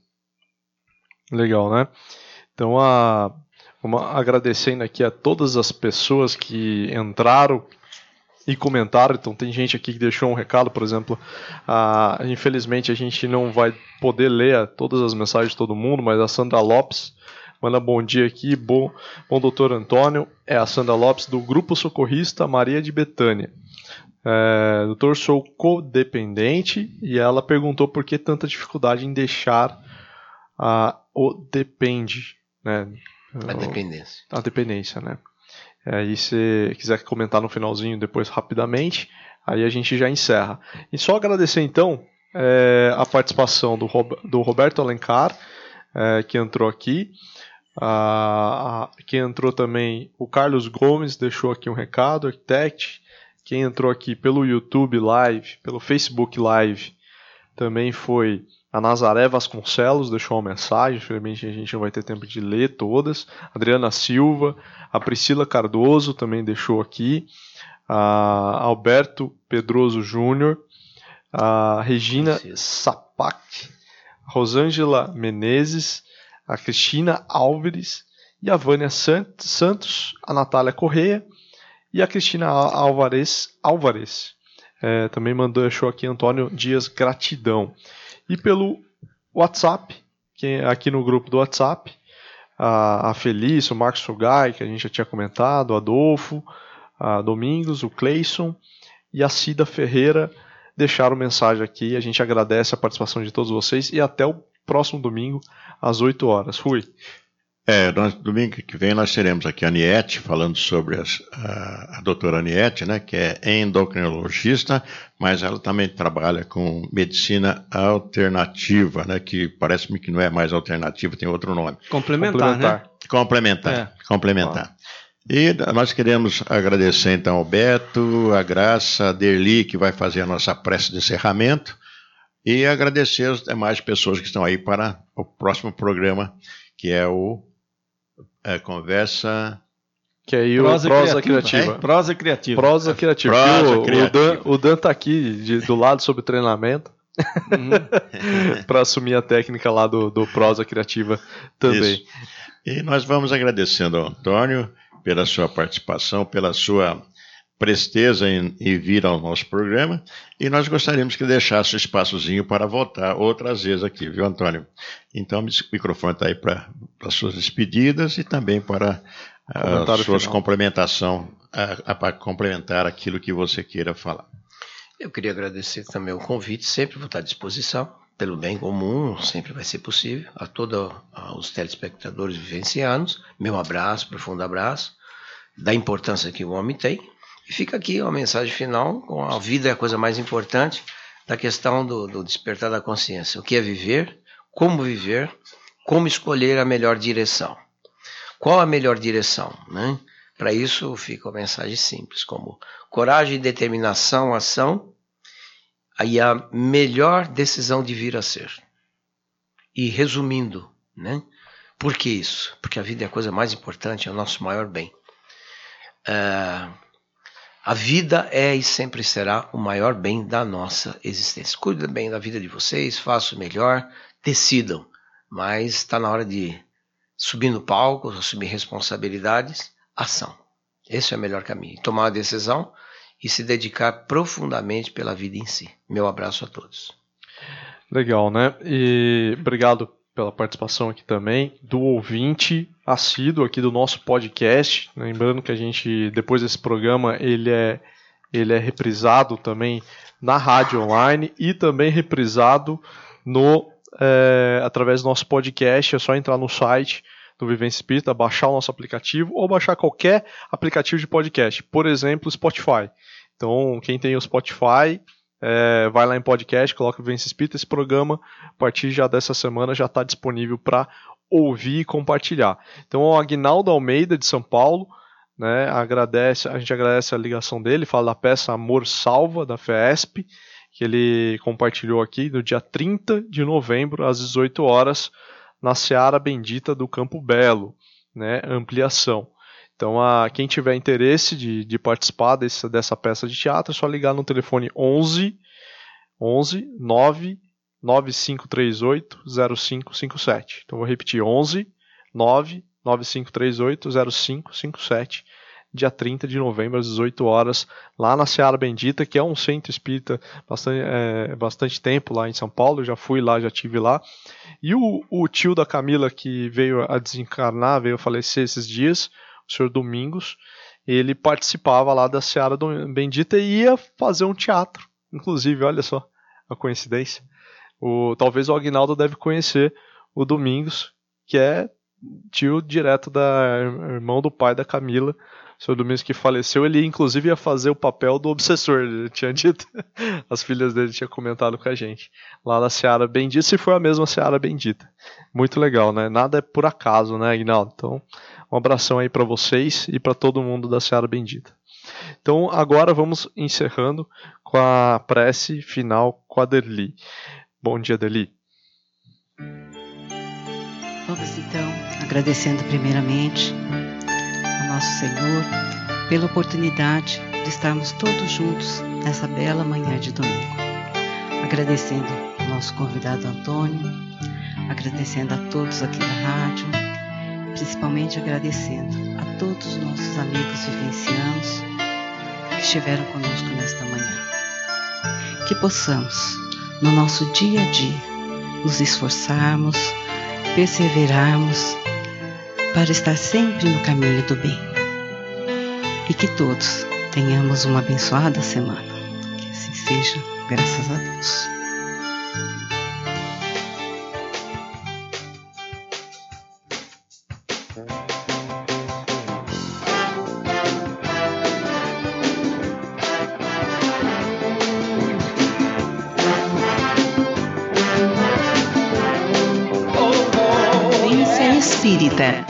Legal, né? Então, a, vamos agradecendo aqui a todas as pessoas que entraram e comentaram. Então, tem gente aqui que deixou um recado, por exemplo. A, infelizmente, a gente não vai poder ler todas as mensagens de todo mundo, mas a Sandra Lopes manda bom dia aqui. Bom, bom doutor Antônio. É a Sandra Lopes, do Grupo Socorrista Maria de Betânia. É, doutor, sou codependente, e ela perguntou por que tanta dificuldade em deixar a, o depende, né?
A dependência.
A dependência, né? Aí, se quiser comentar no finalzinho depois rapidamente, aí a gente já encerra. E só agradecer então é, a participação do, Rob, do Roberto Alencar, é, que entrou aqui. A, a, que entrou também o Carlos Gomes, deixou aqui um recado, Architect. Quem entrou aqui pelo YouTube Live, pelo Facebook Live, também foi a Nazaré Vasconcelos, deixou uma mensagem. Infelizmente a gente não vai ter tempo de ler todas. Adriana Silva, a Priscila Cardoso também deixou aqui. A Alberto Pedroso Júnior, a Regina Sapac, a Rosângela Menezes, a Cristina Álvares e a Vânia Santos, a Natália Correia e a Cristina Álvares, Álvares. É, também mandou, deixou aqui Antônio Dias, gratidão. E pelo WhatsApp, que aqui no grupo do WhatsApp, a, a Felícia, o Marcos Sugai, que a gente já tinha comentado, o Adolfo, a Domingos, o Cleison e a Cida Ferreira deixaram mensagem aqui. A gente agradece a participação de todos vocês e até o próximo domingo às oito horas. Rui.
É, nós, domingo que vem nós teremos aqui a Aniette falando sobre as, a, a doutora Aniette, né, que é endocrinologista, mas ela também trabalha com medicina alternativa, né, que parece-me que não é mais alternativa, tem outro nome.
Complementar,
complementar. né? Complementar, é. complementar. Ah. E nós queremos agradecer então ao Beto, a Graça, a Derli, que vai fazer a nossa prece de encerramento, e agradecer as demais pessoas que estão aí para o próximo programa, que é o É, conversa...
Que aí prosa o prosa criativa. criativa.
É? Prosa criativa.
Prosa criativa. Prosa o, criativa. O, Dan, o Dan tá aqui de, do lado sobre treinamento uhum. para assumir a técnica lá do, do prosa criativa também.
Isso. E nós vamos agradecendo ao Antônio pela sua participação, pela sua presteza em, em vir ao nosso programa, e nós gostaríamos que deixasse um espaçozinho para voltar outras vezes aqui, viu, Antônio? Então, o microfone está aí para as suas despedidas e também para a sua complementação, para complementar aquilo que você queira falar.
Eu queria agradecer também o convite, sempre vou estar à disposição, pelo bem comum, sempre vai ser possível, a todos os telespectadores vivencianos, meu abraço, profundo abraço, da importância que o homem tem. E fica aqui uma mensagem final, com a vida é a coisa mais importante, da questão do, do despertar da consciência. O que é viver, como viver, como escolher a melhor direção. Qual a melhor direção? Né? Para isso fica uma mensagem simples, como coragem, determinação, ação, aí a melhor decisão de vir a ser. E resumindo, né? Por que isso? Porque a vida é a coisa mais importante, é o nosso maior bem. Uh, A vida é e sempre será o maior bem da nossa existência. Cuide bem da vida de vocês, façam o melhor, decidam. Mas está na hora de subir no palco, assumir responsabilidades, ação. Esse é o melhor caminho. Tomar uma decisão e se dedicar profundamente pela vida em si. Meu abraço a todos.
Legal, né? E obrigado pela participação aqui também do ouvinte assíduo aqui do nosso podcast. Lembrando que a gente, depois desse programa, ele é, ele é reprisado também na rádio online e também reprisado no, é, através do nosso podcast. É só entrar no site do Vivência Espírita, baixar o nosso aplicativo ou baixar qualquer aplicativo de podcast, por exemplo, Spotify. Então, quem tem o Spotify, é, vai lá em podcast, coloca o Vivência Espírita. Esse programa, a partir já dessa semana, já está disponível para ouvir e compartilhar. Então, o Aguinaldo Almeida, de São Paulo, né, agradece, a gente agradece a ligação dele, fala da peça Amor Salva, da FESP, que ele compartilhou aqui no dia trinta de novembro, às dezoito horas, na Seara Bendita do Campo Belo, né, ampliação. Então, a, quem tiver interesse de, de participar desse, dessa peça de teatro, é só ligar no telefone onze nove nove cinco três oito zero cinco cinco sete. Então, vou repetir, onze nove nove cinco três oito zero cinco cinco sete, dia trinta de novembro, às dezoito horas, lá na Seara Bendita, que é um centro espírita bastante, é, bastante tempo lá em São Paulo. Eu já fui lá, já estive lá. E o, o tio da Camila, que veio a desencarnar, veio a falecer esses dias, o senhor Domingos, ele participava lá da Seara Bendita e ia fazer um teatro. Inclusive, olha só a coincidência. O, talvez o Aguinaldo deve conhecer o Domingos, que é tio direto da irmão do pai da Camila, o senhor Domingos, que faleceu. Ele inclusive ia fazer o papel do obsessor, ele tinha dito. As filhas dele tinham comentado com a gente. Lá na Seara Bendita, se foi a mesma Seara Bendita. Muito legal, né? Nada é por acaso, né, Aguinaldo? Então, um abração aí para vocês e para todo mundo da Seara Bendita. Então, agora vamos encerrando com a prece final com a Derli. Bom dia, Derli.
Vamos então, agradecendo primeiramente ao nosso Senhor pela oportunidade de estarmos todos juntos nessa bela manhã de domingo. Agradecendo ao nosso convidado Antônio, agradecendo a todos aqui da rádio, principalmente agradecendo a todos os nossos amigos vivencianos que estiveram conosco nesta manhã. Que possamos, no nosso dia a dia, nos esforçarmos, perseverarmos para estar sempre no caminho do bem. E que todos tenhamos uma abençoada semana. Que assim seja, graças a Deus.
Espírita.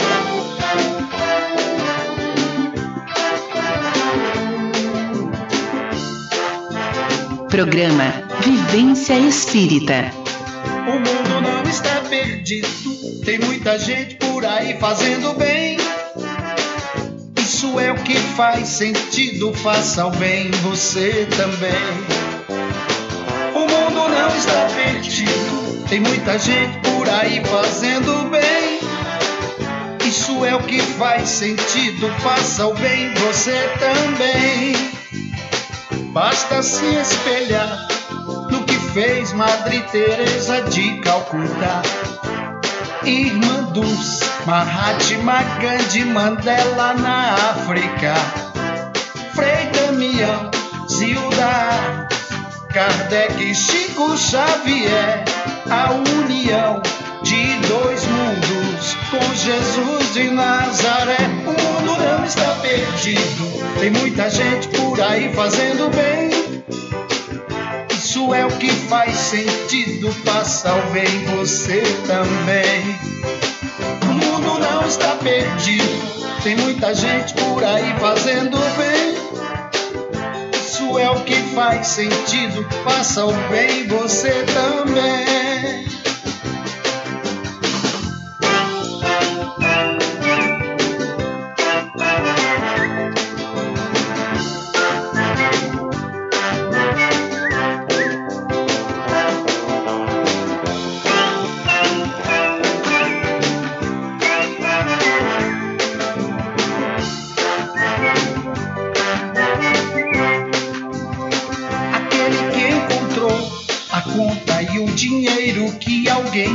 Programa Vivência Espírita.
O mundo não está perdido, tem muita gente por aí fazendo bem. Isso é o que faz sentido, faça o bem você também. O mundo não está perdido, tem muita gente por aí fazendo bem. Isso é o que faz sentido, faça o bem você também. Basta se espelhar no que fez Madre Teresa de Calcutá, Irmã Dulce, Mahatma Gandhi, Mandela na África, Frei Damião, Zilda, Kardec e Chico Xavier, a união de dois mundos com Jesus de Nazaré. O mundo não está perdido, tem muita gente por aí fazendo bem. Isso é o que faz sentido, faça o bem você também. O mundo não está perdido, tem muita gente por aí fazendo bem. Isso é o que faz sentido, faça o bem você também.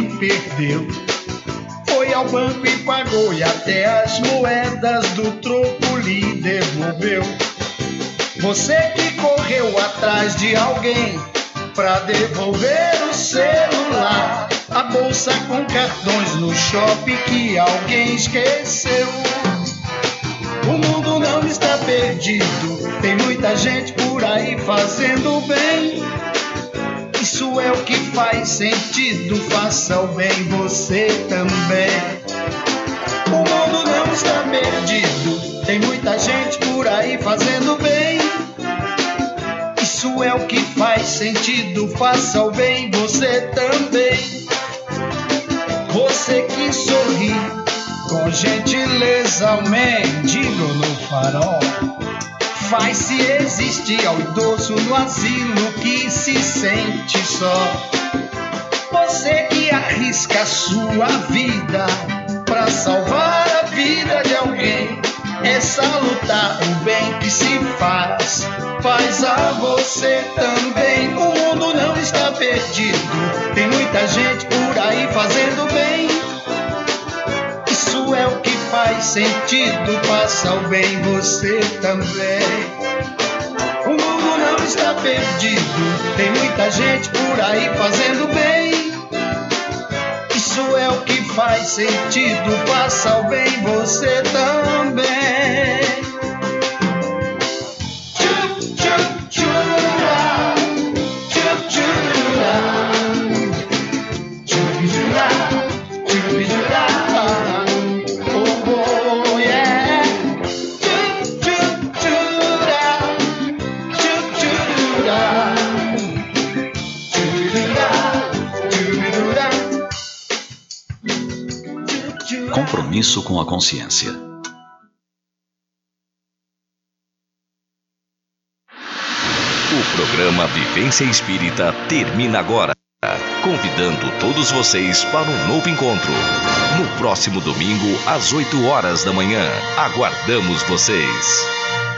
perdeu. Foi ao banco e pagou, e até as moedas do troco lhe devolveu. Você que correu atrás de alguém pra devolver o celular, a bolsa com cartões no shopping que alguém esqueceu. O mundo não está perdido, tem muita gente por aí fazendo bem. Isso é o que faz sentido, faça o bem você também. O mundo não está perdido, tem muita gente por aí fazendo bem. Isso é o que faz sentido, faça o bem você também. Você que sorri com gentileza ao mendigo no farol, faz se existir ao idoso no asilo que se sente só. Você que arrisca a sua vida pra salvar a vida de alguém, é salutar o bem que se faz, faz a você também. O mundo não está perdido, tem muita gente por aí fazendo bem. Isso é o que faz sentido, faça o bem você também. O mundo não está perdido, tem muita gente por aí fazendo bem. Isso é o que faz sentido, faça o bem você também. Tchu, tchu, tchurá, tchu, tchurá, tchu, tchurá, tchu, tchurá. Oh, oh, yeah. Tchu, tchu, tchurá, tchu, tchurá, tchu, tchurá.
Compromisso com a consciência.
O programa Vivência Espírita termina agora, convidando todos vocês para um novo encontro. No próximo domingo, às oito horas da manhã. Aguardamos vocês.